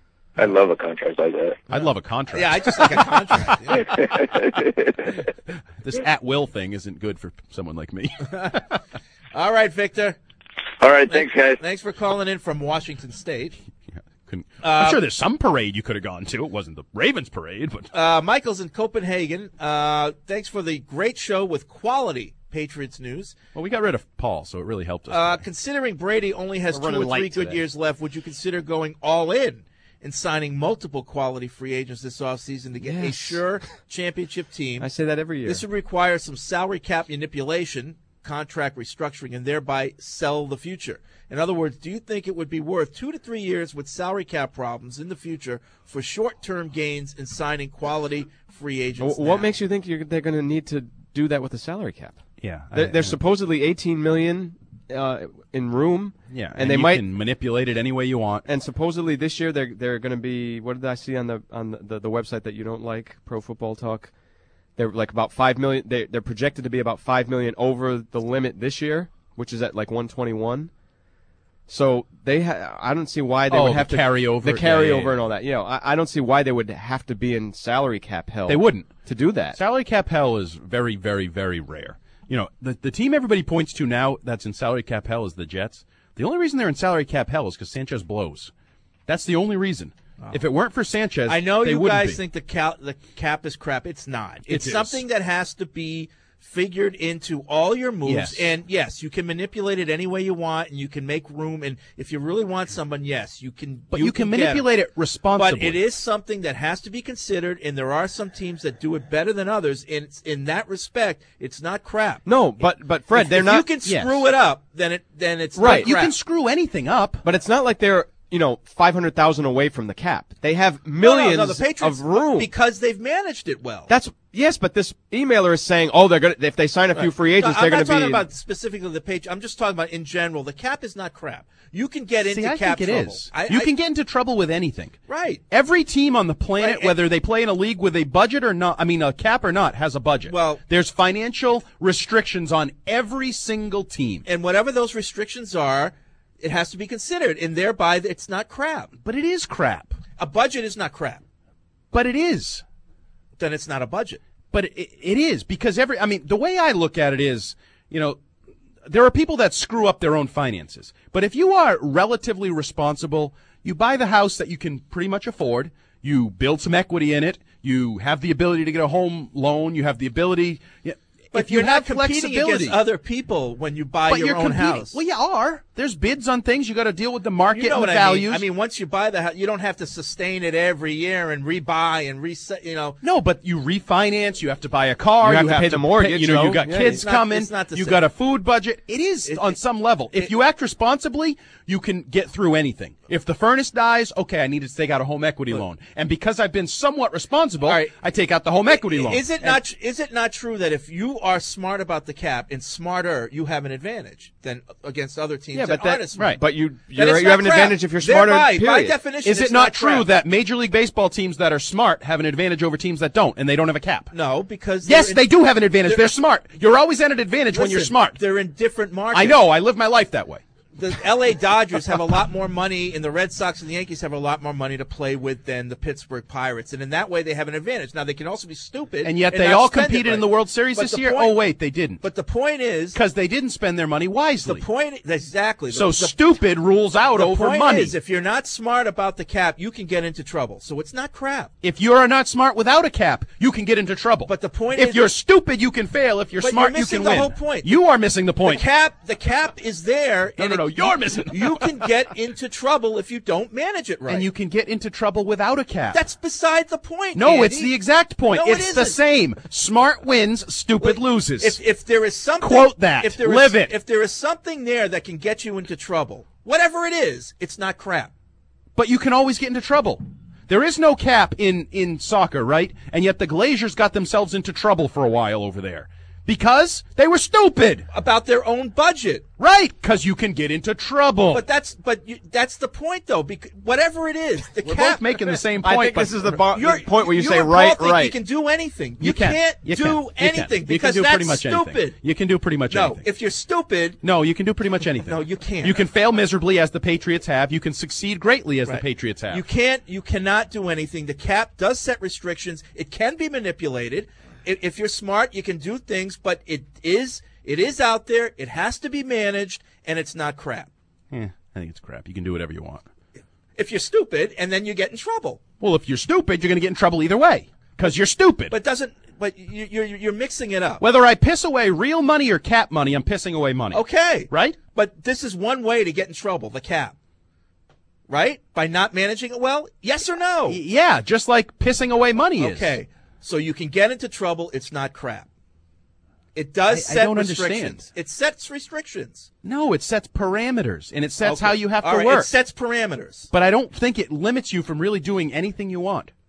[SPEAKER 3] I love a contract like that.
[SPEAKER 7] I'd love a contract.
[SPEAKER 10] Yeah, I just like a contract. yeah.
[SPEAKER 7] This at-will thing isn't good for someone like me.
[SPEAKER 10] All right, Victor.
[SPEAKER 3] All right, thanks, guys.
[SPEAKER 10] Thanks for calling in from Washington State.
[SPEAKER 7] Couldn't-
[SPEAKER 10] Uh,
[SPEAKER 7] I'm sure there's some parade you could have gone to. It wasn't the Ravens parade, but
[SPEAKER 10] Uh, Michael's in Copenhagen. Uh, thanks for the great show with quality Patriots news.
[SPEAKER 7] well, we got rid of Paul, so it really helped us.
[SPEAKER 10] Uh, considering Brady only has
[SPEAKER 7] We're
[SPEAKER 10] two or
[SPEAKER 7] running
[SPEAKER 10] three
[SPEAKER 7] late
[SPEAKER 10] good
[SPEAKER 7] today.
[SPEAKER 10] years left, would you consider going all in and signing multiple quality free agents this offseason to get a
[SPEAKER 11] Yes.
[SPEAKER 10] sure championship team?
[SPEAKER 11] I say that every year.
[SPEAKER 10] This would require some salary cap manipulation, contract restructuring, and thereby sell the future. In other words, do you think it would be worth two to three years with salary cap problems in the future for short-term gains in signing quality free agents?
[SPEAKER 11] Wh- what
[SPEAKER 10] now?
[SPEAKER 11] makes you think you're, they're going to need to do that with the salary cap.
[SPEAKER 7] Yeah,
[SPEAKER 11] They're,
[SPEAKER 7] I-
[SPEAKER 11] they're supposedly eighteen million uh, in room.
[SPEAKER 7] Yeah,
[SPEAKER 11] and,
[SPEAKER 7] and
[SPEAKER 11] they
[SPEAKER 7] you
[SPEAKER 11] might
[SPEAKER 7] can manipulate it any way you want.
[SPEAKER 11] And supposedly this year they're they're going to be. What did I see on the on the, the, the website that you don't like, Pro Football Talk? They're like about five million. They they're projected to be about five million over the limit this year, which is at like one twenty-one. So they, ha- I don't see why they
[SPEAKER 7] Oh,
[SPEAKER 11] would
[SPEAKER 7] the
[SPEAKER 11] have to
[SPEAKER 7] carryover.
[SPEAKER 11] the
[SPEAKER 7] Yeah,
[SPEAKER 11] carryover
[SPEAKER 7] yeah, yeah.
[SPEAKER 11] and all that. You know, I, I don't see why they would have to be in salary cap hell.
[SPEAKER 7] They wouldn't
[SPEAKER 11] to do that.
[SPEAKER 7] Salary cap hell is very, very, very rare. You know, the the team everybody points to now that's in salary cap hell is the Jets. The only reason they're in salary cap hell is because Sanchez blows. That's the only reason. If it weren't for Sanchez,
[SPEAKER 10] I know
[SPEAKER 7] they
[SPEAKER 10] you
[SPEAKER 7] wouldn't
[SPEAKER 10] guys
[SPEAKER 7] be.
[SPEAKER 10] think the cap, the cap is crap. It's not. It's
[SPEAKER 7] It is.
[SPEAKER 10] something that has to be figured into all your moves.
[SPEAKER 7] Yes.
[SPEAKER 10] And yes, you can manipulate it any way you want, and you can make room. And if you really want someone, yes, you can.
[SPEAKER 7] But you can
[SPEAKER 10] get
[SPEAKER 7] manipulate
[SPEAKER 10] them.
[SPEAKER 7] it responsibly.
[SPEAKER 10] But it is something that has to be considered, and there are some teams that do it better than others. And it's- in that respect, it's not crap.
[SPEAKER 11] No, but but Fred,
[SPEAKER 10] if,
[SPEAKER 11] they're
[SPEAKER 10] if
[SPEAKER 11] not.
[SPEAKER 10] you can screw it up, then it then it's
[SPEAKER 11] Right.
[SPEAKER 10] not
[SPEAKER 11] You
[SPEAKER 10] crap.
[SPEAKER 11] can
[SPEAKER 7] screw anything up,
[SPEAKER 11] but it's not like they're you know five hundred thousand away from the cap. They have millions
[SPEAKER 10] no, no, no, the Patriots,
[SPEAKER 11] of room
[SPEAKER 10] because they've managed it well.
[SPEAKER 11] That's yes, but this emailer is saying, oh, they're gonna if they sign a few
[SPEAKER 10] Right.
[SPEAKER 11] free agents,
[SPEAKER 10] No,
[SPEAKER 11] they're
[SPEAKER 10] I'm
[SPEAKER 11] going
[SPEAKER 10] not
[SPEAKER 11] to be.
[SPEAKER 10] talking about specifically the page. I'm just talking about in general. The cap is not crap. You can get
[SPEAKER 7] See,
[SPEAKER 10] into
[SPEAKER 7] I
[SPEAKER 10] cap
[SPEAKER 7] think it
[SPEAKER 10] trouble.
[SPEAKER 7] is.
[SPEAKER 10] I,
[SPEAKER 7] you
[SPEAKER 10] I-
[SPEAKER 7] can get into trouble with anything.
[SPEAKER 10] Right.
[SPEAKER 7] Every team on the planet,
[SPEAKER 10] Right,
[SPEAKER 7] whether they play in a league with a budget or not, I mean a cap or not, has a budget.
[SPEAKER 10] Well,
[SPEAKER 7] there's financial restrictions on every single team.
[SPEAKER 10] And whatever those restrictions are, it has to be considered, and thereby it's not crap.
[SPEAKER 7] But it is crap.
[SPEAKER 10] A budget is not crap.
[SPEAKER 7] But it is.
[SPEAKER 10] Then it's not a budget.
[SPEAKER 7] But it, it is because every. I mean, the way I look at it is, you know, there are people that screw up their own finances. But if you are relatively responsible, you buy the house that you can pretty much afford. You build some equity in it. You have the ability to get a home loan. You have the ability. Yeah,
[SPEAKER 10] But
[SPEAKER 7] if
[SPEAKER 10] you're
[SPEAKER 7] you
[SPEAKER 10] not
[SPEAKER 7] have
[SPEAKER 10] competing
[SPEAKER 7] flexibility,
[SPEAKER 10] against other people when you buy
[SPEAKER 7] but
[SPEAKER 10] your
[SPEAKER 7] you're
[SPEAKER 10] own
[SPEAKER 7] competing.
[SPEAKER 10] house.
[SPEAKER 7] Well, you are. There's bids on things. You got to deal with the market
[SPEAKER 10] You know
[SPEAKER 7] and
[SPEAKER 10] what
[SPEAKER 7] the
[SPEAKER 10] I
[SPEAKER 7] values.
[SPEAKER 10] mean? I mean, once you buy the house, you don't have to sustain it every year and rebuy and reset. You know,
[SPEAKER 7] No, but you refinance. You have to buy a car.
[SPEAKER 11] You have to pay the mortgage,
[SPEAKER 7] You know,
[SPEAKER 11] Joe.
[SPEAKER 7] you got
[SPEAKER 11] Yeah,
[SPEAKER 7] kids
[SPEAKER 10] it's not-
[SPEAKER 7] coming.
[SPEAKER 10] it's not the
[SPEAKER 7] You
[SPEAKER 10] same.
[SPEAKER 7] got a food budget. It is
[SPEAKER 10] It-
[SPEAKER 7] on
[SPEAKER 10] it-
[SPEAKER 7] some level. If
[SPEAKER 10] it-
[SPEAKER 7] you act responsibly, you can get through anything. If the furnace dies, okay, I need to take out a home equity loan. And because I've been somewhat responsible,
[SPEAKER 10] All right.
[SPEAKER 7] I take out the home equity loan.
[SPEAKER 10] Is it
[SPEAKER 7] And-
[SPEAKER 10] not? Is it not true that if you are smart about the cap and smarter, you have an advantage than against other teams
[SPEAKER 11] Yeah,
[SPEAKER 10] that
[SPEAKER 11] but that-
[SPEAKER 10] aren't as smart?
[SPEAKER 11] right. But you-
[SPEAKER 10] Then
[SPEAKER 11] you're-
[SPEAKER 10] it's
[SPEAKER 11] you
[SPEAKER 10] not
[SPEAKER 11] have an
[SPEAKER 10] crap.
[SPEAKER 11] advantage if you're smarter,
[SPEAKER 10] Thereby, by
[SPEAKER 11] period.
[SPEAKER 10] definition,
[SPEAKER 7] Is it
[SPEAKER 10] it's
[SPEAKER 7] not true
[SPEAKER 10] crap.
[SPEAKER 7] that Major League Baseball teams that are smart have an advantage over teams that don't, and they don't have a cap?
[SPEAKER 10] No, because
[SPEAKER 7] Yes,
[SPEAKER 10] they're in-
[SPEAKER 7] they do have an advantage.
[SPEAKER 10] they're-
[SPEAKER 7] They're smart. You're always at an advantage when you're
[SPEAKER 10] Listen,
[SPEAKER 7] smart.
[SPEAKER 10] They're in different markets.
[SPEAKER 7] I know. I live my life that way.
[SPEAKER 10] The L A Dodgers have a lot more money, and the Red Sox and the Yankees have a lot more money to play with than the Pittsburgh Pirates, and in that way, they have an advantage. Now, they can also be stupid,
[SPEAKER 7] And yet they
[SPEAKER 10] not
[SPEAKER 7] all
[SPEAKER 10] spend it
[SPEAKER 7] competed
[SPEAKER 10] right.
[SPEAKER 7] in the World Series
[SPEAKER 10] But
[SPEAKER 7] this
[SPEAKER 10] the
[SPEAKER 7] year?
[SPEAKER 10] point-
[SPEAKER 7] Oh, wait, they didn't.
[SPEAKER 10] But the point is,
[SPEAKER 7] Because they didn't spend their money wisely.
[SPEAKER 10] the point exactly.
[SPEAKER 7] So
[SPEAKER 10] the, the,
[SPEAKER 7] stupid rules out
[SPEAKER 10] the
[SPEAKER 7] over
[SPEAKER 10] point
[SPEAKER 7] money.
[SPEAKER 10] is, if you're not smart about the cap, you can get into trouble. So it's not crap.
[SPEAKER 7] If you are not smart without a cap, you can get into trouble.
[SPEAKER 10] But the point
[SPEAKER 7] if
[SPEAKER 10] is-
[SPEAKER 7] you're stupid, you can fail. If you're
[SPEAKER 10] But
[SPEAKER 7] smart,
[SPEAKER 10] you're
[SPEAKER 7] you
[SPEAKER 10] missing
[SPEAKER 7] can
[SPEAKER 10] the
[SPEAKER 7] win.
[SPEAKER 10] whole point.
[SPEAKER 7] You are missing the point.
[SPEAKER 10] The cap, the cap is there.
[SPEAKER 7] No,
[SPEAKER 10] and
[SPEAKER 7] no, no,
[SPEAKER 10] it-
[SPEAKER 7] you're missing.
[SPEAKER 10] You can get into trouble if you don't manage it right.
[SPEAKER 7] And you can get into trouble without a cap.
[SPEAKER 10] That's beside the point.
[SPEAKER 7] no,
[SPEAKER 10] Andy.
[SPEAKER 7] it's the exact point.
[SPEAKER 10] No, it
[SPEAKER 7] it's the
[SPEAKER 10] isn't.
[SPEAKER 7] same. Smart wins, stupid loses.
[SPEAKER 10] If if there is something,
[SPEAKER 7] Quote that.
[SPEAKER 10] If there is,
[SPEAKER 7] Live it.
[SPEAKER 10] If there is something there that can get you into trouble, whatever it is, it's not crap.
[SPEAKER 7] but you can always get into trouble. There is no cap in, in soccer, right? And yet the Glazers got themselves into trouble for a while over there. Because they were stupid.
[SPEAKER 10] About their own budget.
[SPEAKER 7] Right, because you can get into trouble.
[SPEAKER 10] But that's but you, that's the point though. Because whatever it is, the
[SPEAKER 7] We're
[SPEAKER 10] cap
[SPEAKER 7] both making the same
[SPEAKER 11] I
[SPEAKER 7] point.
[SPEAKER 11] think this
[SPEAKER 7] but-
[SPEAKER 11] is the, bo- the
[SPEAKER 10] You're-
[SPEAKER 11] point where you,
[SPEAKER 10] you
[SPEAKER 11] say
[SPEAKER 10] and Paul
[SPEAKER 11] right,
[SPEAKER 10] think
[SPEAKER 11] right.
[SPEAKER 10] You can do anything. You,
[SPEAKER 7] You can.
[SPEAKER 10] can't
[SPEAKER 7] You
[SPEAKER 10] do
[SPEAKER 7] can. You can.
[SPEAKER 10] anything
[SPEAKER 7] You
[SPEAKER 10] because
[SPEAKER 7] can do
[SPEAKER 10] that's
[SPEAKER 7] pretty much
[SPEAKER 10] stupid.
[SPEAKER 7] anything. You can do pretty much
[SPEAKER 10] No,
[SPEAKER 7] anything.
[SPEAKER 10] if you're stupid,
[SPEAKER 7] No, you can do pretty much anything.
[SPEAKER 10] No, you can't.
[SPEAKER 7] You can fail miserably as the Patriots have. You can succeed greatly as
[SPEAKER 10] Right.
[SPEAKER 7] the Patriots have.
[SPEAKER 10] You can't. You cannot do anything. The cap does set restrictions. It can be manipulated. If, if you're smart, you can do things. But it is. It is out there. It has to be managed, and it's not crap.
[SPEAKER 7] Eh, I think it's crap. You can do whatever you want.
[SPEAKER 10] If you're stupid, and then you get in trouble.
[SPEAKER 7] Well, if you're stupid, you're going to get in trouble either way because you're stupid.
[SPEAKER 10] But doesn't. But you, you're you're mixing it up.
[SPEAKER 7] Whether I piss away real money or cap money, I'm pissing away money.
[SPEAKER 10] Okay.
[SPEAKER 7] Right?
[SPEAKER 10] But this is one way to get in trouble. The cap. Right? By not managing it well. Yes or no?
[SPEAKER 7] Y- Yeah, just like pissing away money is.
[SPEAKER 10] Okay. So you can get into trouble. It's not crap. It does
[SPEAKER 7] I- I
[SPEAKER 10] set
[SPEAKER 7] don't
[SPEAKER 10] restrictions.
[SPEAKER 7] understand.
[SPEAKER 10] It sets restrictions.
[SPEAKER 7] No, it sets parameters, and it sets
[SPEAKER 10] Okay.
[SPEAKER 7] how you have
[SPEAKER 10] All
[SPEAKER 7] to
[SPEAKER 10] right,
[SPEAKER 7] work.
[SPEAKER 10] It sets parameters.
[SPEAKER 7] But I don't think it limits you from really doing anything you want.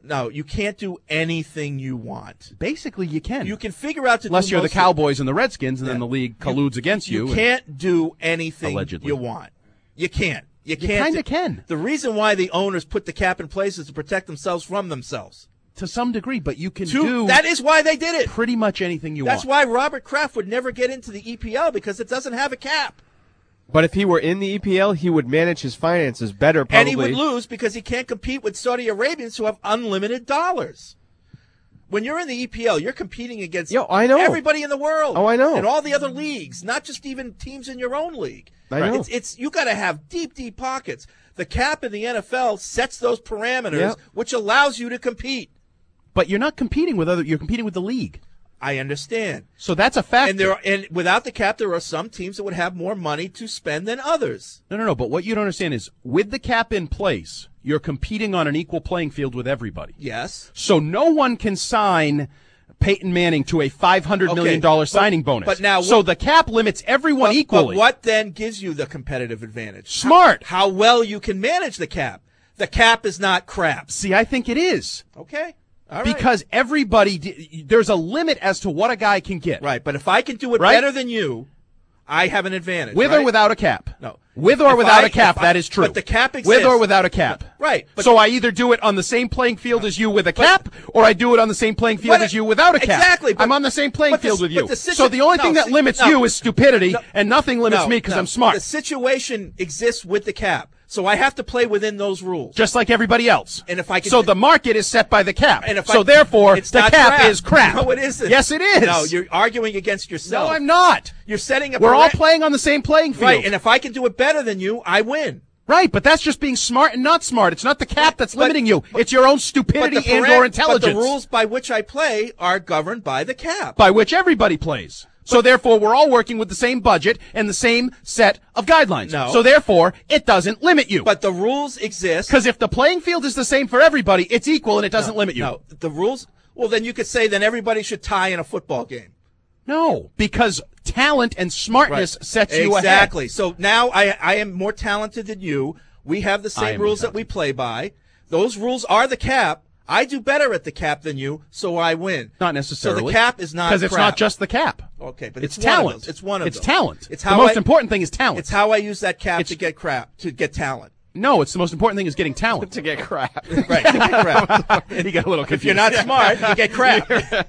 [SPEAKER 10] No, you can't do anything you want.
[SPEAKER 7] Basically, you can.
[SPEAKER 10] You can figure out to
[SPEAKER 7] Unless
[SPEAKER 10] do
[SPEAKER 7] you're the
[SPEAKER 10] most of-
[SPEAKER 7] Cowboys and the Redskins, and then
[SPEAKER 10] Yeah.
[SPEAKER 7] the league colludes against you.
[SPEAKER 10] You
[SPEAKER 7] and-
[SPEAKER 10] can't do anything
[SPEAKER 7] Allegedly.
[SPEAKER 10] you want. You can't. You
[SPEAKER 7] You
[SPEAKER 10] can't.
[SPEAKER 7] kinda
[SPEAKER 10] do-
[SPEAKER 7] can.
[SPEAKER 10] The reason why the owners put the cap in place is to protect themselves from themselves.
[SPEAKER 7] To some degree, but you can
[SPEAKER 10] To-
[SPEAKER 7] do
[SPEAKER 10] that is why they did it.
[SPEAKER 7] pretty much anything you
[SPEAKER 10] That's
[SPEAKER 7] want.
[SPEAKER 10] why Robert Kraft would never get into the E P L because it doesn't have a cap.
[SPEAKER 11] But if he were in the E P L, he would manage his finances better, probably.
[SPEAKER 10] And he would lose because he can't compete with Saudi Arabians who have unlimited dollars. When you're in the E P L, you're competing against
[SPEAKER 11] Yo, I know.
[SPEAKER 10] everybody in the world.
[SPEAKER 11] Oh, I know.
[SPEAKER 10] And all the other leagues, not just even teams in your own league.
[SPEAKER 11] I know.
[SPEAKER 10] It's, it's you got to have deep, deep pockets. The cap in the N F L sets those parameters,
[SPEAKER 7] Yep.
[SPEAKER 10] which allows you to compete.
[SPEAKER 7] But you're not competing with other. You're competing with the league.
[SPEAKER 10] I understand.
[SPEAKER 7] So that's a factor.
[SPEAKER 10] And there are, and without the cap, there are some teams that would have more money to spend than others.
[SPEAKER 7] No, no, no. But what you don't understand is, with the cap in place, you're competing on an equal playing field with everybody.
[SPEAKER 10] Yes.
[SPEAKER 7] So no one can sign Peyton Manning to a five hundred million dollars
[SPEAKER 10] Okay, but-
[SPEAKER 7] signing bonus.
[SPEAKER 10] but now
[SPEAKER 7] so
[SPEAKER 10] what-
[SPEAKER 7] the cap limits everyone
[SPEAKER 10] But-
[SPEAKER 7] equally.
[SPEAKER 10] But what then gives you the competitive advantage?
[SPEAKER 7] Smart.
[SPEAKER 10] How, how well you can manage the cap. The cap is not crap.
[SPEAKER 7] See, I think it is.
[SPEAKER 10] Okay. All right.
[SPEAKER 7] Because everybody, d- there's a limit as to what a guy can get.
[SPEAKER 10] Right, but if I can do it
[SPEAKER 7] Right?
[SPEAKER 10] better than you, I have an advantage.
[SPEAKER 7] With
[SPEAKER 10] right?
[SPEAKER 7] or without a cap.
[SPEAKER 10] No.
[SPEAKER 7] With or
[SPEAKER 10] If
[SPEAKER 7] without
[SPEAKER 10] I-
[SPEAKER 7] a cap,
[SPEAKER 10] if I-
[SPEAKER 7] that is true.
[SPEAKER 10] But the cap exists.
[SPEAKER 7] With or without a cap.
[SPEAKER 10] Right. But
[SPEAKER 7] so I either do it on the same playing field as you with a cap, or I do it on the same playing field
[SPEAKER 10] But
[SPEAKER 7] as you without a cap.
[SPEAKER 10] exactly, but-
[SPEAKER 7] I'm on the same playing
[SPEAKER 10] but the-
[SPEAKER 7] field with
[SPEAKER 10] but
[SPEAKER 7] you.
[SPEAKER 10] the situ-
[SPEAKER 7] so the only
[SPEAKER 10] no,
[SPEAKER 7] thing that
[SPEAKER 10] see-
[SPEAKER 7] limits
[SPEAKER 10] no.
[SPEAKER 7] you is stupidity,
[SPEAKER 10] No.
[SPEAKER 7] and nothing limits
[SPEAKER 10] No,
[SPEAKER 7] me because
[SPEAKER 10] no.
[SPEAKER 7] I'm smart.
[SPEAKER 10] The situation exists with the cap, so I have to play within those rules.
[SPEAKER 7] Just like everybody else.
[SPEAKER 10] And if I can,
[SPEAKER 7] so the market is set by the cap.
[SPEAKER 10] and if
[SPEAKER 7] so
[SPEAKER 10] I,
[SPEAKER 7] therefore,
[SPEAKER 10] it's
[SPEAKER 7] the
[SPEAKER 10] not
[SPEAKER 7] cap
[SPEAKER 10] crap.
[SPEAKER 7] is crap.
[SPEAKER 10] No, it isn't.
[SPEAKER 7] Yes, it is.
[SPEAKER 10] No, you're arguing against yourself.
[SPEAKER 7] No, I'm not.
[SPEAKER 10] You're setting up.
[SPEAKER 7] We're
[SPEAKER 10] a
[SPEAKER 7] all
[SPEAKER 10] ra-
[SPEAKER 7] playing on the same playing field.
[SPEAKER 10] Right, and if I can do it better than you, I win.
[SPEAKER 7] Right, but that's just being smart and not smart. It's not the cap that's limiting you. It's your own stupidity
[SPEAKER 10] But the
[SPEAKER 7] and
[SPEAKER 10] param-
[SPEAKER 7] or intelligence.
[SPEAKER 10] But the rules by which I play are governed by the cap.
[SPEAKER 7] By which everybody plays. So therefore, we're all working with the same budget and the same set of guidelines.
[SPEAKER 10] No.
[SPEAKER 7] So therefore, it doesn't limit you.
[SPEAKER 10] But the rules exist.
[SPEAKER 7] Because if the playing field is the same for everybody, it's equal and it doesn't limit you.
[SPEAKER 10] No, the rules. Well, then you could say then everybody should tie in a football game.
[SPEAKER 7] No, because talent and smartness
[SPEAKER 10] Right.
[SPEAKER 7] sets you ahead.
[SPEAKER 10] Exactly. So now I I am more talented than you. We have the
[SPEAKER 7] I
[SPEAKER 10] same
[SPEAKER 7] am
[SPEAKER 10] rules that we play by. Those rules are the cap. I do better at the cap than you, so I win.
[SPEAKER 7] Not necessarily.
[SPEAKER 10] So the cap is not
[SPEAKER 7] because it's
[SPEAKER 10] crap.
[SPEAKER 7] not just the cap.
[SPEAKER 10] Okay, but
[SPEAKER 7] it's,
[SPEAKER 10] it's, one of
[SPEAKER 7] talent.
[SPEAKER 10] those. It's one of
[SPEAKER 7] It's
[SPEAKER 10] those.
[SPEAKER 7] talent.
[SPEAKER 10] It's
[SPEAKER 7] the
[SPEAKER 10] how
[SPEAKER 7] most
[SPEAKER 10] I-
[SPEAKER 7] important thing is talent.
[SPEAKER 10] It's how I use that cap
[SPEAKER 7] It's-
[SPEAKER 10] to get crap, to get talent.
[SPEAKER 7] No, it's the most important thing is getting talent.
[SPEAKER 11] to get crap.
[SPEAKER 10] Right, to get crap.
[SPEAKER 7] You got a little confused.
[SPEAKER 10] If you're not smart, you get crap.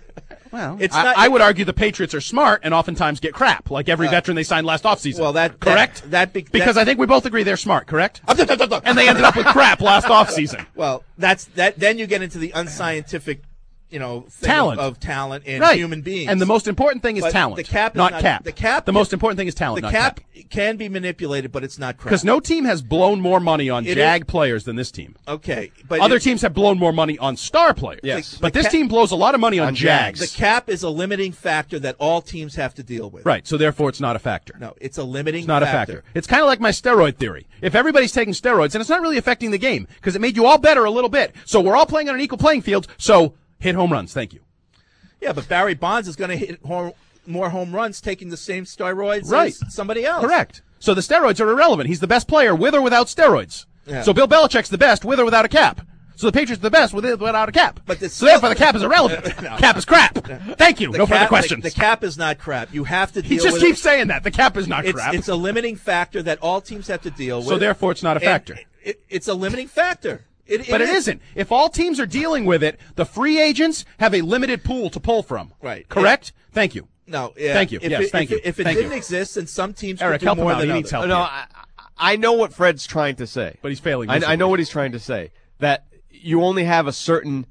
[SPEAKER 7] Well,
[SPEAKER 10] It's
[SPEAKER 7] I,
[SPEAKER 10] not-
[SPEAKER 7] I would argue the Patriots are smart and oftentimes get crap, like every
[SPEAKER 10] Uh,
[SPEAKER 7] veteran they signed last offseason.
[SPEAKER 10] Well, that
[SPEAKER 7] correct?
[SPEAKER 10] That, that be,
[SPEAKER 7] because
[SPEAKER 10] that,
[SPEAKER 7] I think we both agree they're smart, correct? And they ended up with crap last offseason.
[SPEAKER 10] Well, that's that. Then you get into the unscientific, you know, thing
[SPEAKER 7] Talent.
[SPEAKER 10] of, of talent and
[SPEAKER 7] Right.
[SPEAKER 10] human beings.
[SPEAKER 7] And the most important thing is
[SPEAKER 10] But
[SPEAKER 7] talent,
[SPEAKER 10] The cap, is
[SPEAKER 7] not,
[SPEAKER 10] not
[SPEAKER 7] cap.
[SPEAKER 10] The cap.
[SPEAKER 7] The most important thing is talent,
[SPEAKER 10] The
[SPEAKER 7] not
[SPEAKER 10] cap,
[SPEAKER 7] cap.
[SPEAKER 10] can be manipulated, but it's not crap.
[SPEAKER 7] Because no team has blown more money on
[SPEAKER 10] It
[SPEAKER 7] Jag
[SPEAKER 10] is-
[SPEAKER 7] players than this team.
[SPEAKER 10] Okay, but
[SPEAKER 7] Other
[SPEAKER 10] it-
[SPEAKER 7] teams have blown more money on star players.
[SPEAKER 10] Yes.
[SPEAKER 7] But
[SPEAKER 10] The
[SPEAKER 7] this
[SPEAKER 10] cap-
[SPEAKER 7] team blows a lot of money on,
[SPEAKER 11] On
[SPEAKER 7] Jags.
[SPEAKER 11] Jags.
[SPEAKER 10] The cap is a limiting factor that all teams have to deal with.
[SPEAKER 7] Right, so therefore it's not a factor.
[SPEAKER 10] No, it's a limiting.
[SPEAKER 7] It's not a factor. It's kind of like my steroid theory. If everybody's taking steroids, and it's not really affecting the game because it made you all better a little bit. So we're all playing on an equal playing field. So hit home runs. Thank you.
[SPEAKER 10] Yeah, but Barry Bonds is going to hit home, more home runs taking the same steroids
[SPEAKER 7] Right.
[SPEAKER 10] as somebody else.
[SPEAKER 7] Correct. So the steroids are irrelevant. He's the best player with or without steroids.
[SPEAKER 10] Yeah.
[SPEAKER 7] So Bill Belichick's the best with or without a cap. So the Patriots are the best with or without a cap.
[SPEAKER 10] But the-
[SPEAKER 7] so therefore the cap is irrelevant.
[SPEAKER 10] No.
[SPEAKER 7] Cap is crap. Thank you.
[SPEAKER 10] The
[SPEAKER 7] no
[SPEAKER 10] cap,
[SPEAKER 7] further questions.
[SPEAKER 10] The, the cap is not crap. You have to
[SPEAKER 7] he
[SPEAKER 10] deal
[SPEAKER 7] just
[SPEAKER 10] with
[SPEAKER 7] keeps
[SPEAKER 10] it.
[SPEAKER 7] saying that. The cap is not
[SPEAKER 10] It's,
[SPEAKER 7] crap.
[SPEAKER 10] it's a limiting factor that all teams have to deal with.
[SPEAKER 7] So therefore it's not a
[SPEAKER 10] And
[SPEAKER 7] factor.
[SPEAKER 10] It, it's a limiting factor. It,
[SPEAKER 7] But it
[SPEAKER 10] is.
[SPEAKER 7] isn't. If all teams are dealing with it, the free agents have a limited pool to pull from.
[SPEAKER 10] Right.
[SPEAKER 7] Correct? Thank you.
[SPEAKER 10] No. Yeah,
[SPEAKER 7] Thank you.
[SPEAKER 10] If
[SPEAKER 7] Yes,
[SPEAKER 10] it,
[SPEAKER 7] thank
[SPEAKER 10] if
[SPEAKER 7] you.
[SPEAKER 10] It, if it
[SPEAKER 7] Thank
[SPEAKER 10] didn't
[SPEAKER 7] you.
[SPEAKER 10] exist, then some teams
[SPEAKER 7] Eric,
[SPEAKER 10] could do
[SPEAKER 7] help him
[SPEAKER 10] more
[SPEAKER 7] out.
[SPEAKER 10] than
[SPEAKER 7] He
[SPEAKER 10] others.
[SPEAKER 7] needs help.
[SPEAKER 11] No,
[SPEAKER 7] here.
[SPEAKER 11] I, I know what Fred's trying to say.
[SPEAKER 7] But he's failing.
[SPEAKER 11] I, I know
[SPEAKER 7] miserably.
[SPEAKER 11] what he's trying to say. That you only have a certain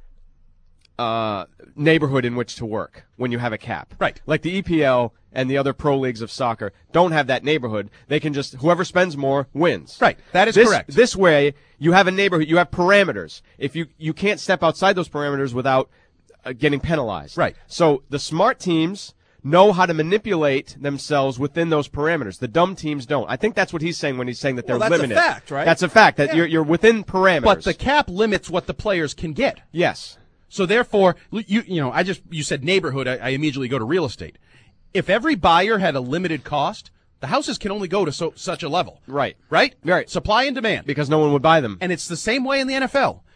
[SPEAKER 11] uh, neighborhood in which to work when you have a cap.
[SPEAKER 7] Right.
[SPEAKER 11] Like the E P L and the other pro leagues of soccer don't have that neighborhood. They can just, whoever spends more wins.
[SPEAKER 7] Right. That is
[SPEAKER 11] this,
[SPEAKER 7] correct.
[SPEAKER 11] This way, you have a neighborhood, you have parameters. If you, you can't step outside those parameters without uh, getting penalized.
[SPEAKER 7] Right.
[SPEAKER 11] So the smart teams know how to manipulate themselves within those parameters. The dumb teams don't. I think that's what he's saying when he's saying that they're
[SPEAKER 10] Well, that's a
[SPEAKER 11] limited.
[SPEAKER 10] fact, right?
[SPEAKER 11] That's a fact, that
[SPEAKER 10] Yeah.
[SPEAKER 11] you're, you're within parameters.
[SPEAKER 7] But the cap limits what the players can get.
[SPEAKER 11] Yes.
[SPEAKER 7] So therefore, you you know, I just you said neighborhood. I, I immediately go to real estate. If every buyer had a limited cost, the houses can only go to so, such a level.
[SPEAKER 11] Right.
[SPEAKER 7] Right.
[SPEAKER 11] Right.
[SPEAKER 7] Supply and demand.
[SPEAKER 11] Because no one would buy them.
[SPEAKER 7] And it's the same way in the N F L.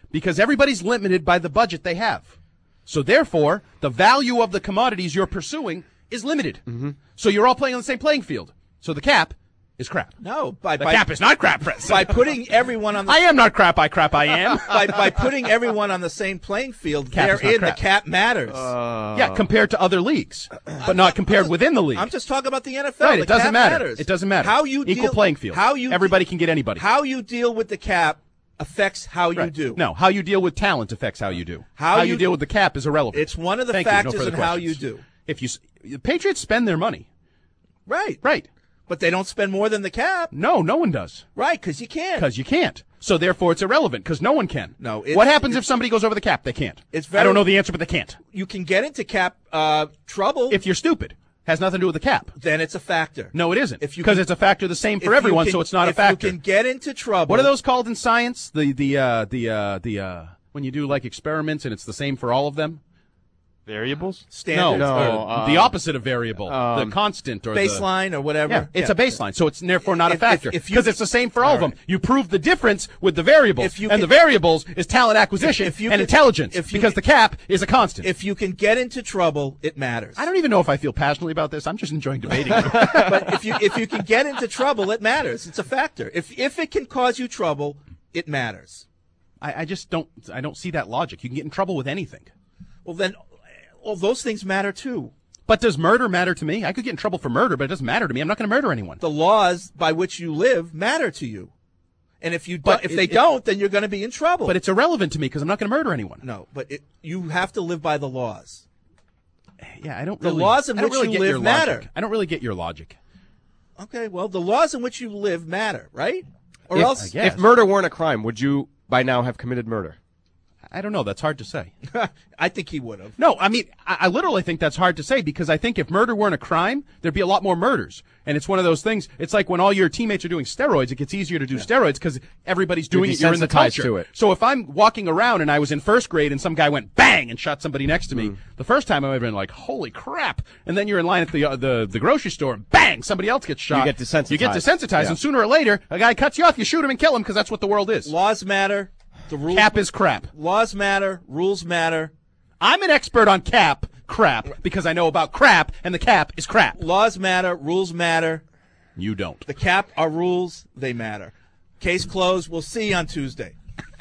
[SPEAKER 7] because everybody's limited by the budget they have. So therefore, the value of the commodities you're pursuing is limited.
[SPEAKER 11] Mm-hmm.
[SPEAKER 7] So you're all playing on the same playing field. So the cap is crap.
[SPEAKER 10] No, by,
[SPEAKER 7] the
[SPEAKER 10] by,
[SPEAKER 7] cap is not crap, Fred.
[SPEAKER 10] By putting everyone on the
[SPEAKER 7] I am not crap, I crap, I am.
[SPEAKER 10] by, by putting everyone on the same playing field,
[SPEAKER 7] Cap is not
[SPEAKER 10] therein the
[SPEAKER 7] crap.
[SPEAKER 10] cap matters.
[SPEAKER 11] Uh,
[SPEAKER 7] yeah, compared to other leagues, but not compared within the league.
[SPEAKER 10] I'm just talking about the N F L.
[SPEAKER 7] Right,
[SPEAKER 10] The
[SPEAKER 7] it doesn't
[SPEAKER 10] cap
[SPEAKER 7] matter.
[SPEAKER 10] Matters.
[SPEAKER 7] It doesn't matter.
[SPEAKER 10] How you
[SPEAKER 7] Equal
[SPEAKER 10] deal,
[SPEAKER 7] playing field.
[SPEAKER 10] How you
[SPEAKER 7] Everybody can get anybody.
[SPEAKER 10] How you deal with the cap affects how you
[SPEAKER 7] Right.
[SPEAKER 10] do.
[SPEAKER 7] No, how you deal with talent affects how you do.
[SPEAKER 10] How
[SPEAKER 7] you,
[SPEAKER 10] you-
[SPEAKER 7] deal with the cap is irrelevant.
[SPEAKER 10] It's one of the
[SPEAKER 7] Thank you. No
[SPEAKER 10] factors
[SPEAKER 7] further
[SPEAKER 10] in how you
[SPEAKER 7] questions.
[SPEAKER 10] do.
[SPEAKER 7] If you, s- the Patriots spend their money.
[SPEAKER 10] Right.
[SPEAKER 7] Right.
[SPEAKER 10] But they don't spend more than the cap.
[SPEAKER 7] No, no one does.
[SPEAKER 10] Right, because you can't.
[SPEAKER 7] Because you can't. So therefore, it's irrelevant because no one can.
[SPEAKER 10] No. It's,
[SPEAKER 7] What happens
[SPEAKER 10] it's,
[SPEAKER 7] if somebody goes over the cap? They can't.
[SPEAKER 10] It's very,
[SPEAKER 7] I don't know the answer, but they can't.
[SPEAKER 10] You can get into cap uh, trouble
[SPEAKER 7] If you're stupid, has nothing to do with the cap.
[SPEAKER 10] then it's a factor.
[SPEAKER 7] No, it isn't.
[SPEAKER 10] If you
[SPEAKER 7] Because
[SPEAKER 10] can-
[SPEAKER 7] it's a factor the same
[SPEAKER 10] If
[SPEAKER 7] for
[SPEAKER 10] you
[SPEAKER 7] everyone,
[SPEAKER 10] can-
[SPEAKER 7] so it's not a
[SPEAKER 10] if
[SPEAKER 7] factor.
[SPEAKER 10] you can get into trouble.
[SPEAKER 7] What are those called in science? The the uh, the uh, the uh, when you do like experiments and it's the same for all of them.
[SPEAKER 11] Variables?
[SPEAKER 10] Standards?
[SPEAKER 7] No,
[SPEAKER 11] No,
[SPEAKER 7] or
[SPEAKER 11] um,
[SPEAKER 7] the opposite of variable,
[SPEAKER 11] um,
[SPEAKER 7] the constant or the
[SPEAKER 10] Baseline or whatever.
[SPEAKER 7] Yeah, it's
[SPEAKER 10] Yeah.
[SPEAKER 7] a baseline, so it's therefore not
[SPEAKER 10] If-
[SPEAKER 7] a factor
[SPEAKER 10] if- if you-
[SPEAKER 7] because it's the same for all,
[SPEAKER 10] all
[SPEAKER 7] of them.
[SPEAKER 10] right.
[SPEAKER 7] You prove the difference with the variables,
[SPEAKER 10] If you
[SPEAKER 7] and
[SPEAKER 10] can-
[SPEAKER 7] the variables is talent acquisition
[SPEAKER 10] if you
[SPEAKER 7] and
[SPEAKER 10] can-
[SPEAKER 7] intelligence,
[SPEAKER 10] if you
[SPEAKER 7] because
[SPEAKER 10] can-
[SPEAKER 7] the cap is a constant.
[SPEAKER 10] If you can get into trouble, it matters.
[SPEAKER 7] I don't even know if I feel passionately about this. I'm just enjoying debating.
[SPEAKER 10] But if you if you can get into trouble, it matters. It's a factor. If if it can cause you trouble, it matters.
[SPEAKER 7] I, I just don't. I don't see that logic. You can get in trouble with anything.
[SPEAKER 10] Well, then, all those things matter too.
[SPEAKER 7] But does murder matter to me? I could get in trouble for murder, but it doesn't matter to me. I'm not going to murder anyone.
[SPEAKER 10] The laws by which you live matter to you, and if you
[SPEAKER 7] But
[SPEAKER 10] don't, if
[SPEAKER 7] it-
[SPEAKER 10] they
[SPEAKER 7] it-
[SPEAKER 10] don't, then you're going to be in trouble.
[SPEAKER 7] But it's irrelevant to me because I'm not going to murder anyone.
[SPEAKER 10] no, but it, you have to live by the laws.
[SPEAKER 7] Yeah, I don't.
[SPEAKER 10] The
[SPEAKER 7] Really,
[SPEAKER 10] laws in
[SPEAKER 7] I don't
[SPEAKER 10] which
[SPEAKER 7] really
[SPEAKER 10] you
[SPEAKER 7] get
[SPEAKER 10] live
[SPEAKER 7] your
[SPEAKER 10] matter.
[SPEAKER 7] logic. I don't really get your logic.
[SPEAKER 10] Okay, well, the laws in which you live matter, right? Or
[SPEAKER 11] if,
[SPEAKER 10] else,
[SPEAKER 11] if murder weren't a crime, would you by now have committed murder?
[SPEAKER 7] I don't know. That's hard to say.
[SPEAKER 10] I think he would have.
[SPEAKER 7] No, I mean, I, I literally think that's hard to say because I think if murder weren't a crime, there'd be a lot more murders. And it's one of those things. It's like when all your teammates are doing steroids, it gets easier to do steroids because everybody's doing
[SPEAKER 11] You're
[SPEAKER 7] it. You're in the
[SPEAKER 11] desensitized
[SPEAKER 7] culture.
[SPEAKER 11] to it.
[SPEAKER 7] So if I'm walking around and I was in first grade and some guy went bang and shot somebody next to me,
[SPEAKER 11] Mm.
[SPEAKER 7] the first time I would have been like, "Holy crap!" And then you're in line at the uh, the the grocery store, and bang, somebody else gets shot.
[SPEAKER 11] You get desensitized.
[SPEAKER 7] You get desensitized,
[SPEAKER 11] Yeah.
[SPEAKER 7] and sooner or later, a guy cuts you off. You shoot him and kill him because that's what the world is.
[SPEAKER 10] Laws matter. The rules.
[SPEAKER 7] Cap is crap.
[SPEAKER 10] Laws matter. Rules matter.
[SPEAKER 7] I'm an expert on cap crap because I know about crap, and the cap is crap.
[SPEAKER 10] Laws matter. Rules matter.
[SPEAKER 7] You don't.
[SPEAKER 10] The cap are rules. They matter. Case closed. We'll see you on Tuesday.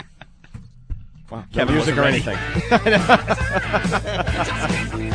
[SPEAKER 11] Wow.
[SPEAKER 7] Kevin
[SPEAKER 11] No music
[SPEAKER 7] wasn't
[SPEAKER 11] or
[SPEAKER 7] ready.
[SPEAKER 11] anything.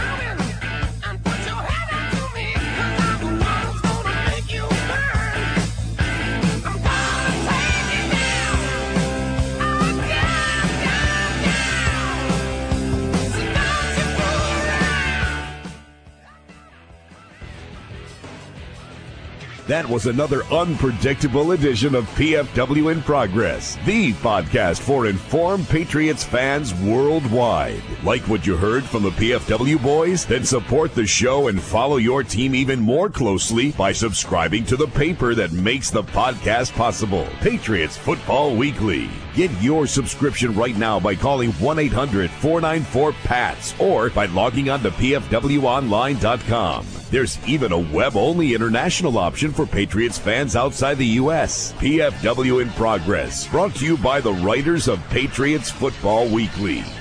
[SPEAKER 1] That was another unpredictable edition of P F W in Progress, the podcast for informed Patriots fans worldwide. Like what you heard from the P F W boys? Then support the show and follow your team even more closely by subscribing to the paper that makes the podcast possible, Patriots Football Weekly. Get your subscription right now by calling one eight hundred four nine four P A T S or by logging on to P F W online dot com. There's even a web-only international option for Patriots fans outside the U S. P F W in Progress, brought to you by the writers of Patriots Football Weekly.